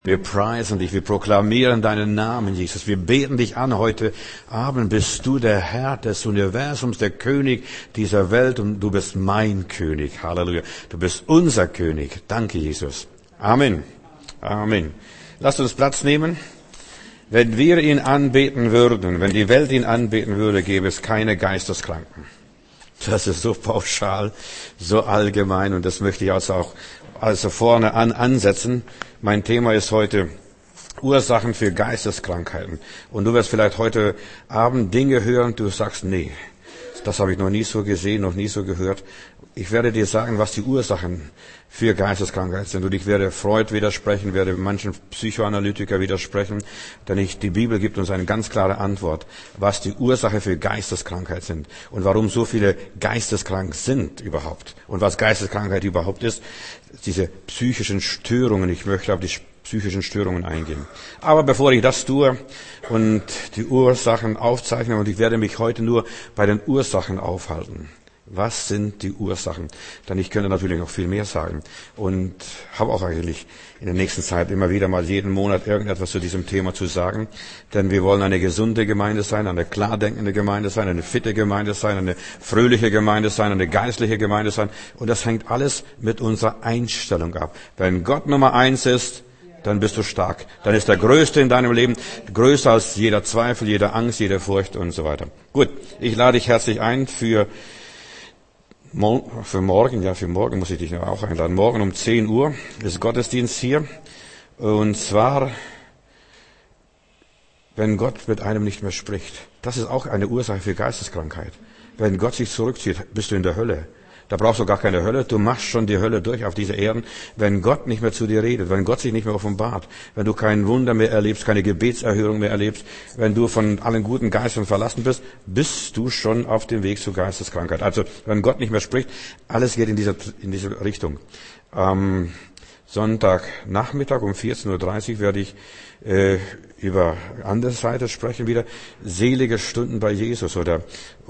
Wir preisen dich, wir proklamieren deinen Namen, Jesus. Wir beten dich an heute Abend. Bist du der Herr des Universums, der König dieser Welt und du bist mein König. Halleluja. Du bist unser König. Danke, Jesus. Amen. Amen. Lasst uns Platz nehmen. Wenn wir ihn anbeten würden, wenn die Welt ihn anbeten würde, gäbe es keine Geisteskranken. Das ist so pauschal, so allgemein und das möchte ich also vorne ansetzen. Mein Thema ist heute Ursachen für Geisteskrankheiten. Und du wirst vielleicht heute Abend Dinge hören, du sagst, nee, das habe ich noch nie so gesehen, noch nie so gehört. Ich werde dir sagen, was die Ursachen für Geisteskrankheit sind. Und ich werde Freud widersprechen, werde manchen Psychoanalytiker widersprechen, denn die Bibel gibt uns eine ganz klare Antwort, was die Ursache für Geisteskrankheit sind und warum so viele geisteskrank sind überhaupt. Und was Geisteskrankheit überhaupt ist, diese psychischen Störungen. Ich möchte auf die psychischen Störungen eingehen. Aber bevor ich das tue und die Ursachen aufzeichne, und ich werde mich heute nur bei den Ursachen aufhalten. Was sind die Ursachen? Denn ich könnte natürlich noch viel mehr sagen und habe auch eigentlich in der nächsten Zeit immer wieder mal jeden Monat irgendetwas zu diesem Thema zu sagen. Denn wir wollen eine gesunde Gemeinde sein, eine klar denkende Gemeinde sein, eine fitte Gemeinde sein, eine fröhliche Gemeinde sein, eine geistliche Gemeinde sein. Und das hängt alles mit unserer Einstellung ab. Wenn Gott Nummer 1 ist, dann bist du stark. Dann ist der Größte in deinem Leben größer als jeder Zweifel, jede Angst, jede Furcht und so weiter. Gut, ich lade dich herzlich ein für morgen muss ich dich auch einladen. Morgen um 10 Uhr ist Gottesdienst hier. Und zwar, wenn Gott mit einem nicht mehr spricht. Das ist auch eine Ursache für Geisteskrankheit. Wenn Gott sich zurückzieht, bist du in der Hölle. Da brauchst du gar keine Hölle. Du machst schon die Hölle durch auf dieser Erden. Wenn Gott nicht mehr zu dir redet, wenn Gott sich nicht mehr offenbart, wenn du kein Wunder mehr erlebst, keine Gebetserhörung mehr erlebst, wenn du von allen guten Geistern verlassen bist, bist du schon auf dem Weg zur Geisteskrankheit. Also, wenn Gott nicht mehr spricht, alles geht in diese Richtung. Am Sonntagnachmittag um 14:30 Uhr werde ich über andere Seite sprechen wieder, selige Stunden bei Jesus oder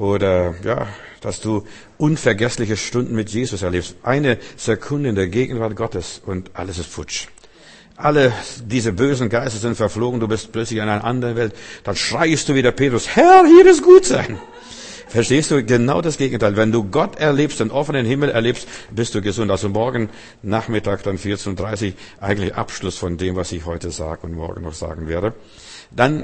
dass du unvergessliche Stunden mit Jesus erlebst. Eine Sekunde in der Gegenwart Gottes und alles ist futsch. Alle diese bösen Geister sind verflogen, du bist plötzlich in einer anderen Welt. Dann schreist du wieder Petrus, Herr, hier ist gut sein. Verstehst du? Genau das Gegenteil. Wenn du Gott erlebst, den offenen Himmel erlebst, bist du gesund. Also morgen Nachmittag dann 14:30 Uhr eigentlich Abschluss von dem, was ich heute sage und morgen noch sagen werde. Dann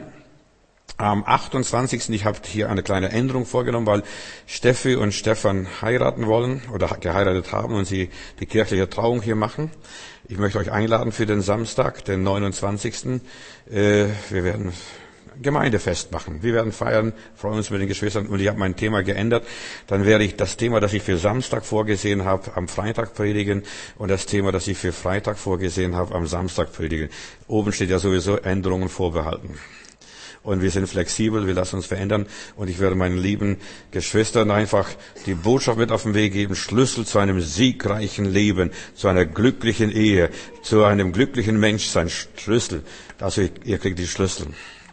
am 28. Ich habe hier eine kleine Änderung vorgenommen, weil Steffi und Stefan heiraten wollen oder geheiratet haben und sie die kirchliche Trauung hier machen. Ich möchte euch einladen für den Samstag, den 29. Wir werden Gemeindefest machen. Wir werden feiern, freuen uns mit den Geschwistern und ich habe mein Thema geändert. Dann werde ich das Thema, das ich für Samstag vorgesehen habe, am Freitag predigen und das Thema, das ich für Freitag vorgesehen habe, am Samstag predigen. Oben steht ja sowieso Änderungen vorbehalten. Und wir sind flexibel, wir lassen uns verändern und ich werde meinen lieben Geschwistern einfach die Botschaft mit auf den Weg geben, Schlüssel zu einem siegreichen Leben, zu einer glücklichen Ehe, zu einem glücklichen Menschsein, Schlüssel. Also ihr kriegt die Schlüssel.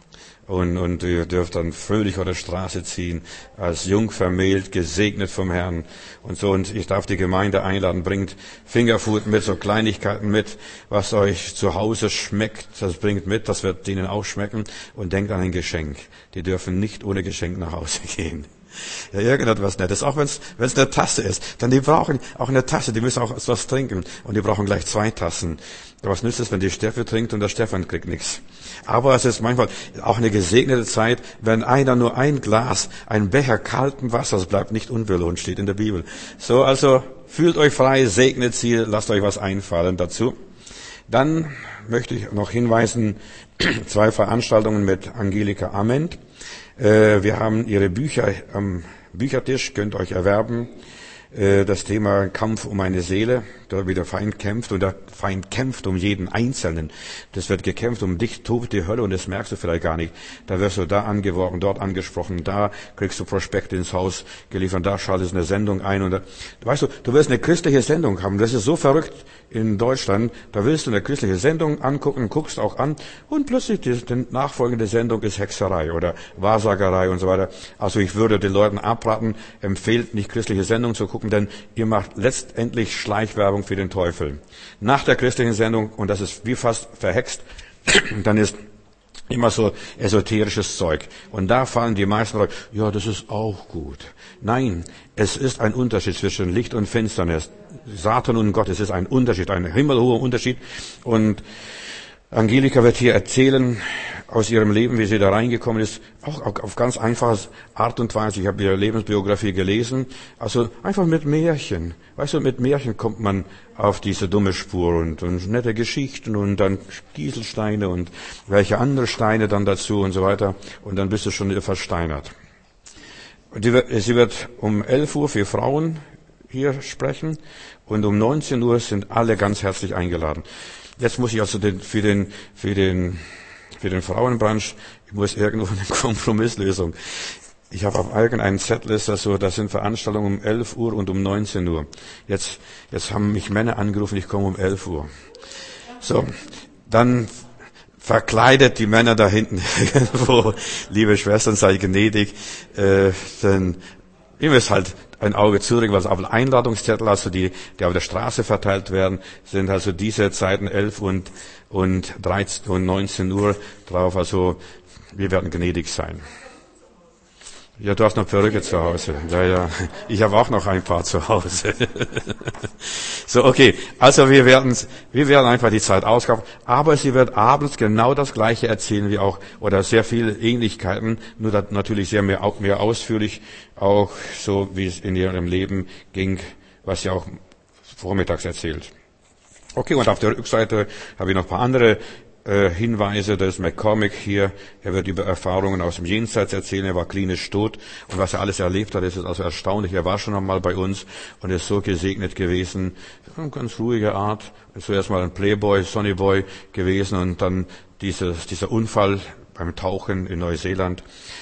Und ihr dürft dann fröhlich auf der Straße ziehen, als jungvermählt, gesegnet vom Herrn und so. Und ich darf die Gemeinde einladen, bringt Fingerfood mit, so Kleinigkeiten mit, was euch zu Hause schmeckt, das bringt mit, das wird denen auch schmecken. Und denkt an ein Geschenk. Die dürfen nicht ohne Geschenk nach Hause gehen. Ja, irgendetwas Nettes, auch wenn es eine Tasse ist. Denn die brauchen auch eine Tasse, die müssen auch was trinken. Und die brauchen gleich 2 Tassen. Was nützt es, wenn die Steffi trinkt und der Stefan kriegt nichts? Aber es ist manchmal auch eine gesegnete Zeit, wenn einer nur ein Glas, ein Becher kalten Wassers bleibt nicht unbelohnt, steht in der Bibel. So, also fühlt euch frei, segnet sie, lasst euch was einfallen dazu. Dann möchte ich noch hinweisen, 2 Veranstaltungen mit Angelika Ament. Wir haben ihre Bücher am Büchertisch, könnt euch erwerben. Das Thema Kampf um eine Seele, da wie der Feind kämpft und der Feind kämpft um jeden Einzelnen. Das wird gekämpft, um dich tobt die Hölle und das merkst du vielleicht gar nicht. Da wirst du da angeworben, dort angesprochen, da kriegst du Prospekte ins Haus geliefert, da schaltest du eine Sendung ein und weißt du willst eine christliche Sendung haben. Das ist so verrückt in Deutschland. Da willst du eine christliche Sendung angucken, guckst auch an und plötzlich die nachfolgende Sendung ist Hexerei oder Wahrsagerei und so weiter. Also ich würde den Leuten abraten, empfehlt nicht christliche Sendungen zu gucken, denn ihr macht letztendlich Schleichwerbung Werbung für den Teufel. Nach der christlichen Sendung, und das ist wie fast verhext, dann ist immer so esoterisches Zeug. Und da fallen die meisten Leute, ja, das ist auch gut. Nein, es ist ein Unterschied zwischen Licht und Finsternis. Satan und Gott, es ist ein Unterschied, ein himmelhoher Unterschied. Und Angelika wird hier erzählen aus ihrem Leben, wie sie da reingekommen ist, auch auf ganz einfache Art und Weise. Ich habe ihre Lebensbiografie gelesen, also einfach mit Märchen. Weißt du, mit Märchen kommt man auf diese dumme Spur und nette Geschichten und dann Kieselsteine und welche andere Steine dann dazu und so weiter. Und dann bist du schon versteinert. Sie wird um 11 Uhr für Frauen hier sprechen und um 19 Uhr sind alle ganz herzlich eingeladen. Jetzt muss ich also für den Frauenbranche, ich muss irgendwo eine Kompromisslösung. Ich habe auf irgendeinem Zettel ist das so, das sind Veranstaltungen um 11 Uhr und um 19 Uhr. Jetzt haben mich Männer angerufen, ich komme um 11 Uhr. So, dann verkleidet die Männer da hinten irgendwo, liebe Schwestern, sei gnädig, denn ihr müsst halt ein Auge zudrücken, was auf Einladungszettel, also die auf der Straße verteilt werden, sind also diese Zeiten 11 und 13 und 19 Uhr drauf, also wir werden gnädig sein. Ja, du hast noch Perücke zu Hause. Ja, ich habe auch noch ein paar zu Hause. So, okay. Also wir werden einfach die Zeit auskaufen. Aber sie wird abends genau das Gleiche erzählen wie auch, oder sehr viele Ähnlichkeiten, nur natürlich sehr mehr ausführlich, auch so wie es in ihrem Leben ging, was sie auch vormittags erzählt. Okay, und auf der Rückseite habe ich noch ein paar andere Hinweise. Da ist McCormick hier. Er wird über Erfahrungen aus dem Jenseits erzählen. Er war klinisch tot. Und was er alles erlebt hat, ist also erstaunlich. Er war schon einmal bei uns und ist so gesegnet gewesen. Eine ganz ruhige Art. Zuerst mal ein Playboy, Sonnyboy gewesen und dann dieser Unfall beim Tauchen in Neuseeland.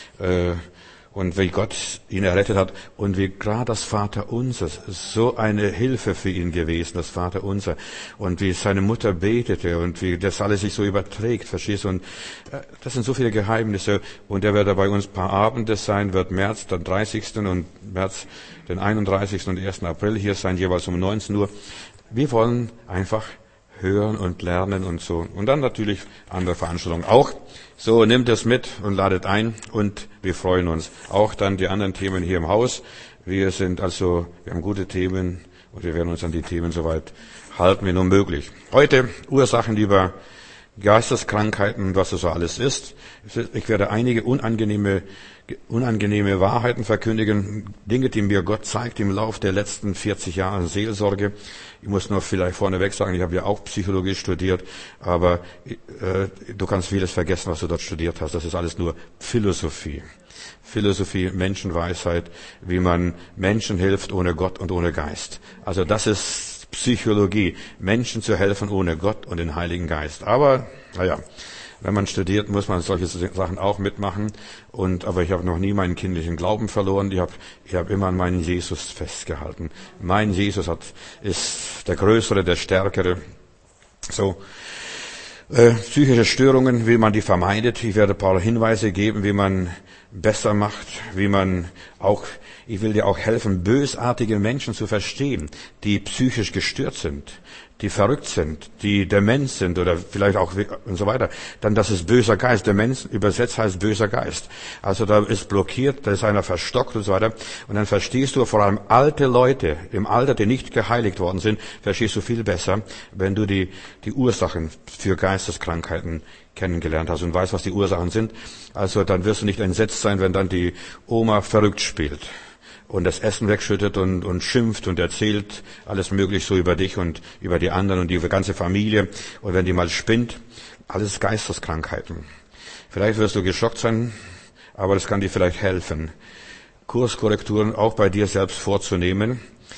Und wie Gott ihn errettet hat und wie gerade das Vaterunser, so eine Hilfe für ihn gewesen, das Vaterunser. Und wie seine Mutter betete und wie das alles sich so überträgt, verstehst du? Und das sind so viele Geheimnisse. Und er wird da bei uns ein paar Abende sein, wird März, den 30. und März, den 31. und 1. April hier sein, jeweils um 19 Uhr. Wir wollen einfach hören und lernen und so. Und dann natürlich andere Veranstaltungen auch. So, nehmt es mit und ladet ein und wir freuen uns. Auch dann die anderen Themen hier im Haus. Wir haben gute Themen und wir werden uns an die Themen soweit halten wie nur möglich. Heute Ursachen lieber Geisteskrankheiten, was das so alles ist. Ich werde einige unangenehme Wahrheiten verkündigen, Dinge, die mir Gott zeigt im Lauf der letzten 40 Jahre Seelsorge. Ich muss noch vielleicht vorneweg sagen, ich habe ja auch Psychologie studiert, aber du kannst vieles vergessen, was du dort studiert hast. Das ist alles nur Philosophie. Philosophie, Menschenweisheit, wie man Menschen hilft ohne Gott und ohne Geist. Also das ist Psychologie, Menschen zu helfen ohne Gott und den Heiligen Geist. Aber, naja, wenn man studiert, muss man solche Sachen auch mitmachen. Aber ich habe noch nie meinen kindlichen Glauben verloren. Ich habe immer an meinen Jesus festgehalten. Mein Jesus ist der Größere, der Stärkere. So, psychische Störungen, wie man die vermeidet. Ich werde ein paar Hinweise geben, wie man besser macht, ich will dir auch helfen, bösartige Menschen zu verstehen, die psychisch gestört sind, die verrückt sind, die dement sind oder vielleicht auch und so weiter. Dann, das ist böser Geist. Dement übersetzt heißt böser Geist. Also da ist blockiert, da ist einer verstockt und so weiter. Und dann verstehst du vor allem alte Leute im Alter, die nicht geheiligt worden sind, verstehst du viel besser, wenn du die Ursachen für Geisteskrankheiten kennengelernt hast und weißt, was die Ursachen sind. Also dann wirst du nicht entsetzt sein, wenn dann die Oma verrückt spielt und das Essen wegschüttet und schimpft und erzählt alles Mögliche so über dich und über die anderen und die ganze Familie. Und wenn die mal spinnt, alles Geisteskrankheiten. Vielleicht wirst du geschockt sein, aber das kann dir vielleicht helfen, Kurskorrekturen auch bei dir selbst vorzunehmen,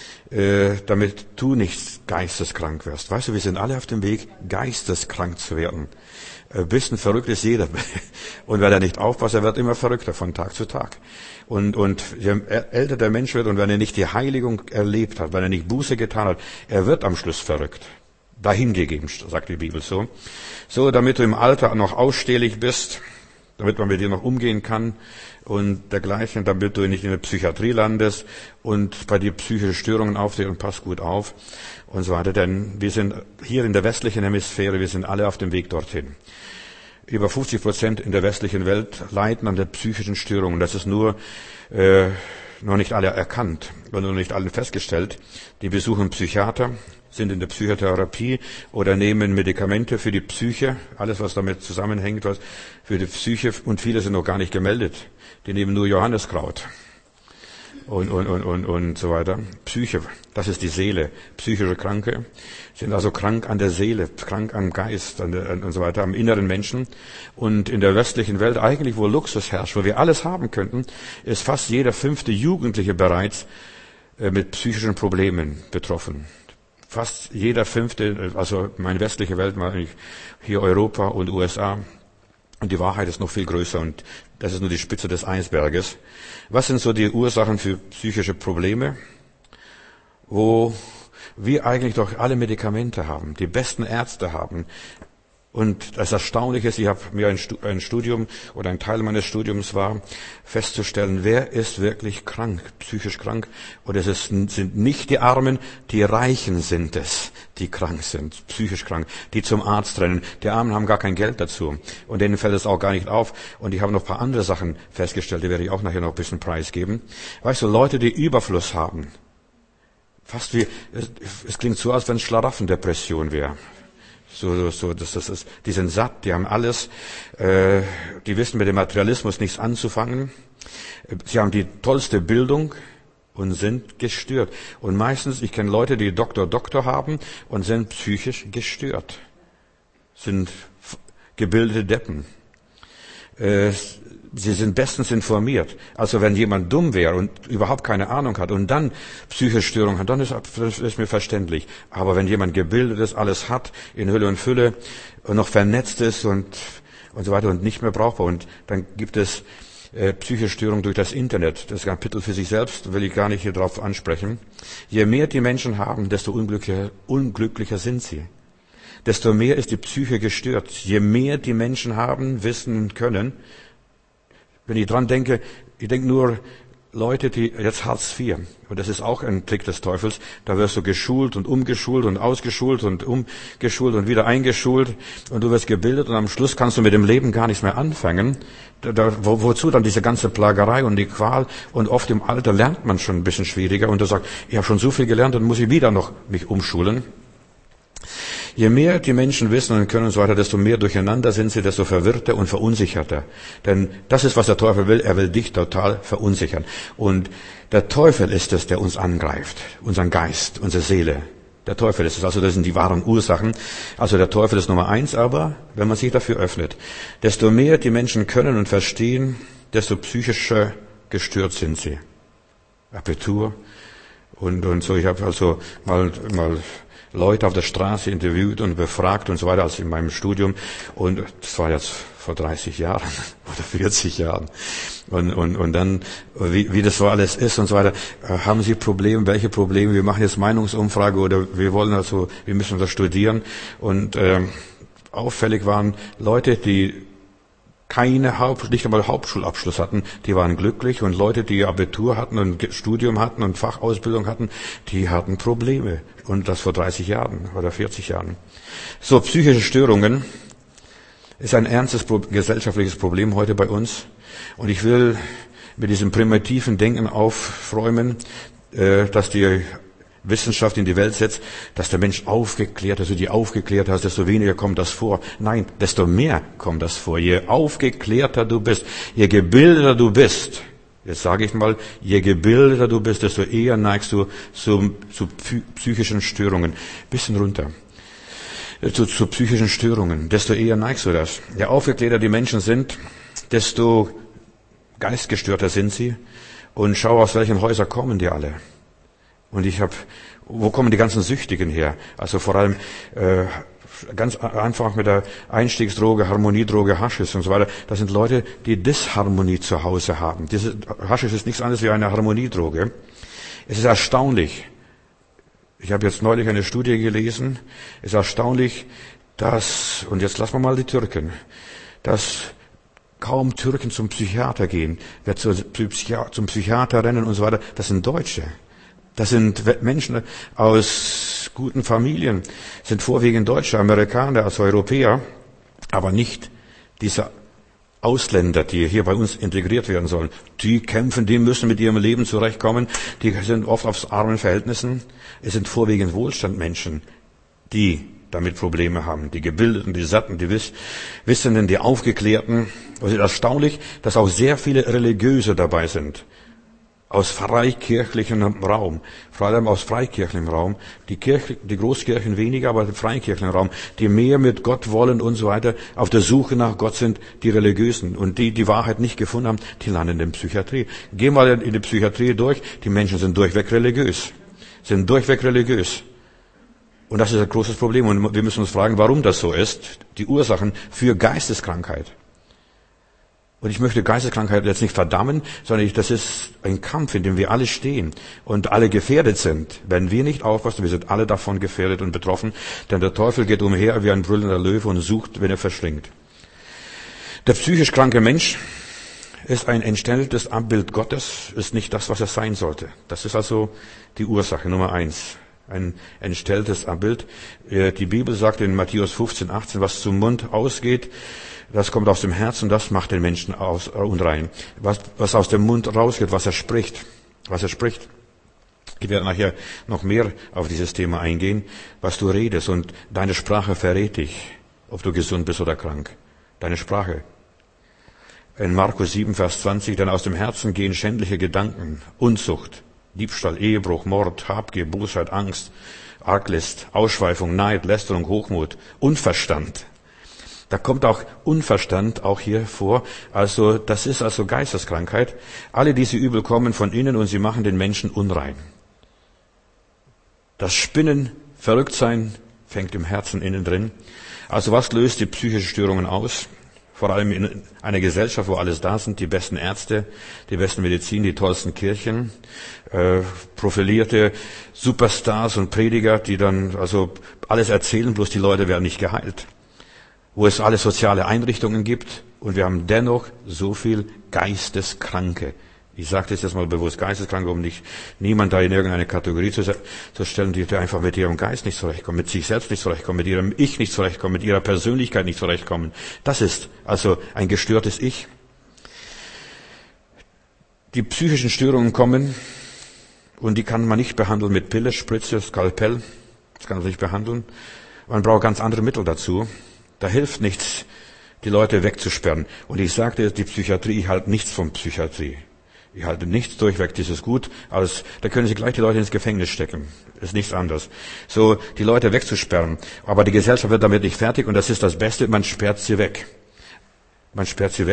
damit du nicht geisteskrank wirst. Weißt du, wir sind alle auf dem Weg, geisteskrank zu werden. Ein bisschen verrückt ist jeder. Und wenn er nicht aufpasst, er wird immer verrückter von Tag zu Tag. Und je älter der Mensch wird und wenn er nicht die Heiligung erlebt hat, wenn er nicht Buße getan hat, er wird am Schluss verrückt. Dahingegeben, sagt die Bibel so. So, damit du im Alter noch ausstehlich bist, damit man mit dir noch umgehen kann und dergleichen, damit du nicht in der Psychiatrie landest und bei dir psychische Störungen auftreten und pass gut auf und so weiter. Denn wir sind hier in der westlichen Hemisphäre, wir sind alle auf dem Weg dorthin. Über 50% in der westlichen Welt leiden an der psychischen Störungen. Das ist nur noch nicht alle erkannt und noch nicht allen festgestellt. Die besuchen Psychiater, sind in der Psychotherapie oder nehmen Medikamente für die Psyche, alles was damit zusammenhängt, was für die Psyche, und viele sind noch gar nicht gemeldet. Die nehmen nur Johanniskraut und so weiter. Psyche, das ist die Seele. Psychische Kranke sind also krank an der Seele, krank am Geist und so weiter, am inneren Menschen. Und in der westlichen Welt, eigentlich wo Luxus herrscht, wo wir alles haben könnten, ist fast jeder 5. Jugendliche bereits mit psychischen Problemen betroffen. Fast jeder 5., also meine westliche Welt, hier Europa und USA. Und die Wahrheit ist noch viel größer und das ist nur die Spitze des Eisberges. Was sind so die Ursachen für psychische Probleme? Wo wir eigentlich doch alle Medikamente haben, die besten Ärzte haben. Und das Erstaunliche ist, ich habe mir ein Studium oder ein Teil meines Studiums war, festzustellen, wer ist wirklich krank, psychisch krank. Und sind nicht die Armen, die Reichen sind es, die krank sind, psychisch krank, die zum Arzt rennen. Die Armen haben gar kein Geld dazu. Und denen fällt es auch gar nicht auf. Und ich habe noch ein paar andere Sachen festgestellt, die werde ich auch nachher noch ein bisschen preisgeben. Weißt du, Leute, die Überfluss haben, fast wie, es klingt so, als wenn es Schlaraffendepression wäre. Die sind satt, die haben alles, die wissen mit dem Materialismus nichts anzufangen. Sie haben die tollste Bildung und sind gestört. Und meistens, ich kenne Leute, die Doktor haben und sind psychisch gestört. Sind gebildete Deppen. Sie sind bestens informiert. Also wenn jemand dumm wäre und überhaupt keine Ahnung hat und dann psychische Störungen hat, dann ist das mir verständlich. Aber wenn jemand gebildet ist, alles hat, in Hülle und Fülle und noch vernetzt ist und so weiter und nicht mehr brauchbar, und dann gibt es psychische Störungen durch das Internet. Das ist ein Kapitel für sich selbst, will ich gar nicht hier drauf ansprechen. Je mehr die Menschen haben, desto unglücklicher sind sie. Desto mehr ist die Psyche gestört. Je mehr die Menschen haben, wissen können. Wenn ich dran denke, ich denke nur Leute, die jetzt Hartz IV, und das ist auch ein Trick des Teufels, da wirst du geschult und umgeschult und ausgeschult und umgeschult und wieder eingeschult und du wirst gebildet und am Schluss kannst du mit dem Leben gar nichts mehr anfangen. Wozu dann diese ganze Plagerei und die Qual? Und oft im Alter lernt man schon ein bisschen schwieriger und du sagst, ich habe schon so viel gelernt, dann muss ich wieder noch mich umschulen. Je mehr die Menschen wissen und können und so weiter, desto mehr durcheinander sind sie, desto verwirrter und verunsicherter. Denn das ist, was der Teufel will. Er will dich total verunsichern. Und der Teufel ist es, der uns angreift. Unseren Geist, unsere Seele. Der Teufel ist es. Also das sind die wahren Ursachen. Also der Teufel ist Nummer 1, aber wenn man sich dafür öffnet, desto mehr die Menschen können und verstehen, desto psychischer gestört sind sie. Abitur und so. Ich habe also mal Leute auf der Straße interviewt und befragt und so weiter, als in meinem Studium. Und das war jetzt vor 30 Jahren oder 40 Jahren. Und dann, wie das so alles ist und so weiter. Haben Sie Probleme? Welche Probleme? Wir machen jetzt Meinungsumfrage oder wir müssen das studieren. Und auffällig waren Leute, die nicht einmal Hauptschulabschluss hatten, die waren glücklich, und Leute, die Abitur hatten und Studium hatten und Fachausbildung hatten, die hatten Probleme. Und das vor 30 Jahren oder 40 Jahren. So, psychische Störungen ist ein ernstes gesellschaftliches Problem heute bei uns. Und ich will mit diesem primitiven Denken aufräumen, dass die Wissenschaft in die Welt setzt, dass der Mensch aufgeklärt ist. Je aufgeklärter hast, desto weniger kommt das vor. Nein, desto mehr kommt das vor. Je aufgeklärter du bist, je gebildeter du bist, jetzt sage ich mal, je gebildeter du bist, desto eher neigst du zu psychischen Störungen. Bisschen runter. Zu psychischen Störungen. Desto eher neigst du das. Je aufgeklärter die Menschen sind, desto geistgestörter sind sie. Und schau, aus welchen Häusern kommen die alle. Und wo kommen die ganzen Süchtigen her? Also vor allem ganz einfach mit der Einstiegsdroge, Harmoniedroge, Haschisch und so weiter. Das sind Leute, die Disharmonie zu Hause haben. Haschisch ist nichts anderes wie eine Harmoniedroge. Es ist erstaunlich. Ich habe jetzt neulich eine Studie gelesen. Es ist erstaunlich, und jetzt lassen wir mal die Türken, dass kaum Türken zum Psychiater gehen, wer zum Psychiater rennen und so weiter, das sind Deutsche. Das sind Menschen aus guten Familien, sind vorwiegend Deutsche, Amerikaner, also Europäer, aber nicht diese Ausländer, die hier bei uns integriert werden sollen. Die kämpfen, die müssen mit ihrem Leben zurechtkommen, die sind oft aus armen Verhältnissen. Es sind vorwiegend Wohlstandmenschen, die damit Probleme haben. Die Gebildeten, die Satten, die Wissenden, die Aufgeklärten. Es ist erstaunlich, dass auch sehr viele Religiöse dabei sind. Aus freikirchlichem Raum, vor allem aus freikirchlichem Raum, die Großkirchen weniger, aber im freikirchlichen Raum, die mehr mit Gott wollen und so weiter, auf der Suche nach Gott sind, die Religiösen. Und die Wahrheit nicht gefunden haben, die landen in der Psychiatrie. Geh mal in die Psychiatrie durch, die Menschen sind durchweg religiös. Und das ist ein großes Problem. Und wir müssen uns fragen, warum das so ist. Die Ursachen für Geisteskrankheit. Und ich möchte Geisteskrankheit jetzt nicht verdammen, sondern das ist ein Kampf, in dem wir alle stehen und alle gefährdet sind. Wenn wir nicht aufpassen, wir sind alle davon gefährdet und betroffen, denn der Teufel geht umher wie ein brüllender Löwe und sucht, wen er verschlingt. Der psychisch kranke Mensch ist ein entstelltes Abbild Gottes, ist nicht das, was er sein sollte. Das ist also die Ursache Nummer 1. Ein entstelltes Abbild. Die Bibel sagt in Matthäus 15:18, was zum Mund ausgeht, das kommt aus dem Herzen, das macht den Menschen unrein. Was aus dem Mund rausgeht, was er spricht. Ich werde nachher noch mehr auf dieses Thema eingehen, was du redest, und deine Sprache verrät dich, ob du gesund bist oder krank. Deine Sprache. In Markus 7, Vers 20, denn aus dem Herzen gehen schändliche Gedanken, Unzucht, Diebstahl, Ehebruch, Mord, Habgier, Bosheit, Angst, Arglist, Ausschweifung, Neid, Lästerung, Hochmut, Unverstand. Da kommt auch Unverstand auch hier vor. Also, das ist also Geisteskrankheit. Alle diese Übel kommen von innen und sie machen den Menschen unrein. Das Spinnen, Verrücktsein fängt im Herzen innen drin. Also, was löst die psychischen Störungen aus? Vor allem in einer Gesellschaft, wo alles da sind, die besten Ärzte, die besten Medizin, die tollsten Kirchen, profilierte Superstars und Prediger, die dann also alles erzählen, bloß die Leute werden nicht geheilt. Wo es alle soziale Einrichtungen gibt und wir haben dennoch so viel Geisteskranke. Ich sage das jetzt mal bewusst Geisteskranke, um niemand da in irgendeine Kategorie zu stellen, die einfach mit ihrem Geist nicht zurechtkommen, mit sich selbst nicht zurechtkommen, mit ihrem Ich nicht zurechtkommen, mit ihrer Persönlichkeit nicht zurechtkommen. Das ist also ein gestörtes Ich. Die psychischen Störungen kommen und die kann man nicht behandeln mit Pille, Spritze, Skalpell. Das kann man nicht behandeln. Man braucht ganz andere Mittel dazu. Da hilft nichts, die Leute wegzusperren. Und ich sagte, die Psychiatrie, ich halte nichts von Psychiatrie. Ich halte nichts durchweg, dieses Gut. Da können Sie gleich die Leute ins Gefängnis stecken. Ist nichts anderes. So, die Leute wegzusperren. Aber die Gesellschaft wird damit nicht fertig und das ist das Beste, man sperrt sie weg. Man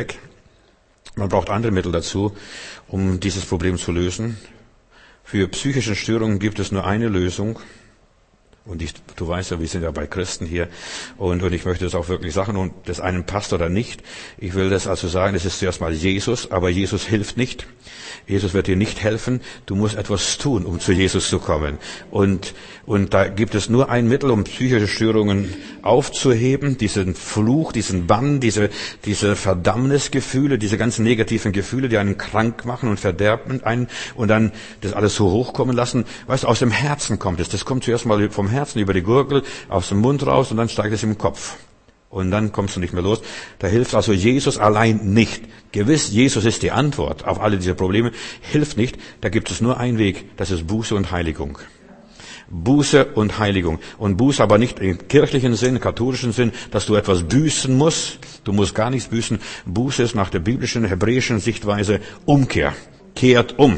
braucht andere Mittel dazu, um dieses Problem zu lösen. Für psychische Störungen gibt es nur eine Lösung. Und du weißt ja, wir sind ja bei Christen hier und ich möchte das auch wirklich sagen und das einem passt oder nicht. Ich will das also sagen, es ist zuerst mal Jesus, aber Jesus hilft nicht. Jesus wird dir nicht helfen. Du musst etwas tun, um zu Jesus zu kommen. Und da gibt es nur ein Mittel, um psychische Störungen aufzuheben, diesen Fluch, diesen Bann, diese Verdammnisgefühle, diese ganzen negativen Gefühle, die einen krank machen und verderben einen und dann das alles so hochkommen lassen. Weißt du, aus dem Herzen kommt es. Das kommt zuerst mal vom Herzen über die Gurgel, aus dem Mund raus und dann steigt es im Kopf. Und dann kommst du nicht mehr los. Da hilft also Jesus allein nicht. Gewiss, Jesus ist die Antwort auf alle diese Probleme. Hilft nicht. Da gibt es nur einen Weg. Das ist Buße und Heiligung. Buße und Heiligung. Und Buße aber nicht im kirchlichen Sinn, katholischen Sinn, dass du etwas büßen musst. Du musst gar nichts büßen. Buße ist nach der biblischen, hebräischen Sichtweise Umkehr. Kehrt um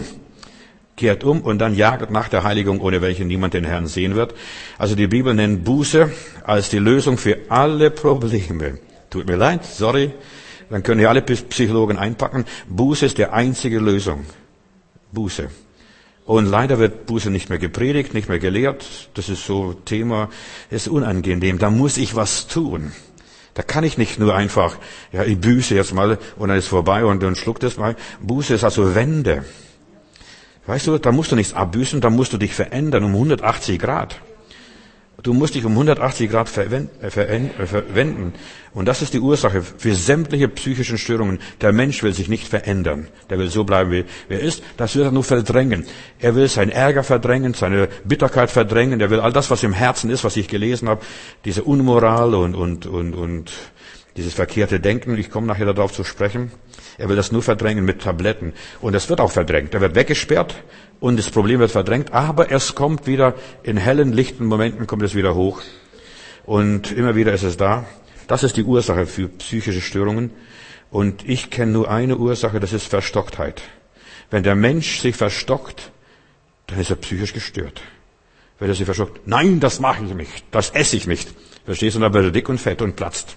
und dann jagt nach der Heiligung, ohne welche niemand den Herrn sehen wird. Also die Bibel nennt Buße als die Lösung für alle Probleme. Tut mir leid, sorry, dann können hier alle Psychologen einpacken. Buße ist die einzige Lösung. Buße. Und leider wird Buße nicht mehr gepredigt, nicht mehr gelehrt. Das ist so Thema, ist unangenehm. Da muss ich was tun. Da kann ich nicht nur einfach, ich büße jetzt mal und dann ist vorbei und dann schluckt es mal. Buße ist also Wende. Weißt du, da musst du nichts abbüßen, da musst du dich verändern um 180 Grad. Du musst dich um 180 Grad verwenden. Und das ist die Ursache für sämtliche psychischen Störungen. Der Mensch will sich nicht verändern. Der will so bleiben, wie er ist. Das will er nur verdrängen. Er will seinen Ärger verdrängen, seine Bitterkeit verdrängen. Er will all das, was im Herzen ist, was ich gelesen habe, diese Unmoral und dieses verkehrte Denken. Ich komme nachher darauf zu sprechen. Er will das nur verdrängen mit Tabletten. Und es wird auch verdrängt. Er wird weggesperrt und das Problem wird verdrängt. Aber es kommt wieder in hellen, lichten Momenten kommt es wieder hoch. Und immer wieder ist es da. Das ist die Ursache für psychische Störungen. Und ich kenne nur eine Ursache, das ist Verstocktheit. Wenn der Mensch sich verstockt, dann ist er psychisch gestört. Wenn er sich verstockt, nein, das mache ich nicht, das esse ich nicht. Verstehst du? Und dann wird er dick und fett und platzt.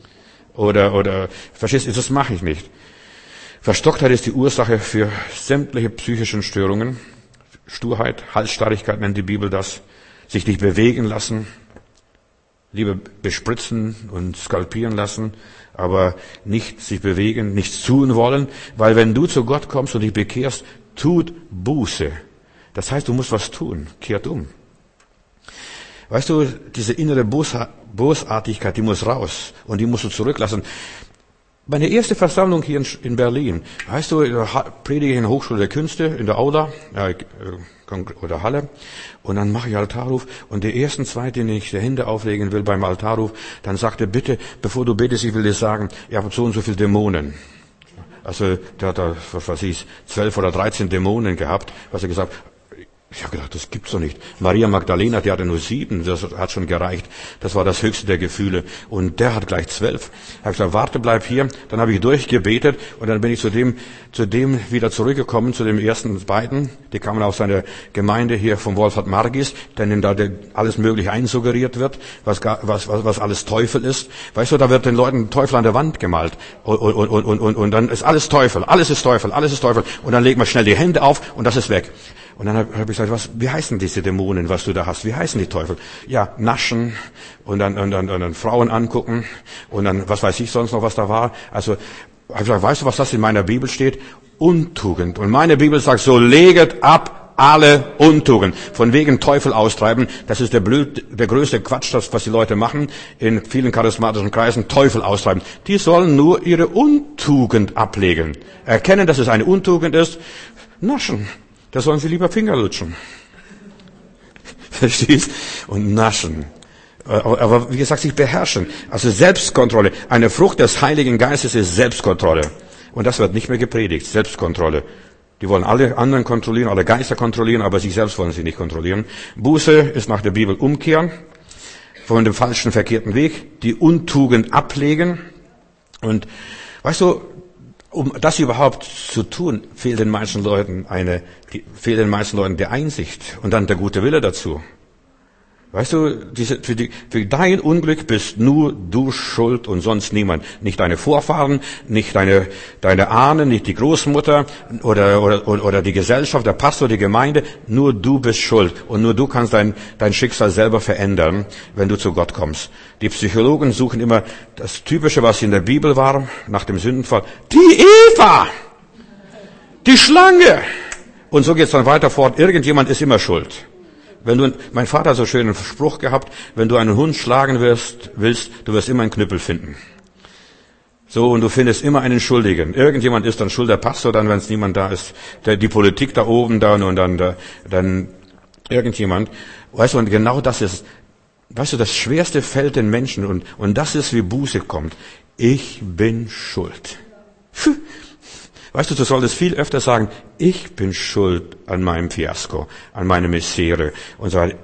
Oder, verstehst du, das mache ich nicht. Verstocktheit ist die Ursache für sämtliche psychischen Störungen. Sturheit, Halsstarrigkeit nennt die Bibel das. Sich nicht bewegen lassen. Lieber bespritzen und skalpieren lassen, aber nicht sich bewegen, nichts tun wollen. Weil wenn du zu Gott kommst und dich bekehrst, tut Buße. Das heißt, du musst was tun. Kehrt um. Weißt du, diese innere Bosartigkeit, die muss raus. Und die musst du zurücklassen. Meine erste Versammlung hier in Berlin, weißt du, predige ich in der Hochschule der Künste, in der Aula oder Halle, und dann mache ich Altarruf, und die ersten zwei, denen ich die Hände auflegen will beim Altarruf, dann sagte, bitte, bevor du betest, ich will dir sagen, ihr habt so und so viele Dämonen. Also, der hat da, was weiß ich, 12 oder 13 Dämonen gehabt, was er gesagt hat. Ich habe gedacht, das gibt's doch nicht. Maria Magdalena, die hatte nur 7, das hat schon gereicht. Das war das höchste der Gefühle. Und der hat gleich 12. Ich habe gesagt, warte, bleib hier. Dann habe ich durchgebetet und dann bin ich zu dem wieder zurückgekommen, zu den ersten beiden. Die kamen aus einer Gemeinde hier von Wolfhard Margis, denen da alles Mögliche einsuggeriert wird, was alles Teufel ist. Weißt du, da wird den Leuten Teufel an der Wand gemalt. Und dann ist alles Teufel, alles ist Teufel, alles ist Teufel. Und dann legt man schnell die Hände auf und das ist weg. Und dann habe ich gesagt, wie heißen diese Dämonen, was du da hast? Wie heißen die Teufel? Ja, naschen und dann Frauen angucken und dann, was weiß ich sonst noch, was da war. Also, habe ich gesagt, weißt du, was das in meiner Bibel steht? Untugend. Und meine Bibel sagt, so leget ab alle Untugend. Von wegen Teufel austreiben, das ist der größte Quatsch, das, was die Leute machen in vielen charismatischen Kreisen, Teufel austreiben. Die sollen nur ihre Untugend ablegen. Erkennen, dass es eine Untugend ist, naschen. Da sollen sie lieber Finger lutschen. Verstehst? Und naschen. Aber wie gesagt, sich beherrschen. Also Selbstkontrolle. Eine Frucht des Heiligen Geistes ist Selbstkontrolle. Und das wird nicht mehr gepredigt. Selbstkontrolle. Die wollen alle anderen kontrollieren, alle Geister kontrollieren, aber sich selbst wollen sie nicht kontrollieren. Buße ist nach der Bibel umkehren. Von dem falschen, verkehrten Weg. Die Untugend ablegen. Und, weißt du, um das überhaupt zu tun, fehlt den meisten Leuten die Einsicht und dann der gute Wille dazu. Weißt du, für dein Unglück bist nur du schuld und sonst niemand. Nicht deine Vorfahren, nicht deine Ahnen, nicht die Großmutter oder die Gesellschaft, der Pastor, die Gemeinde. Nur du bist schuld und nur du kannst dein Schicksal selber verändern, wenn du zu Gott kommst. Die Psychologen suchen immer das Typische, was in der Bibel war, nach dem Sündenfall. Die Eva! Die Schlange! Und so geht's dann weiter fort. Irgendjemand ist immer schuld. Mein Vater hat so schön einen Spruch gehabt, wenn du einen Hund schlagen willst, du wirst immer einen Knüppel finden. So, und du findest immer einen Schuldigen. Irgendjemand ist dann schuld, der Pastor dann, wenn es niemand da ist, die Politik da oben dann und dann irgendjemand. Weißt du, und genau das ist, weißt du, das schwerste fällt den Menschen und das ist, wie Buße kommt. Ich bin schuld. Weißt du, du solltest viel öfter sagen, ich bin schuld an meinem Fiasko, an meiner Misere. Und sagen,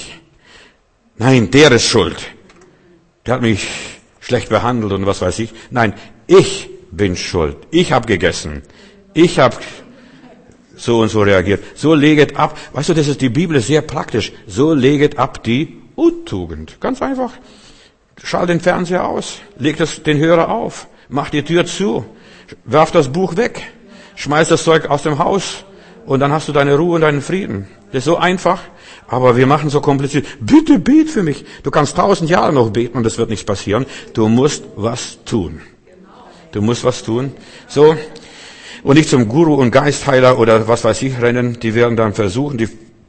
nein, der ist schuld. Der hat mich schlecht behandelt und was weiß ich. Nein, ich bin schuld. Ich habe gegessen. Ich habe so und so reagiert. So leget ab. Weißt du, die Bibel ist sehr praktisch. So leget ab die Untugend. Ganz einfach. Schalt den Fernseher aus. Leg den Hörer auf. Mach die Tür zu. Werf das Buch weg, schmeiß das Zeug aus dem Haus und dann hast du deine Ruhe und deinen Frieden. Das ist so einfach, aber wir machen so kompliziert. Bitte bet für mich. Du kannst 1000 Jahre noch beten und es wird nichts passieren. Du musst was tun. Du musst was tun. So. Und nicht zum Guru und Geistheiler oder was weiß ich rennen. Die werden dann versuchen, die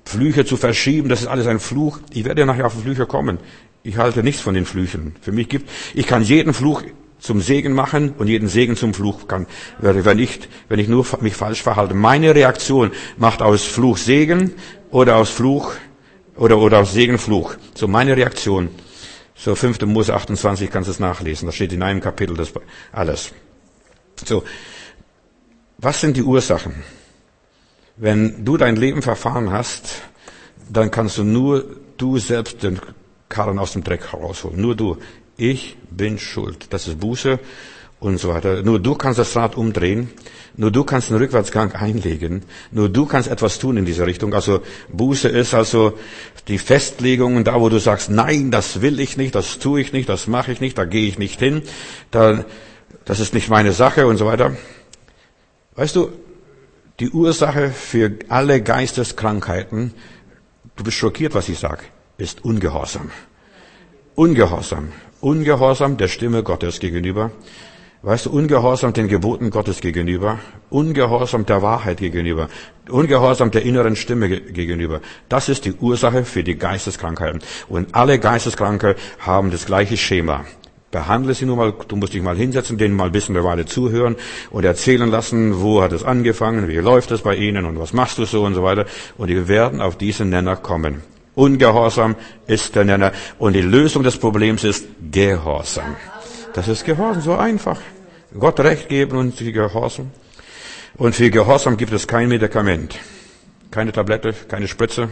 Flüche zu verschieben, das ist alles ein Fluch. Ich werde ja nachher auf Flüche kommen. Ich halte nichts von den Flüchen. Ich kann jeden Fluch zum Segen machen und jeden Segen zum Fluch wenn ich nur mich falsch verhalte. Meine Reaktion macht aus Fluch Segen oder aus Fluch oder aus Segen Fluch. So meine Reaktion. So 5. Mose 28 kannst du es nachlesen. Das steht in einem Kapitel, das alles. So. Was sind die Ursachen? Wenn du dein Leben verfahren hast, dann kannst du selbst den Karren aus dem Dreck herausholen. Nur du. Ich bin schuld. Das ist Buße und so weiter. Nur du kannst das Rad umdrehen. Nur du kannst einen Rückwärtsgang einlegen. Nur du kannst etwas tun in diese Richtung. Also Buße ist also die Festlegung, da wo du sagst, nein, das will ich nicht, das tue ich nicht, das mache ich nicht, da gehe ich nicht hin. Das ist nicht meine Sache und so weiter. Weißt du, die Ursache für alle Geisteskrankheiten, du bist schockiert, was ich sage, ist Ungehorsam. Ungehorsam. Ungehorsam der Stimme Gottes gegenüber. Weißt du, Ungehorsam den Geboten Gottes gegenüber. Ungehorsam der Wahrheit gegenüber. Ungehorsam der inneren Stimme gegenüber. Das ist die Ursache für die Geisteskrankheiten. Und alle Geisteskranke haben das gleiche Schema. Behandle sie nur mal, du musst dich mal hinsetzen, denen mal ein bisschen eine Weile zuhören und erzählen lassen, wo hat es angefangen, wie läuft es bei ihnen und was machst du so und so weiter. Und die werden auf diesen Nenner kommen. Ungehorsam ist der Nenner. Und die Lösung des Problems ist Gehorsam. Das ist Gehorsam, so einfach. Gott Recht geben und sie Gehorsam. Und für Gehorsam gibt es kein Medikament. Keine Tablette, keine Spritze.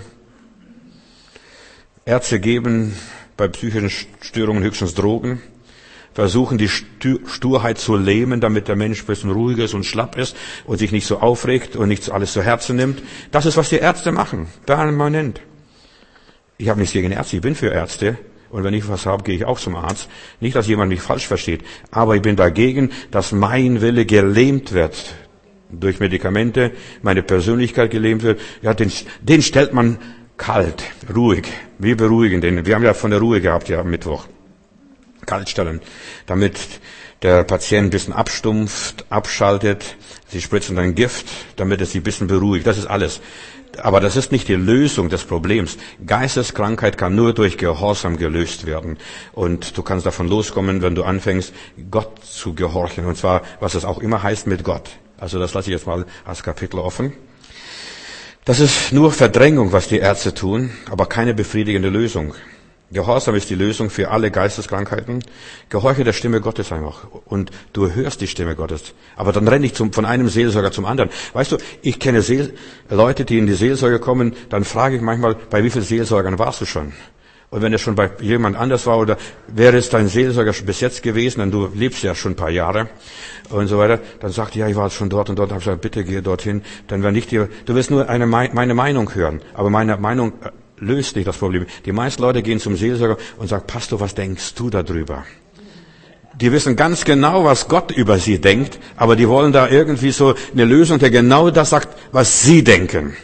Ärzte geben bei psychischen Störungen höchstens Drogen. Versuchen die Sturheit zu lähmen, damit der Mensch ein bisschen ruhig ist und schlapp ist und sich nicht so aufregt und nicht alles zu Herzen nimmt. Das ist, was die Ärzte machen. Permanent. Ich habe nichts gegen Ärzte, ich bin für Ärzte. Und wenn ich was habe, gehe ich auch zum Arzt. Nicht, dass jemand mich falsch versteht. Aber ich bin dagegen, dass mein Wille gelähmt wird. Durch Medikamente, meine Persönlichkeit gelähmt wird. Ja, den stellt man kalt, ruhig. Wir beruhigen den. Wir haben ja von der Ruhe gehabt, ja, am Mittwoch. Kalt stellen. Damit der Patient ein bisschen abstumpft, abschaltet. Sie spritzen dann Gift, damit es sich ein bisschen beruhigt. Das ist alles. Aber das ist nicht die Lösung des Problems. Geisteskrankheit kann nur durch Gehorsam gelöst werden. Und du kannst davon loskommen, wenn du anfängst, Gott zu gehorchen. Und zwar, was es auch immer heißt mit Gott. Also das lasse ich jetzt mal als Kapitel offen. Das ist nur Verdrängung, was die Ärzte tun, aber keine befriedigende Lösung. Gehorsam ist die Lösung für alle Geisteskrankheiten. Gehorche der Stimme Gottes einfach. Und du hörst die Stimme Gottes. Aber dann renne ich von einem Seelsorger zum anderen. Weißt du, ich kenne Leute, die in die Seelsorge kommen, dann frage ich manchmal, bei wie vielen Seelsorgern warst du schon? Und wenn es schon bei jemand anders war, oder wäre es dein Seelsorger bis jetzt gewesen, denn du lebst ja schon ein paar Jahre und so weiter, dann sagt ja, ich war schon dort und dort, habe ich gesagt, bitte geh dorthin. Dann wenn nicht du wirst nur meine Meinung hören. Aber meine Meinung löst nicht das Problem. Die meisten Leute gehen zum Seelsorger und sagen, Pastor, was denkst du darüber? Die wissen ganz genau, was Gott über sie denkt, aber die wollen da irgendwie so eine Lösung, der genau das sagt, was sie denken.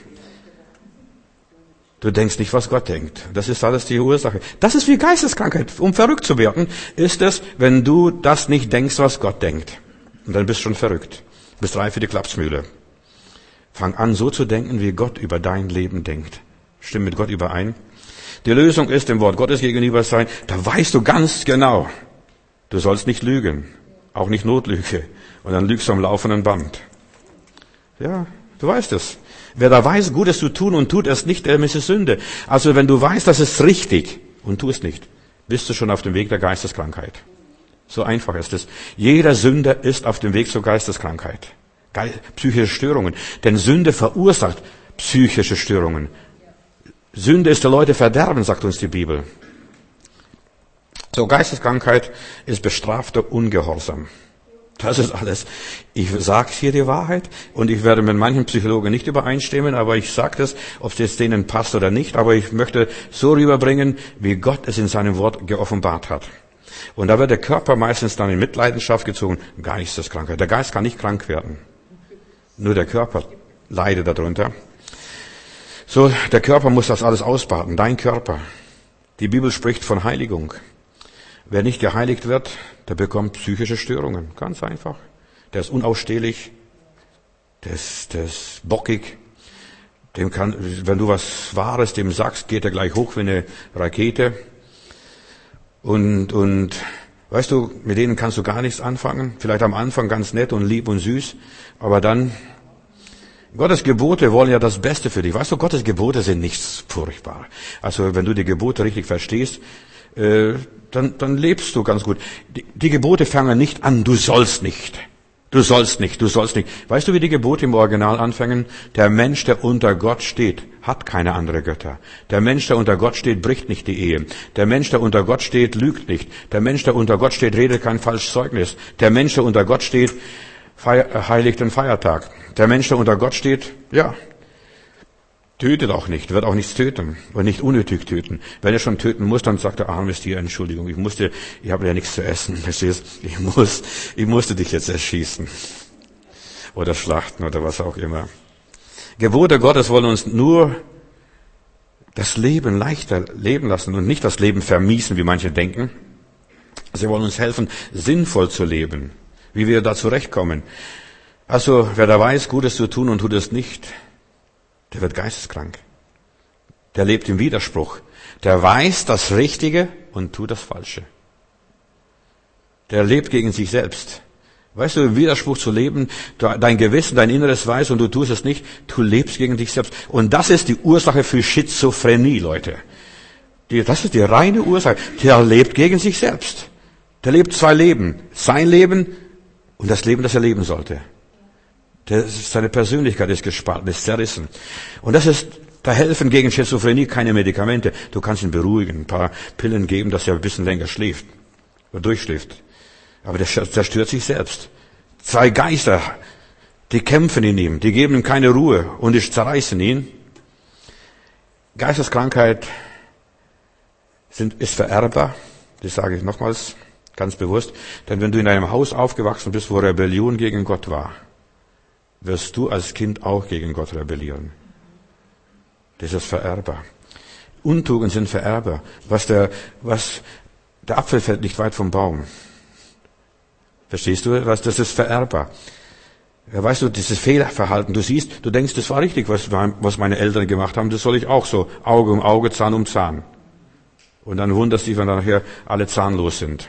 Du denkst nicht, was Gott denkt. Das ist alles die Ursache. Das ist wie Geisteskrankheit. Um verrückt zu werden, ist es, wenn du das nicht denkst, was Gott denkt. Und dann bist du schon verrückt. Du bist reif für die Klapsmühle. Fang an, so zu denken, wie Gott über dein Leben denkt. Stimm mit Gott überein. Die Lösung ist, dem Wort Gottes gegenüber sein. Da weißt du ganz genau, du sollst nicht lügen. Auch nicht Notlüge. Und dann lügst du am laufenden Band. Ja, du weißt es. Wer da weiß, Gutes zu tun und tut es nicht, der ist Sünde. Also wenn du weißt, das ist richtig und tu es nicht, bist du schon auf dem Weg der Geisteskrankheit. So einfach ist es. Jeder Sünder ist auf dem Weg zur Geisteskrankheit. Psychische Störungen. Denn Sünde verursacht psychische Störungen. Sünde ist der Leute Verderben, sagt uns die Bibel. So, Geisteskrankheit ist bestrafter Ungehorsam. Das ist alles. Ich sage hier die Wahrheit und ich werde mit manchen Psychologen nicht übereinstimmen, aber ich sage das, ob es jetzt denen passt oder nicht, aber ich möchte so rüberbringen, wie Gott es in seinem Wort geoffenbart hat. Und da wird der Körper meistens dann in Mitleidenschaft gezogen. Geisteskrankheit. Der Geist kann nicht krank werden. Nur der Körper leidet darunter. So, der Körper muss das alles ausbaden. Dein Körper. Die Bibel spricht von Heiligung. Wer nicht geheiligt wird, der bekommt psychische Störungen. Ganz einfach. Der ist unausstehlich. Der ist bockig. wenn du was Wahres dem sagst, geht er gleich hoch wie eine Rakete. Und weißt du, mit denen kannst du gar nichts anfangen. Vielleicht am Anfang ganz nett und lieb und süß, aber dann, Gottes Gebote wollen ja das Beste für dich. Weißt du, Gottes Gebote sind nichts furchtbar. Also wenn du die Gebote richtig verstehst, dann lebst du ganz gut. Die Gebote fangen nicht an, du sollst nicht. Du sollst nicht, du sollst nicht. Weißt du, wie die Gebote im Original anfangen? Der Mensch, der unter Gott steht, hat keine andere Götter. Der Mensch, der unter Gott steht, bricht nicht die Ehe. Der Mensch, der unter Gott steht, lügt nicht. Der Mensch, der unter Gott steht, redet kein falsches Zeugnis. Der Mensch, der unter Gott steht, heiligt den Feiertag. Der Mensch, der unter Gott steht, ja, tötet auch nicht, wird auch nichts töten und nicht unnötig töten. Wenn er schon töten muss, dann sagt er, armes Tier, Entschuldigung, ich habe ja nichts zu essen, verstehst? Ich musste dich jetzt erschießen. Oder schlachten oder was auch immer. Gebote Gottes wollen uns nur das Leben leichter leben lassen und nicht das Leben vermiesen, wie manche denken. Sie wollen uns helfen, sinnvoll zu leben, wie wir da zurechtkommen. Also, wer da weiß, Gutes zu tun und tut es nicht, der wird geisteskrank. Der lebt im Widerspruch. Der weiß das Richtige und tut das Falsche. Der lebt gegen sich selbst. Weißt du, im Widerspruch zu leben, dein Gewissen, dein Inneres weiß und du tust es nicht, du lebst gegen dich selbst. Und das ist die Ursache für Schizophrenie, Leute. Das ist die reine Ursache. Der lebt gegen sich selbst. Der lebt zwei Leben. Sein Leben und das Leben, das er leben sollte. Seine Persönlichkeit ist gespalten, ist zerrissen. Und da helfen gegen Schizophrenie keine Medikamente. Du kannst ihn beruhigen, ein paar Pillen geben, dass er ein bisschen länger schläft oder durchschläft. Aber der zerstört sich selbst. Zwei Geister, die kämpfen in ihm, die geben ihm keine Ruhe und die zerreißen ihn. Geisteskrankheit ist vererbbar. Das sage ich nochmals ganz bewusst. Denn wenn du in einem Haus aufgewachsen bist, wo Rebellion gegen Gott war, wirst du als Kind auch gegen Gott rebellieren. Das ist vererbbar. Untugenden sind vererbbar. Der Apfel fällt nicht weit vom Baum. Verstehst du? Das ist vererbbar. Ja, weißt du, dieses Fehlerverhalten, du denkst, das war richtig, was meine Eltern gemacht haben, das soll ich auch so, Auge um Auge, Zahn um Zahn. Und dann wunderst du dich, wenn nachher alle zahnlos sind.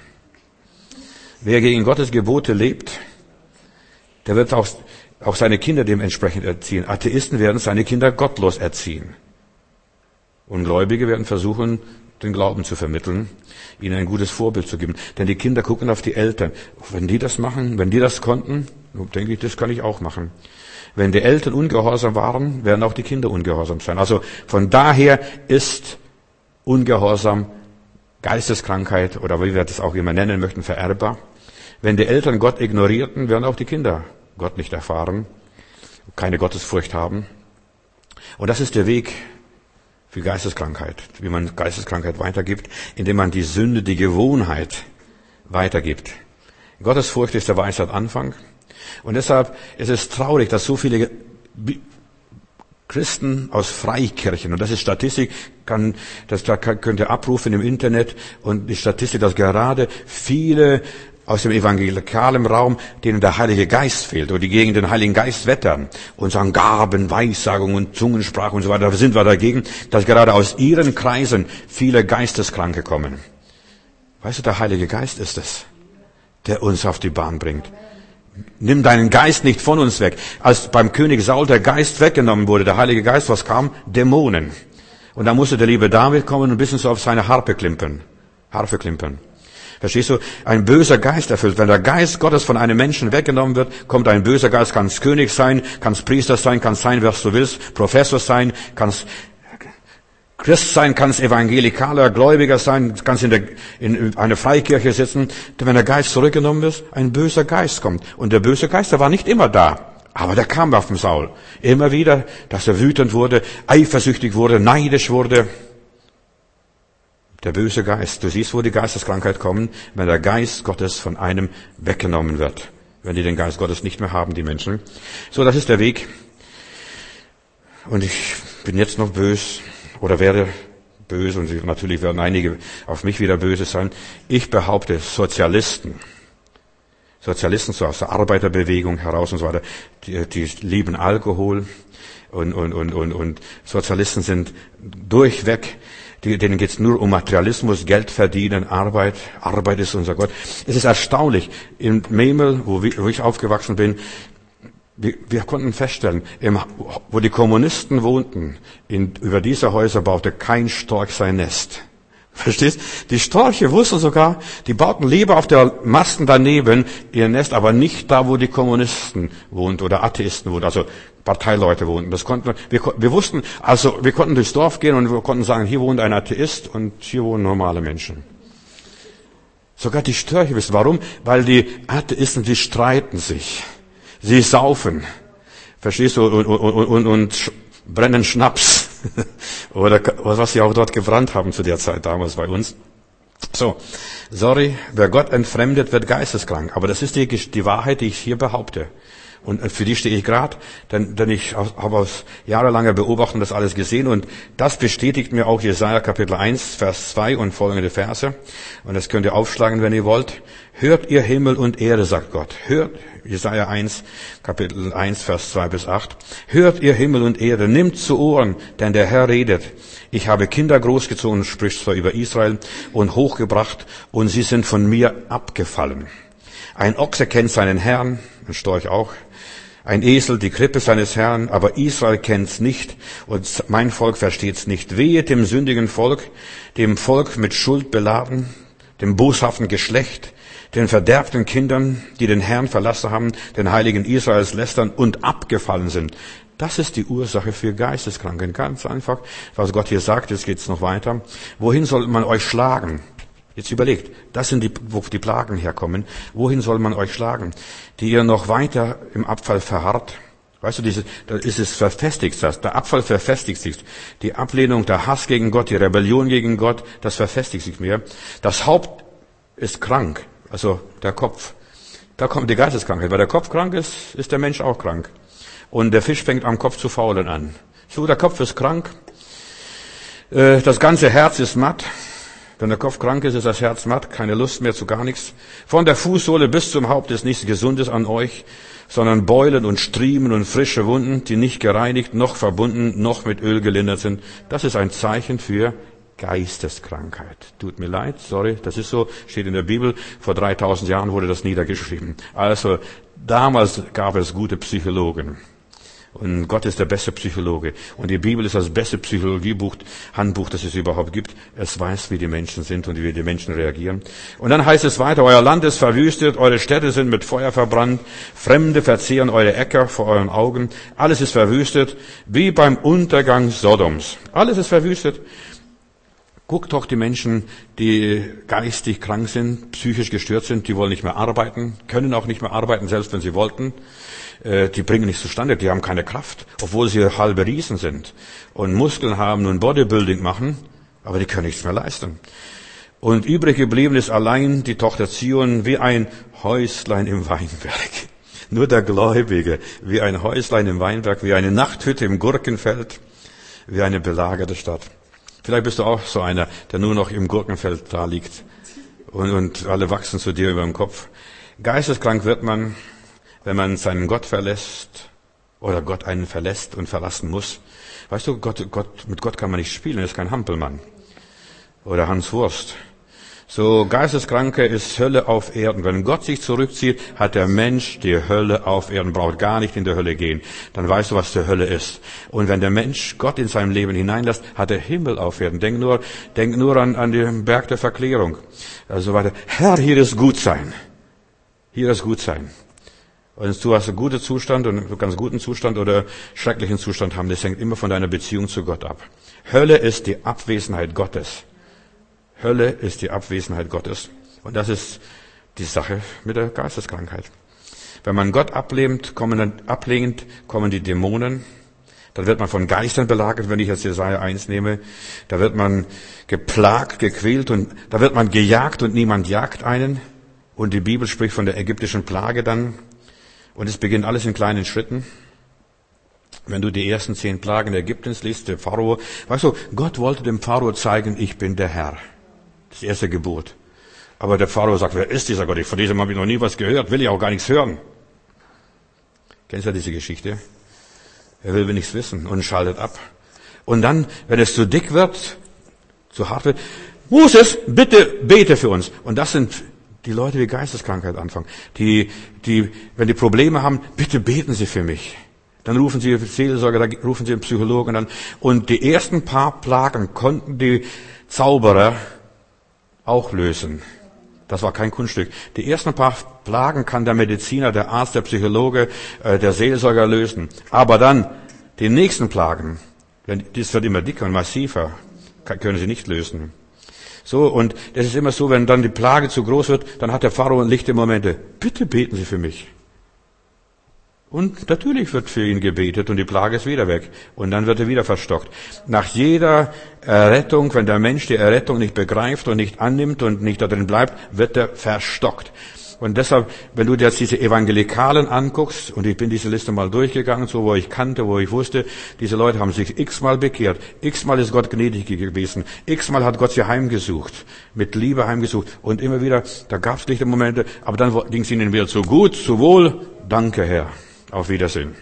Wer gegen Gottes Gebote lebt, der wird auch seine Kinder dementsprechend erziehen. Atheisten werden seine Kinder gottlos erziehen. Ungläubige werden versuchen, den Glauben zu vermitteln, ihnen ein gutes Vorbild zu geben. Denn die Kinder gucken auf die Eltern. Wenn die das machen, wenn die das konnten, denke ich, das kann ich auch machen. Wenn die Eltern ungehorsam waren, werden auch die Kinder ungehorsam sein. Also von daher ist Ungehorsam, Geisteskrankheit oder wie wir das auch immer nennen möchten, vererbbar. Wenn die Eltern Gott ignorierten, werden auch die Kinder Gott nicht erfahren, keine Gottesfurcht haben. Und das ist der Weg für Geisteskrankheit, wie man Geisteskrankheit weitergibt, indem man die Sünde, die Gewohnheit weitergibt. Gottesfurcht ist der Weisheit Anfang. Und deshalb ist es traurig, dass so viele Christen aus Freikirchen, und das ist Statistik, könnt ihr abrufen im Internet, und die Statistik, dass gerade viele aus dem evangelikalen Raum, denen der Heilige Geist fehlt, oder die gegen den Heiligen Geist wettern und sagen Gaben, Weissagung und Zungensprache und so weiter, da sind wir dagegen, dass gerade aus ihren Kreisen viele Geisteskranke kommen. Weißt du, der Heilige Geist ist es, der uns auf die Bahn bringt. Nimm deinen Geist nicht von uns weg. Als beim König Saul der Geist weggenommen wurde, der Heilige Geist, was kam? Dämonen. Und da musste der liebe David kommen und ein bisschen so auf seine Harfe klimpern. Verstehst du? Ein böser Geist erfüllt. Wenn der Geist Gottes von einem Menschen weggenommen wird, kommt ein böser Geist, kannst König sein, kannst Priester sein, kannst sein, was du willst, Professor sein, kannst Christ sein, kannst evangelikaler Gläubiger sein, kannst in einer Freikirche sitzen. Wenn der Geist zurückgenommen wird, ein böser Geist kommt. Und der böse Geist, der war nicht immer da. Aber der kam auf den Saul. Immer wieder, dass er wütend wurde, eifersüchtig wurde, neidisch wurde. Der böse Geist. Du siehst, wo die Geisteskrankheit kommt, wenn der Geist Gottes von einem weggenommen wird. Wenn die den Geist Gottes nicht mehr haben, die Menschen. So, das ist der Weg. Und ich bin jetzt noch böse oder werde böse, und natürlich werden einige auf mich wieder böse sein. Ich behaupte, Sozialisten Sozialisten, so aus der Arbeiterbewegung heraus und so weiter, die lieben Alkohol und Sozialisten sind durchweg, denen geht's nur um Materialismus, Geld verdienen, Arbeit ist unser Gott. Es ist erstaunlich, in Memel, wo ich aufgewachsen bin, wir konnten feststellen, wo die Kommunisten wohnten, über diese Häuser baute kein Storch sein Nest. Verstehst? Die Störche wussten sogar, die bauten lieber auf der Masten daneben ihr Nest, aber nicht da, wo die Kommunisten wohnten oder Atheisten wohnten, also Parteileute wohnten. Wir wussten, also wir konnten durchs Dorf gehen und wir konnten sagen, hier wohnt ein Atheist und hier wohnen normale Menschen. Sogar die Störche wissen. Warum? Weil die Atheisten, die streiten sich. Sie saufen. Verstehst du? Und brennen Schnaps. Oder was sie auch dort gebrannt haben zu der Zeit damals bei uns. So, sorry, wer Gott entfremdet, wird geisteskrank. Aber das ist die Wahrheit, die ich hier behaupte. Und für die stehe ich gerade, denn ich habe aus jahrelanger Beobachtung das alles gesehen und das bestätigt mir auch Jesaja Kapitel 1, Vers 2 und folgende Verse. Und das könnt ihr aufschlagen, wenn ihr wollt. Hört ihr Himmel und Erde, sagt Gott. Hört, Jesaja 1, Kapitel 1, Vers 2 bis 8. Hört ihr Himmel und Erde, nimmt zu Ohren, denn der Herr redet. Ich habe Kinder großgezogen, spricht zwar über Israel, und hochgebracht, und sie sind von mir abgefallen. Ein Ochse kennt seinen Herrn, ein Storch auch. Ein Esel, die Krippe seines Herrn, aber Israel kennt's nicht und mein Volk versteht's nicht. Wehe dem sündigen Volk, dem Volk mit Schuld beladen, dem boshaften Geschlecht, den verderbten Kindern, die den Herrn verlassen haben, den Heiligen Israels lästern und abgefallen sind. Das ist die Ursache für Geisteskranken. Ganz einfach, was Gott hier sagt, jetzt geht's noch weiter. Wohin soll man euch schlagen? Jetzt überlegt, das sind wo die Plagen herkommen. Wohin soll man euch schlagen? Die ihr noch weiter im Abfall verharrt. Weißt du, da ist es verfestigt das. Der Abfall verfestigt sich. Die Ablehnung, der Hass gegen Gott, die Rebellion gegen Gott, das verfestigt sich mehr. Das Haupt ist krank, also der Kopf. Da kommt die Geisteskrankheit. Weil der Kopf krank ist, ist der Mensch auch krank. Und der Fisch fängt am Kopf zu faulen an. So, der Kopf ist krank. Das ganze Herz ist matt. Wenn der Kopf krank ist, ist das Herz matt, keine Lust mehr zu gar nichts. Von der Fußsohle bis zum Haupt ist nichts Gesundes an euch, sondern Beulen und Striemen und frische Wunden, die nicht gereinigt, noch verbunden, noch mit Öl gelindert sind. Das ist ein Zeichen für Geisteskrankheit. Tut mir leid, sorry, das ist so, steht in der Bibel. Vor 3000 Jahren wurde das niedergeschrieben. Also, damals gab es gute Psychologen. Und Gott ist der beste Psychologe. Und die Bibel ist das beste Psychologiebuch, Handbuch, das es überhaupt gibt. Es weiß, wie die Menschen sind und wie die Menschen reagieren. Und dann heißt es weiter, euer Land ist verwüstet, eure Städte sind mit Feuer verbrannt, Fremde verzehren eure Äcker vor euren Augen. Alles ist verwüstet, wie beim Untergang Sodoms. Alles ist verwüstet. Guckt doch die Menschen, die geistig krank sind, psychisch gestört sind, die wollen nicht mehr arbeiten, können auch nicht mehr arbeiten, selbst wenn sie wollten. Die bringen nichts zustande, die haben keine Kraft, obwohl sie halbe Riesen sind und Muskeln haben und Bodybuilding machen, aber die können nichts mehr leisten. Und übrig geblieben ist allein die Tochter Zion wie ein Häuslein im Weinberg. Nur der Gläubige, wie ein Häuslein im Weinberg, wie eine Nachthütte im Gurkenfeld, wie eine belagerte Stadt. Vielleicht bist du auch so einer, der nur noch im Gurkenfeld da liegt und alle wachsen zu dir über den Kopf. Geisteskrank wird man, wenn man seinen Gott verlässt oder Gott einen verlässt und verlassen muss. Weißt du, mit Gott kann man nicht spielen, er ist kein Hampelmann oder Hans Wurst. So, Geisteskranke ist Hölle auf Erden. Wenn Gott sich zurückzieht, hat der Mensch die Hölle auf Erden, braucht gar nicht in die Hölle gehen. Dann weißt du, was die Hölle ist. Und wenn der Mensch Gott in sein Leben hineinlässt, hat er Himmel auf Erden. Denk nur an den Berg der Verklärung. Also weiter. Herr, hier ist gut sein. Hier ist gut sein. Und du hast einen guten Zustand und du kannst guten Zustand oder schrecklichen Zustand haben. Das hängt immer von deiner Beziehung zu Gott ab. Hölle ist die Abwesenheit Gottes. Hölle ist die Abwesenheit Gottes. Und das ist die Sache mit der Geisteskrankheit. Wenn man Gott ablehnt, kommen die Dämonen. Dann wird man von Geistern belagert, wenn ich jetzt Jesaja 1 nehme. Da wird man geplagt, gequält und da wird man gejagt und niemand jagt einen. Und die Bibel spricht von der ägyptischen Plage dann. Und es beginnt alles in kleinen Schritten. Wenn du die ersten 10 Plagen Ägyptens liest, der Pharao, weißt du, Gott wollte dem Pharao zeigen, ich bin der Herr. Das erste Gebot. Aber der Pharao sagt, wer ist dieser Gott? Von diesem habe ich noch nie was gehört, will ich auch gar nichts hören. Kennst du diese Geschichte? Er will nichts wissen und schaltet ab. Und dann, wenn es zu dick wird, zu hart wird, Moses, bitte bete für uns. Und das sind die Leute, die Geisteskrankheit anfangen. Wenn die Probleme haben, bitte beten Sie für mich. Dann rufen Sie Seelsorger, dann rufen Sie einen Psychologen an. Und die ersten paar Plagen konnten die Zauberer auch lösen. Das war kein Kunststück. Die ersten paar Plagen kann der Mediziner, der Arzt, der Psychologe, der Seelsorger lösen. Aber dann die nächsten Plagen, das wird immer dicker und massiver, können sie nicht lösen. So, und das ist immer so, wenn dann die Plage zu groß wird, dann hat der Pharao lichte Momente. Bitte beten Sie für mich. Und natürlich wird für ihn gebetet und die Plage ist wieder weg. Und dann wird er wieder verstockt. Nach jeder Errettung, wenn der Mensch die Errettung nicht begreift und nicht annimmt und nicht da drin bleibt, wird er verstockt. Und deshalb, wenn du dir jetzt diese Evangelikalen anguckst, und ich bin diese Liste mal durchgegangen, so wo ich kannte, wo ich wusste, diese Leute haben sich x-mal bekehrt, x-mal ist Gott gnädig gewesen, x-mal hat Gott sie heimgesucht, mit Liebe heimgesucht, und immer wieder, da gab es lichte Momente, aber dann ging es ihnen wieder zu gut, zu wohl, danke Herr, auf Wiedersehen.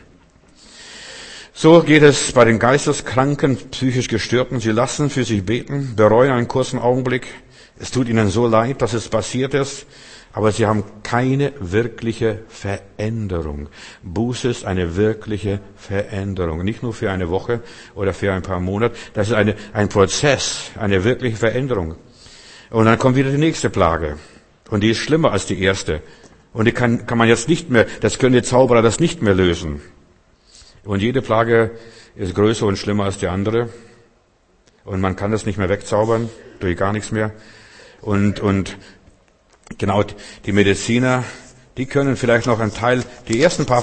So geht es bei den Geisteskranken, psychisch Gestörten, sie lassen für sich beten, bereuen einen kurzen Augenblick, es tut ihnen so leid, dass es passiert ist, aber sie haben keine wirkliche Veränderung. Buße ist eine wirkliche Veränderung. Nicht nur für eine Woche oder für ein paar Monate. Das ist ein Prozess, eine wirkliche Veränderung. Und dann kommt wieder die nächste Plage. Und die ist schlimmer als die erste. Und die kann man jetzt nicht mehr, das können die Zauberer das nicht mehr lösen. Und jede Plage ist größer und schlimmer als die andere. Und man kann das nicht mehr wegzaubern, durch gar nichts mehr. Und genau, die Mediziner, die können vielleicht noch einen Teil, die ersten paar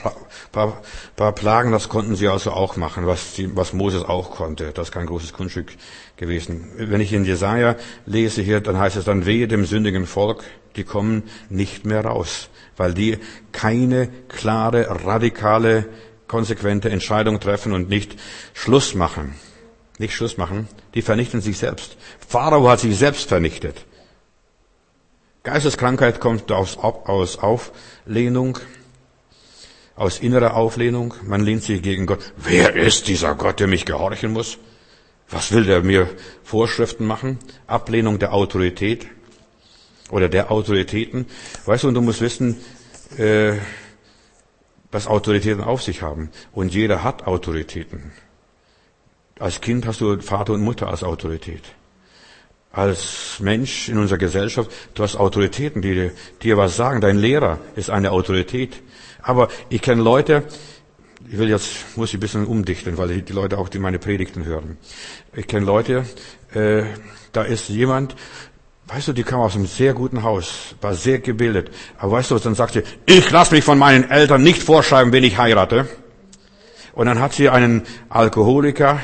Plagen, das konnten sie also auch machen, was Moses auch konnte. Das ist kein großes Kunststück gewesen. Wenn ich in Jesaja lese hier, dann heißt es dann, wehe dem sündigen Volk, die kommen nicht mehr raus, weil die keine klare, radikale, konsequente Entscheidung treffen und nicht Schluss machen. Nicht Schluss machen, die vernichten sich selbst. Pharao hat sich selbst vernichtet. Geisteskrankheit kommt aus Auflehnung, aus innerer Auflehnung. Man lehnt sich gegen Gott. Wer ist dieser Gott, der mich gehorchen muss? Was will der mir Vorschriften machen? Ablehnung der Autorität oder der Autoritäten. Weißt du, und du musst wissen, was Autoritäten auf sich haben. Und jeder hat Autoritäten. Als Kind hast du Vater und Mutter als Autorität. Als Mensch in unserer Gesellschaft, du hast Autoritäten, die dir was sagen. Dein Lehrer ist eine Autorität. Aber ich kenne Leute, muss ich ein bisschen umdichten, weil die Leute auch meine Predigten hören. Ich kenne Leute, da ist jemand, weißt du, die kam aus einem sehr guten Haus, war sehr gebildet. Aber weißt du, dann sagt sie, ich lasse mich von meinen Eltern nicht vorschreiben, wen ich heirate. Und dann hat sie einen Alkoholiker,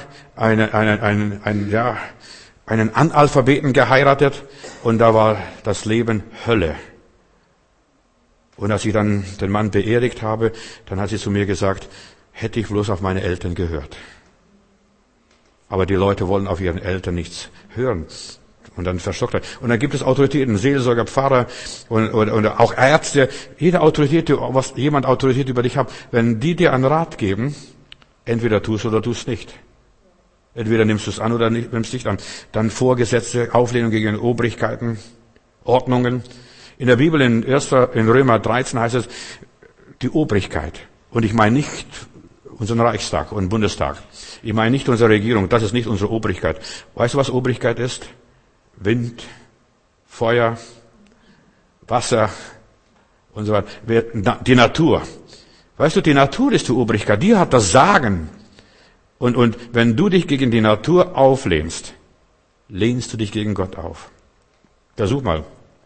einen Analphabeten geheiratet und da war das Leben Hölle. Und als ich dann den Mann beerdigt habe, dann hat sie zu mir gesagt, hätte ich bloß auf meine Eltern gehört. Aber die Leute wollen auf ihren Eltern nichts hören. Und dann verstockt er. Und dann gibt es Autoritäten, Seelsorger, Pfarrer und auch Ärzte. Jede Autorität, jemand Autorität über dich hat, wenn die dir einen Rat geben, entweder tust du oder tust nicht. Entweder nimmst du es an oder nimmst es nicht an. Dann Vorgesetzte, Auflehnung gegen Obrigkeiten, Ordnungen. In der Bibel in Römer 13 heißt es, die Obrigkeit. Und ich meine nicht unseren Reichstag und Bundestag. Ich meine nicht unsere Regierung. Das ist nicht unsere Obrigkeit. Weißt du, was Obrigkeit ist? Wind, Feuer, Wasser und so weiter. Die Natur. Weißt du, die Natur ist die Obrigkeit. Die hat das Sagen. Und wenn du dich gegen die Natur auflehnst, lehnst du dich gegen Gott auf. Versuch mal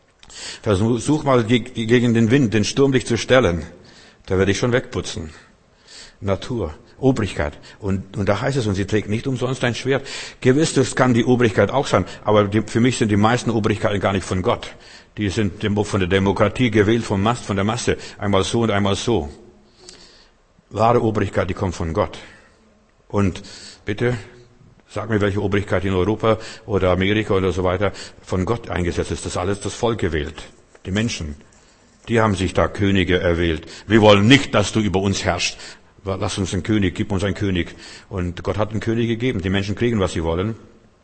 gegen den Wind, den Sturm dich zu stellen. Da werde ich schon wegputzen. Natur, Obrigkeit. Und da heißt es, und sie trägt nicht umsonst ein Schwert. Gewiss, das kann die Obrigkeit auch sein. Aber für mich sind die meisten Obrigkeiten gar nicht von Gott. Die sind von der Demokratie gewählt, von der Masse. Einmal so und einmal so. Wahre Obrigkeit, die kommt von Gott. Und bitte, Sag mir, welche Obrigkeit in Europa oder Amerika oder so weiter von Gott eingesetzt ist. Das ist alles das Volk gewählt. Die Menschen. Die haben sich da Könige erwählt. Wir wollen nicht, dass du über uns herrschst. Lass uns einen König, gib uns einen König. Und Gott hat einen König gegeben. Die Menschen kriegen, was sie wollen.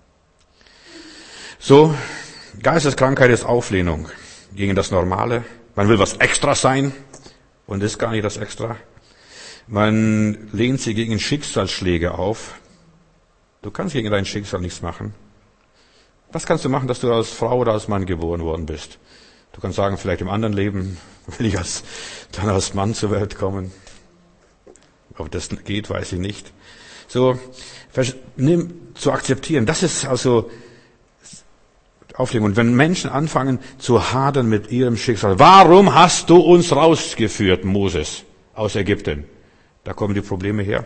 So, Geisteskrankheit ist Auflehnung gegen das Normale. Man will was extra sein und ist gar nicht das Extra. Man lehnt sich gegen Schicksalsschläge auf. Du kannst gegen dein Schicksal nichts machen. Was kannst du machen, dass du als Frau oder als Mann geboren worden bist? Du kannst sagen, vielleicht im anderen Leben will ich dann als Mann zur Welt kommen. Ob das geht, weiß ich nicht. So, zu akzeptieren, das ist also Auflehnung. Und wenn Menschen anfangen zu hadern mit ihrem Schicksal, warum hast du uns rausgeführt, Moses, aus Ägypten? Da kommen die Probleme her.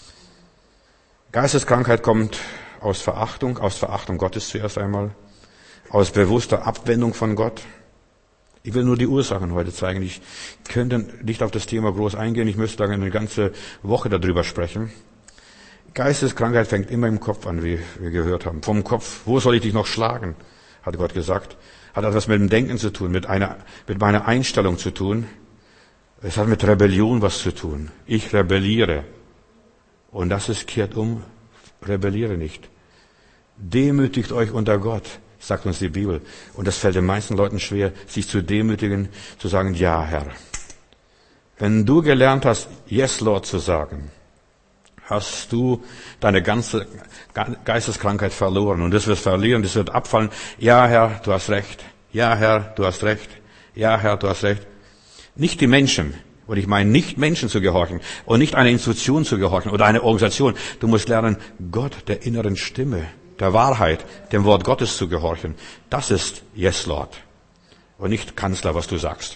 Geisteskrankheit kommt aus Verachtung Gottes zuerst einmal, aus bewusster Abwendung von Gott. Ich will nur die Ursachen heute zeigen. Ich könnte nicht auf das Thema groß eingehen. Ich müsste eine ganze Woche darüber sprechen. Geisteskrankheit fängt immer im Kopf an, wie wir gehört haben. Vom Kopf, wo soll ich dich noch schlagen, hat Gott gesagt. Hat etwas mit dem Denken zu tun, mit meiner Einstellung zu tun. Es hat mit Rebellion was zu tun. Ich rebelliere. Und das ist kehrt um. Rebelliere nicht. Demütigt euch unter Gott, sagt uns die Bibel. Und das fällt den meisten Leuten schwer, sich zu demütigen, zu sagen, ja, Herr. Wenn du gelernt hast, Yes, Lord zu sagen, hast du deine ganze Geisteskrankheit verloren. Und das wird verlieren, das wird abfallen. Ja, Herr, du hast recht. Ja, Herr, du hast recht. Ja, Herr, du hast recht. Nicht die Menschen. Und ich meine nicht Menschen zu gehorchen und nicht einer Institution zu gehorchen oder einer Organisation. Du musst lernen, Gott, der inneren Stimme, der Wahrheit, dem Wort Gottes zu gehorchen. Das ist Yes, Lord. Und nicht Kanzler, was du sagst.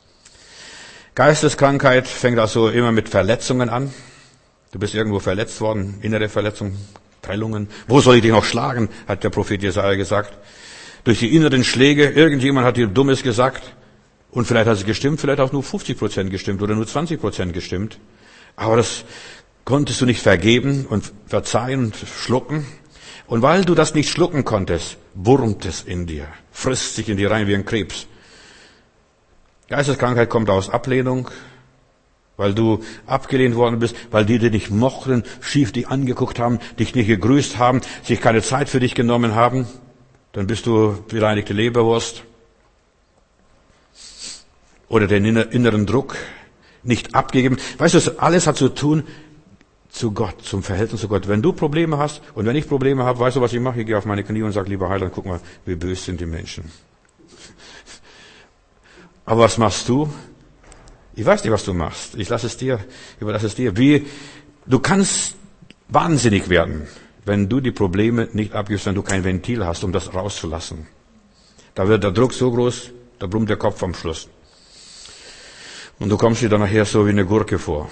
Geisteskrankheit fängt also immer mit Verletzungen an. Du bist irgendwo verletzt worden, innere Verletzungen, Prellungen. Wo soll ich dich noch schlagen, hat der Prophet Jesaja gesagt. Durch die inneren Schläge, irgendjemand hat dir Dummes gesagt. Und vielleicht hat es gestimmt, vielleicht auch nur 50% gestimmt oder nur 20% gestimmt. Aber das konntest du nicht vergeben und verzeihen und schlucken. Und weil du das nicht schlucken konntest, wurmt es in dir, frisst sich in dir rein wie ein Krebs. Geisteskrankheit kommt aus Ablehnung, weil du abgelehnt worden bist, weil die dich mochten, schief dich angeguckt haben, dich nicht gegrüßt haben, sich keine Zeit für dich genommen haben. Dann bist du bereinigte Leberwurst. Oder den inneren Druck nicht abgegeben. Weißt du, das alles hat zu tun zu Gott, zum Verhältnis zu Gott. Wenn du Probleme hast und wenn ich Probleme habe, weißt du, was ich mache? Ich gehe auf meine Knie und sage, lieber Heiland, guck mal, wie böse sind die Menschen. Aber was machst du? Ich weiß nicht, was du machst. Ich überlasse es dir. Du kannst wahnsinnig werden, wenn du die Probleme nicht abgibst, wenn du kein Ventil hast, um das rauszulassen. Da wird der Druck so groß, da brummt der Kopf am Schluss. Und du kommst dir dann nachher so wie eine Gurke vor.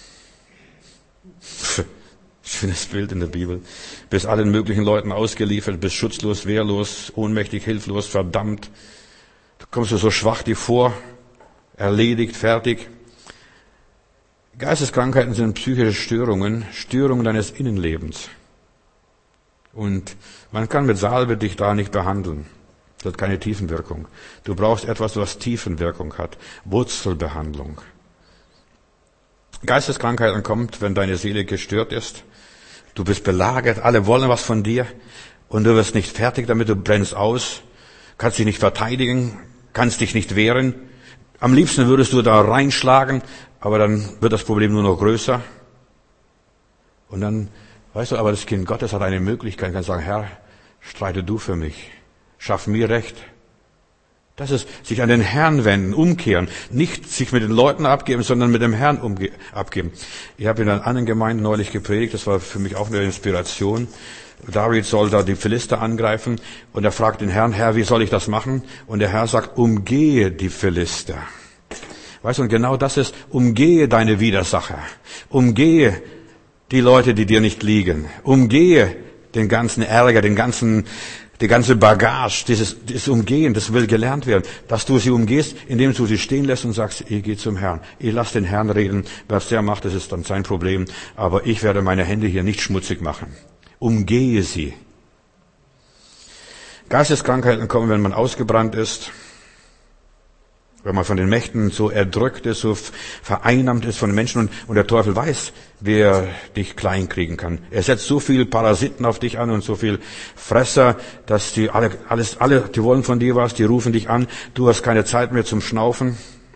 Schönes Bild in der Bibel. Bist allen möglichen Leuten ausgeliefert, bist schutzlos, wehrlos, ohnmächtig, hilflos, verdammt. Du kommst dir so schwach dir vor, erledigt, fertig. Geisteskrankheiten sind psychische Störungen deines Innenlebens. Und man kann mit Salbe dich da nicht behandeln. Das hat keine Tiefenwirkung. Du brauchst etwas, was Tiefenwirkung hat. Wurzelbehandlung. Geisteskrankheit kommt, wenn deine Seele gestört ist. Du bist belagert, alle wollen was von dir und du wirst nicht fertig damit, du brennst aus, kannst dich nicht verteidigen, kannst dich nicht wehren. Am liebsten würdest du da reinschlagen, aber dann wird das Problem nur noch größer. Und dann, weißt du, aber das Kind Gottes hat eine Möglichkeit, kann sagen, Herr, streite du für mich. Schaff mir Recht. Das ist sich an den Herrn wenden, umkehren. Nicht sich mit den Leuten abgeben, sondern mit dem Herrn abgeben. Ich habe in einer anderen Gemeinde neulich gepredigt, das war für mich auch eine Inspiration. David soll da die Philister angreifen und er fragt den Herrn, Herr, wie soll ich das machen? Und der Herr sagt, umgehe die Philister. Weißt du, und genau das ist, umgehe deine Widersacher. Umgehe die Leute, die dir nicht liegen. Umgehe den ganzen Ärger, die ganze Bagage, dieses Umgehen, das will gelernt werden. Dass du sie umgehst, indem du sie stehen lässt und sagst, ich gehe zum Herrn. Ich lasse den Herrn reden. Was der macht, das ist dann sein Problem. Aber ich werde meine Hände hier nicht schmutzig machen. Umgehe sie. Geisteskrankheiten kommen, wenn man ausgebrannt ist, wenn man von den Mächten so erdrückt ist, so vereinnahmt ist von den Menschen und der Teufel weiß, wer dich klein kriegen kann. Er setzt so viel Parasiten auf dich an und so viel Fresser, dass die alle, die wollen von dir was, die rufen dich an, du hast keine Zeit mehr zum Schnaufen.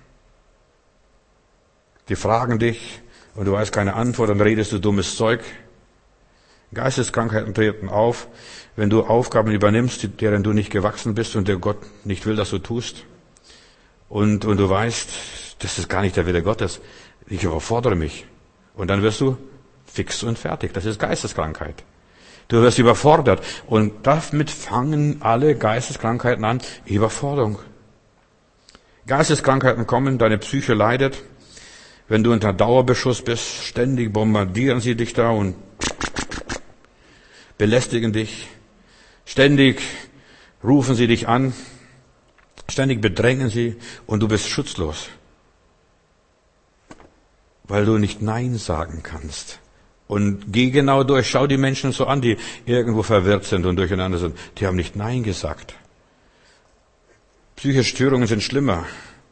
Die fragen dich und du weißt keine Antwort, dann redest du dummes Zeug. Geisteskrankheiten treten auf, wenn du Aufgaben übernimmst, deren du nicht gewachsen bist und der Gott nicht will, dass du tust. Und du weißt, das ist gar nicht der Wille Gottes. Ich überfordere mich. Und dann wirst du fix und fertig. Das ist Geisteskrankheit. Du wirst überfordert. Und damit fangen alle Geisteskrankheiten an. Überforderung. Geisteskrankheiten kommen, deine Psyche leidet. Wenn du unter Dauerbeschuss bist, ständig bombardieren sie dich da und belästigen dich. Ständig rufen sie dich an. Ständig bedrängen sie und du bist schutzlos, weil du nicht Nein sagen kannst. Und geh genau durch, schau die Menschen so an, die irgendwo verwirrt sind und durcheinander sind. Die haben nicht Nein gesagt. Psychische Störungen sind schlimmer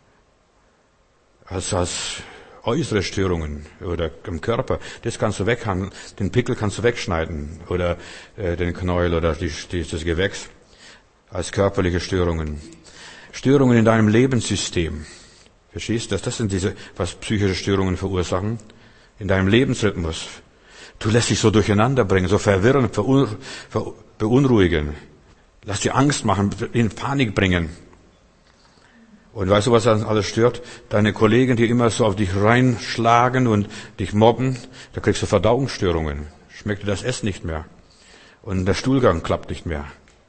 als äußere Störungen oder im Körper. Das kannst du weghaben, den Pickel kannst du wegschneiden oder den Knäuel oder das Gewächs als körperliche Störungen. Störungen in deinem Lebenssystem. Verstehst du? Das sind diese, was psychische Störungen verursachen. In deinem Lebensrhythmus. Du lässt dich so durcheinander bringen, so verwirren, beunruhigen. Lass dir Angst machen, in Panik bringen. Und weißt du, was das alles stört? Deine Kollegen, die immer so auf dich reinschlagen und dich mobben, da kriegst du Verdauungsstörungen. Schmeckt dir das Essen nicht mehr. Und der Stuhlgang klappt nicht mehr.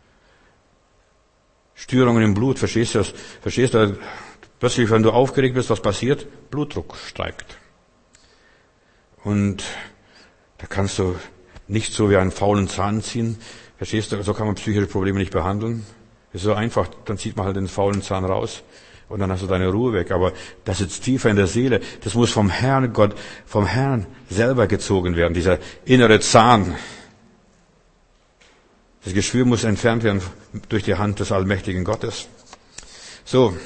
Störungen im Blut, verstehst du das? Verstehst du, plötzlich, wenn du aufgeregt bist, was passiert? Blutdruck steigt. Und da kannst du nicht so wie einen faulen Zahn ziehen. Verstehst du, so kann man psychische Probleme nicht behandeln. Das ist so einfach, dann zieht man halt den faulen Zahn raus und dann hast du deine Ruhe weg. Aber das sitzt tiefer in der Seele. Das muss vom Herrn Gott, vom Herrn selber gezogen werden, dieser innere Zahn. Das Geschwür muss entfernt werden durch die Hand des allmächtigen Gottes. So,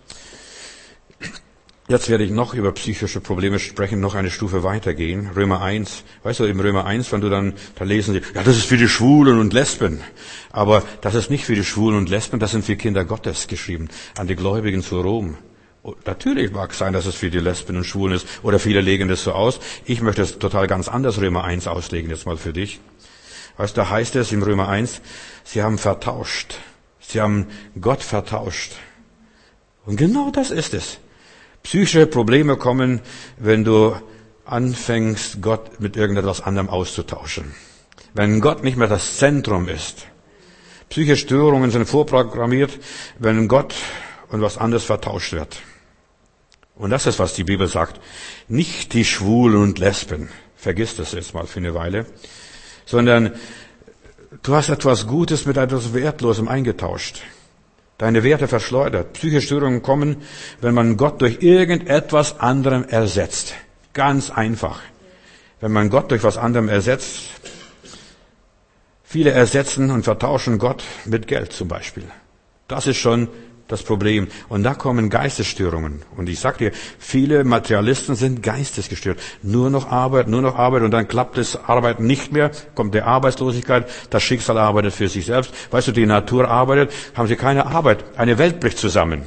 jetzt werde ich noch über psychische Probleme sprechen, noch eine Stufe weitergehen. Römer 1. Weißt du, im Römer 1, wenn du da lesen sie, ja, das ist für die Schwulen und Lesben. Aber das ist nicht für die Schwulen und Lesben, das sind für Kinder Gottes geschrieben, an die Gläubigen zu Rom. Und natürlich mag es sein, dass es für die Lesben und Schwulen ist, oder viele legen das so aus. Ich möchte es total ganz anders Römer 1 auslegen, jetzt mal für dich. Weißt du, da heißt es im Römer 1, sie haben vertauscht. Sie haben Gott vertauscht. Und genau das ist es. Psychische Probleme kommen, wenn du anfängst, Gott mit irgendetwas anderem auszutauschen. Wenn Gott nicht mehr das Zentrum ist. Psychische Störungen sind vorprogrammiert, wenn Gott und was anderes vertauscht wird. Und das ist, was die Bibel sagt. Nicht die Schwulen und Lesben. Vergiss das jetzt mal für eine Weile. Sondern du hast etwas Gutes mit etwas Wertlosem eingetauscht. Deine Werte verschleudert. Psychische Störungen kommen, wenn man Gott durch irgendetwas anderem ersetzt. Ganz einfach. Wenn man Gott durch was anderem ersetzt. Viele ersetzen und vertauschen Gott mit Geld zum Beispiel. Das ist schon das Problem. Und da kommen Geistesstörungen. Und ich sag dir, viele Materialisten sind geistesgestört. Nur noch Arbeit und dann klappt das Arbeiten nicht mehr, kommt die Arbeitslosigkeit, das Schicksal arbeitet für sich selbst. Weißt du, die Natur arbeitet, haben sie keine Arbeit. Eine Welt bricht zusammen.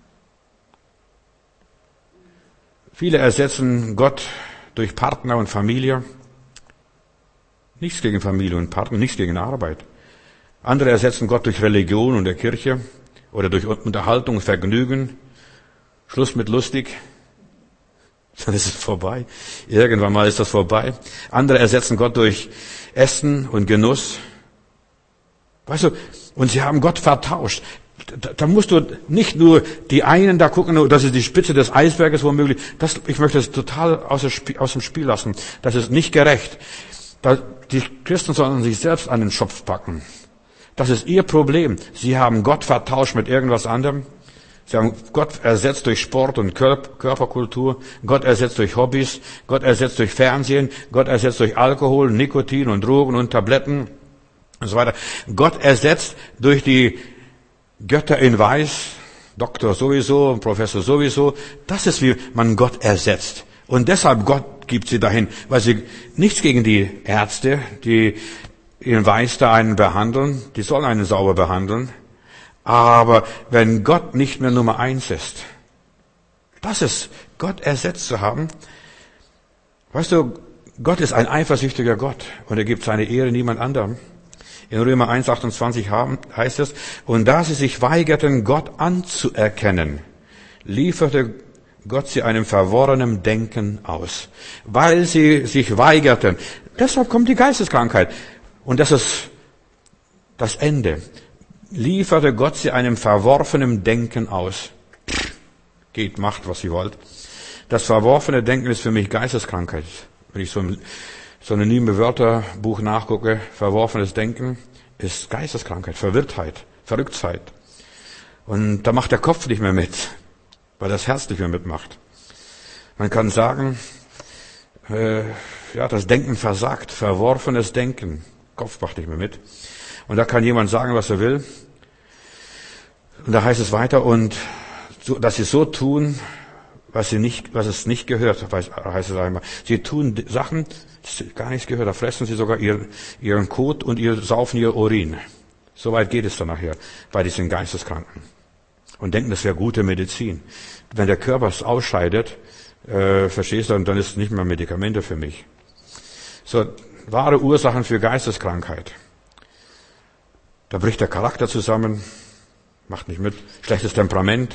Viele ersetzen Gott durch Partner und Familie. Nichts gegen Familie und Partner, nichts gegen Arbeit. Andere ersetzen Gott durch Religion und der Kirche. Oder durch Unterhaltung, Vergnügen, Schluss mit lustig, dann ist es vorbei. Irgendwann mal ist das vorbei. Andere ersetzen Gott durch Essen und Genuss. Weißt du, und sie haben Gott vertauscht. Da musst du nicht nur die einen da gucken, das ist die Spitze des Eisberges womöglich. Ich möchte das total aus dem Spiel lassen. Das ist nicht gerecht. Die Christen sollen sich selbst an den Schopf packen. Das ist ihr Problem. Sie haben Gott vertauscht mit irgendwas anderem. Sie haben Gott ersetzt durch Sport und Körperkultur, Gott ersetzt durch Hobbys, Gott ersetzt durch Fernsehen, Gott ersetzt durch Alkohol, Nikotin und Drogen und Tabletten und so weiter. Gott ersetzt durch die Götter in Weiß, Doktor sowieso, Professor sowieso. Das ist, wie man Gott ersetzt. Und deshalb Gott gibt sie dahin, weil sie nichts gegen die Ärzte, die in Weiß da einen behandeln, die sollen einen sauber behandeln. Aber wenn Gott nicht mehr Nummer 1 ist, das ist, Gott ersetzt zu haben. Weißt du, Gott ist ein eifersüchtiger Gott und er gibt seine Ehre niemand anderem. In Römer 1,28 heißt es, und da sie sich weigerten, Gott anzuerkennen, lieferte Gott sie einem verworrenen Denken aus. Weil sie sich weigerten. Deshalb kommt die Geisteskrankheit. Und das ist das Ende. Lieferte Gott sie einem verworfenen Denken aus. Geht, macht, was ihr wollt. Das verworfene Denken ist für mich Geisteskrankheit. Wenn ich so ein synonyme Wörterbuch nachgucke, verworfenes Denken ist Geisteskrankheit, Verwirrtheit, Verrücktheit. Und da macht der Kopf nicht mehr mit, weil das Herz nicht mehr mitmacht. Man kann sagen, das Denken versagt, verworfenes Denken. Kopf macht nicht mehr mit. Und da kann jemand sagen, was er will. Und da heißt es weiter, und so, dass sie so tun, was es nicht gehört, heißt es einmal. Sie tun Sachen, gar nichts gehört, da fressen sie sogar ihren Kot und saufen ihr Urin. So weit geht es dann nachher bei diesen Geisteskranken. Und denken, das wäre gute Medizin. Wenn der Körper es ausscheidet, verstehst du, dann ist es nicht mehr Medikamente für mich. So, wahre Ursachen für Geisteskrankheit. Da bricht der Charakter zusammen, macht nicht mit, schlechtes Temperament.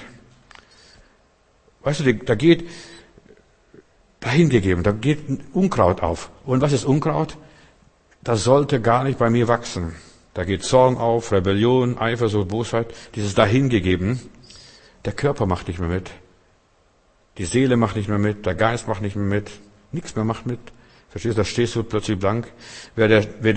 Weißt du, da geht dahingegeben, da geht Unkraut auf. Und was ist Unkraut? Das sollte gar nicht bei mir wachsen. Da geht Zorn auf, Rebellion, Eifersucht, Bosheit, dieses dahingegeben. Der Körper macht nicht mehr mit. Die Seele macht nicht mehr mit, der Geist macht nicht mehr mit, nichts mehr macht mit. Verstehst du, da stehst du plötzlich blank. Wer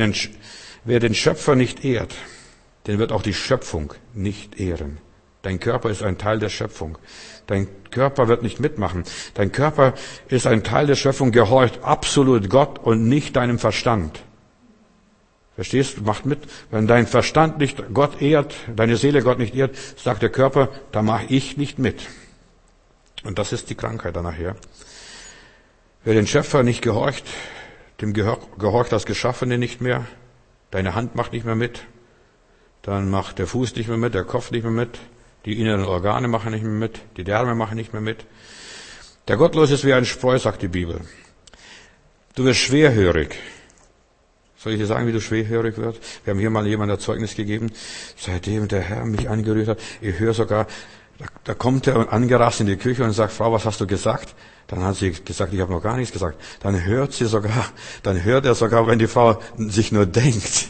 den Schöpfer nicht ehrt, den wird auch die Schöpfung nicht ehren. Dein Körper ist ein Teil der Schöpfung. Dein Körper wird nicht mitmachen. Dein Körper ist ein Teil der Schöpfung, gehorcht absolut Gott und nicht deinem Verstand. Verstehst du? Macht mit. Wenn dein Verstand nicht Gott ehrt, deine Seele Gott nicht ehrt, sagt der Körper, da mache ich nicht mit. Und das ist die Krankheit dann nachher. Wer den Schöpfer nicht gehorcht, dem gehorcht das Geschaffene nicht mehr. Deine Hand macht nicht mehr mit. Dann macht der Fuß nicht mehr mit, der Kopf nicht mehr mit. Die inneren Organe machen nicht mehr mit. Die Därme machen nicht mehr mit. Der Gottlose ist wie ein Spreu, sagt die Bibel. Du wirst schwerhörig. Soll ich dir sagen, wie du schwerhörig wirst? Wir haben hier mal jemand ein Zeugnis gegeben. Seitdem der Herr mich angerührt hat, ich höre sogar, da kommt er angerast in die Küche und sagt, Frau, was hast du gesagt? Dann hat sie gesagt, ich habe noch gar nichts gesagt. Dann hört er sogar, wenn die Frau sich nur denkt.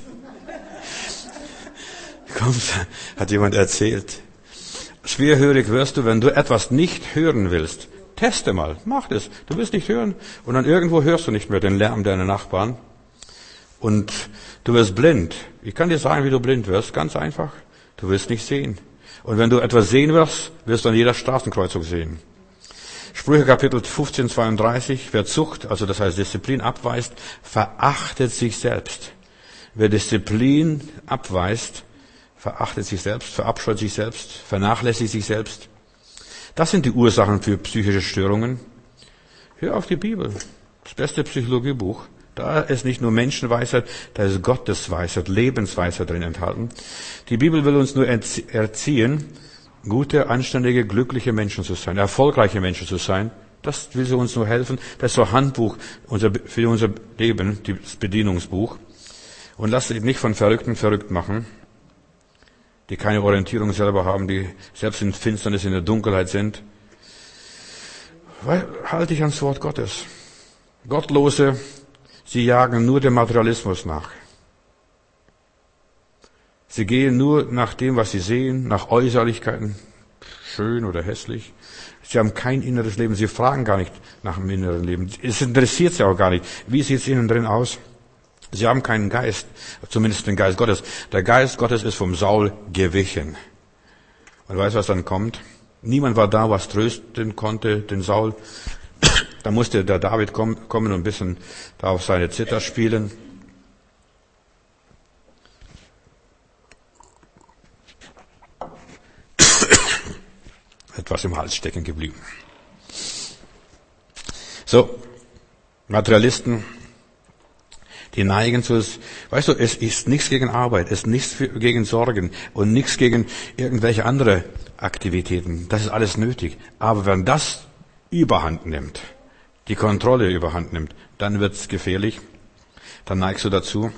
Kommt, hat jemand erzählt. Schwerhörig wirst du, wenn du etwas nicht hören willst. Teste mal, mach das. Du willst nicht hören. Und dann irgendwo hörst du nicht mehr den Lärm deiner Nachbarn. Und du wirst blind. Ich kann dir sagen, wie du blind wirst. Ganz einfach. Du wirst nicht sehen. Und wenn du etwas sehen wirst, wirst du an jeder Straßenkreuzung sehen. Sprüche Kapitel 15, 32. Wer Zucht, also das heißt Disziplin abweist, verachtet sich selbst. Wer Disziplin abweist, verachtet sich selbst, verabscheut sich selbst, vernachlässigt sich selbst. Das sind die Ursachen für psychische Störungen. Hör auf die Bibel. Das beste Psychologiebuch. Da ist nicht nur Menschenweisheit, da ist Gottesweisheit, Lebensweisheit drin enthalten. Die Bibel will uns nur erziehen, gute, anständige, glückliche Menschen zu sein, erfolgreiche Menschen zu sein. Das will sie uns nur helfen. Das ist so ein Handbuch für unser Leben, das Bedienungsbuch. Und lass dich nicht von Verrückten verrückt machen, die keine Orientierung selber haben, die selbst in Finsternis, in der Dunkelheit sind. Halt dich ans Wort Gottes. Gottlose, sie jagen nur dem Materialismus nach. Sie gehen nur nach dem, was sie sehen, nach Äußerlichkeiten, schön oder hässlich. Sie haben kein inneres Leben. Sie fragen gar nicht nach dem inneren Leben. Es interessiert sie auch gar nicht. Wie sieht es innen drin aus? Sie haben keinen Geist, zumindest den Geist Gottes. Der Geist Gottes ist vom Saul gewichen. Und weißt du, was dann kommt? Niemand war da, was trösten konnte, den Saul. Da musste der David kommen und ein bisschen da auf seine Zither spielen. Etwas im Hals stecken geblieben. So, Materialisten, die neigen zu, weißt du, es ist nichts gegen Arbeit, es ist nichts gegen Sorgen und nichts gegen irgendwelche andere Aktivitäten. Das ist alles nötig. Aber wenn das Überhand nimmt, die Kontrolle überhand nimmt, dann wird's gefährlich. Dann neigst du dazu.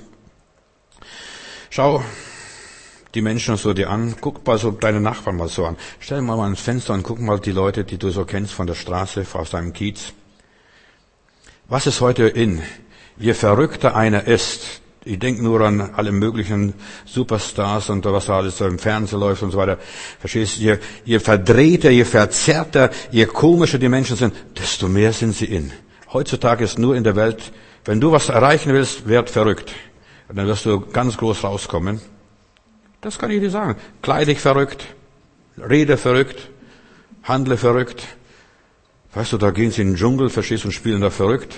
Schau die Menschen so dir an, guck mal so deine Nachbarn mal so an. Stell dir mal ans Fenster und guck mal die Leute, die du so kennst von der Straße, aus deinem Kiez. Was ist heute in? Je verrückter einer ist, ich denke nur an alle möglichen Superstars und was da alles so im Fernsehen läuft und so weiter. Verstehst du? Je verdrehter, je verzerrter, je komischer die Menschen sind, desto mehr sind sie in. Heutzutage ist nur in der Welt, wenn du was erreichen willst, werd verrückt. Und dann wirst du ganz groß rauskommen. Das kann ich dir sagen. Kleid dich verrückt, rede verrückt, handle verrückt. Weißt du, da gehen sie in den Dschungel, verstehst du, und spielen da verrückt.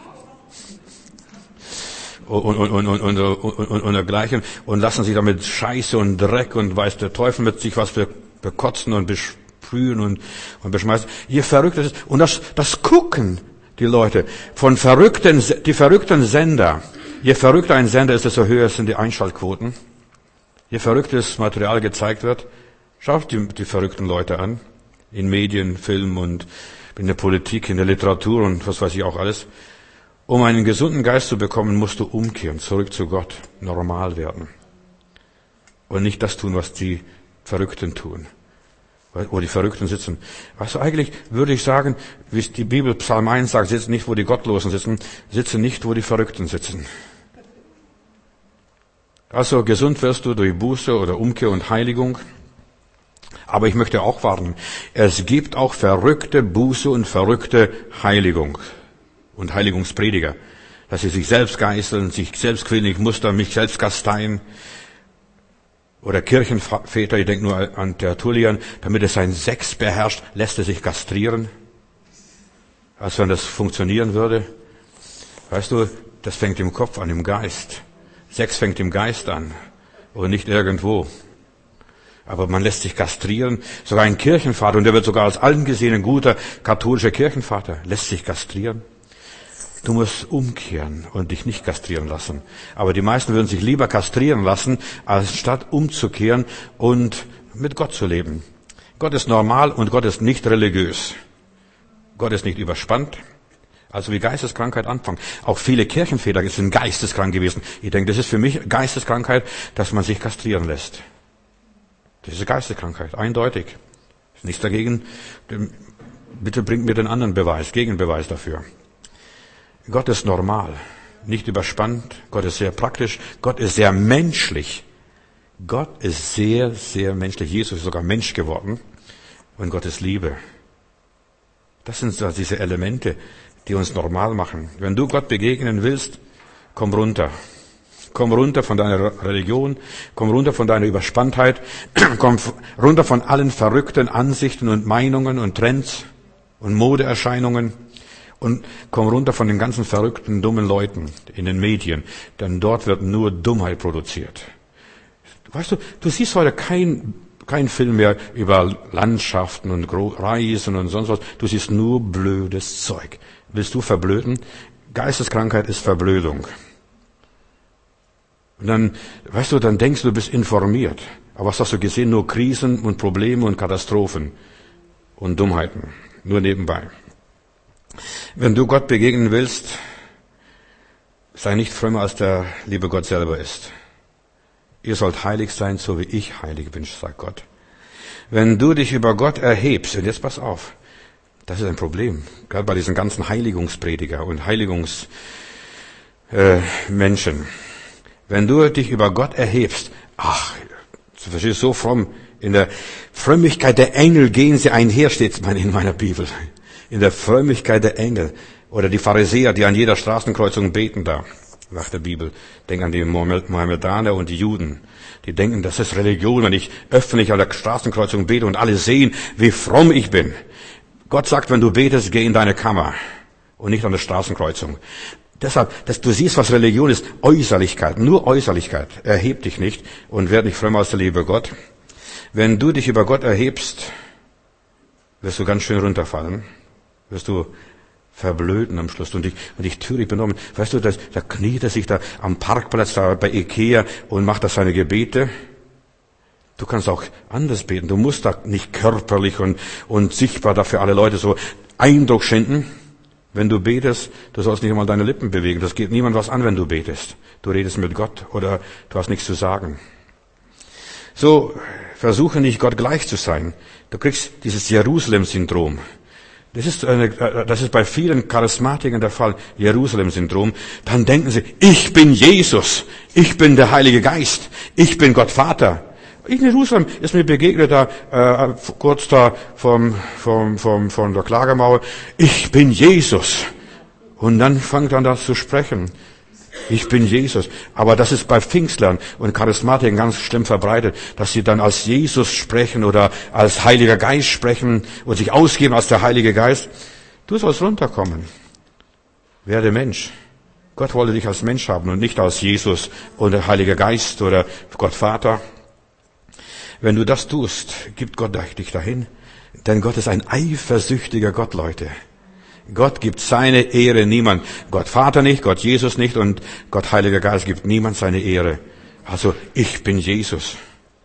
Und dergleichen und lassen sich damit Scheiße und Dreck und weiß der Teufel mit sich was bekotzen und besprühen und beschmeißen. Je verrückter ist, und das gucken die Leute von die verrückten Sender. Je verrückter ein Sender ist, desto höher sind die Einschaltquoten. Je verrücktes Material gezeigt wird, schaut die verrückten Leute an. In Medien, Film und in der Politik, in der Literatur und was weiß ich auch alles. Um einen gesunden Geist zu bekommen, musst du umkehren, zurück zu Gott, normal werden. Und nicht das tun, was die Verrückten tun. Wo die Verrückten sitzen. Also eigentlich würde ich sagen, wie es die Bibel Psalm 1 sagt, sitzen nicht, wo die Gottlosen sitzen, sitzen nicht, wo die Verrückten sitzen. Also gesund wirst du durch Buße oder Umkehr und Heiligung. Aber ich möchte auch warnen, es gibt auch verrückte Buße und verrückte Heiligung. Und Heiligungsprediger, dass sie sich selbst geißeln, sich selbst quälen, ich muss da mich selbst kasteien. Oder Kirchenväter, ich denke nur an Tertullian, damit er sein Sex beherrscht, lässt er sich kastrieren. Als wenn das funktionieren würde. Weißt du, das fängt im Kopf an, im Geist. Sex fängt im Geist an und nicht irgendwo. Aber man lässt sich kastrieren. Sogar ein Kirchenvater, und der wird sogar als allen gesehen ein guter katholischer Kirchenvater, lässt sich kastrieren. Du musst umkehren und dich nicht kastrieren lassen. Aber die meisten würden sich lieber kastrieren lassen, als statt umzukehren und mit Gott zu leben. Gott ist normal und Gott ist nicht religiös. Gott ist nicht überspannt. Also wie Geisteskrankheit anfangen. Auch viele Kirchenväter sind geisteskrank gewesen. Ich denke, das ist für mich Geisteskrankheit, dass man sich kastrieren lässt. Das ist Geisteskrankheit, eindeutig. Nichts dagegen. Bitte bringt mir den anderen Beweis, Gegenbeweis dafür. Gott ist normal, nicht überspannt. Gott ist sehr praktisch. Gott ist sehr menschlich. Gott ist sehr, sehr menschlich. Jesus ist sogar Mensch geworden. Und Gott ist Liebe. Das sind so diese Elemente, die uns normal machen. Wenn du Gott begegnen willst, komm runter. Komm runter von deiner Religion, komm runter von deiner Überspanntheit, komm runter von allen verrückten Ansichten und Meinungen und Trends und Modeerscheinungen und komm runter von den ganzen verrückten, dummen Leuten in den Medien, denn dort wird nur Dummheit produziert. Weißt du, du siehst heute kein Film mehr über Landschaften und Reisen und sonst was. Du siehst nur blödes Zeug. Willst du verblöden? Geisteskrankheit ist Verblödung. Und dann, weißt du, dann denkst du, du bist informiert. Aber was hast du gesehen? Nur Krisen und Probleme und Katastrophen und Dummheiten. Nur nebenbei. Wenn du Gott begegnen willst, sei nicht frömmer, als der liebe Gott selber ist. Ihr sollt heilig sein, so wie ich heilig bin, sagt Gott. Wenn du dich über Gott erhebst, und jetzt pass auf, das ist ein Problem, gerade bei diesen ganzen Heiligungsprediger und Heiligungsmenschen. Wenn du dich über Gott erhebst, du verstehst, so fromm, in der Frömmigkeit der Engel gehen sie einher, steht in meiner Bibel. In der Frömmigkeit der Engel. Oder die Pharisäer, die an jeder Straßenkreuzung beten da. nach der Bibel. Denk an die Mohammedaner und die Juden. Die denken, das ist Religion, wenn ich öffentlich an der Straßenkreuzung bete und alle sehen, wie fromm ich bin. Gott sagt, wenn du betest, geh in deine Kammer und nicht an der Straßenkreuzung. Deshalb, du siehst, was Religion ist, Äußerlichkeit, nur Äußerlichkeit. Erheb dich nicht und werd nicht frömmer als der liebe Gott. Wenn du dich über Gott erhebst, wirst du ganz schön runterfallen, wirst du verblöden am Schluss und dich töricht benommen. Weißt du, da kniet er sich da am Parkplatz da bei Ikea und macht da seine Gebete. Du kannst auch anders beten. Du musst da nicht körperlich und sichtbar da für alle Leute so Eindruck schinden. Wenn du betest, du sollst nicht einmal deine Lippen bewegen. Das geht niemand was an, wenn du betest. Du redest mit Gott oder du hast nichts zu sagen. So, versuche nicht Gott gleich zu sein. Du kriegst dieses Jerusalem-Syndrom. Das ist bei vielen Charismatikern der Fall, Jerusalem-Syndrom. Dann denken sie, ich bin Jesus, ich bin der Heilige Geist, ich bin Gott Vater. In Jerusalem ist mir begegnet da kurz da von der Klagemauer. Ich bin Jesus. Und dann fängt an das zu sprechen. Ich bin Jesus. Aber das ist bei Pfingstlern und Charismatikern ganz schlimm verbreitet, dass sie dann als Jesus sprechen oder als Heiliger Geist sprechen und sich ausgeben als der Heilige Geist. Du sollst runterkommen. Werde Mensch. Gott wollte dich als Mensch haben und nicht als Jesus oder Heiliger Geist oder Gott Vater. Wenn du das tust, gibt Gott dich dahin. Denn Gott ist ein eifersüchtiger Gott, Leute. Gott gibt seine Ehre niemand. Gott Vater nicht, Gott Jesus nicht und Gott Heiliger Geist gibt niemand seine Ehre. Also, ich bin Jesus.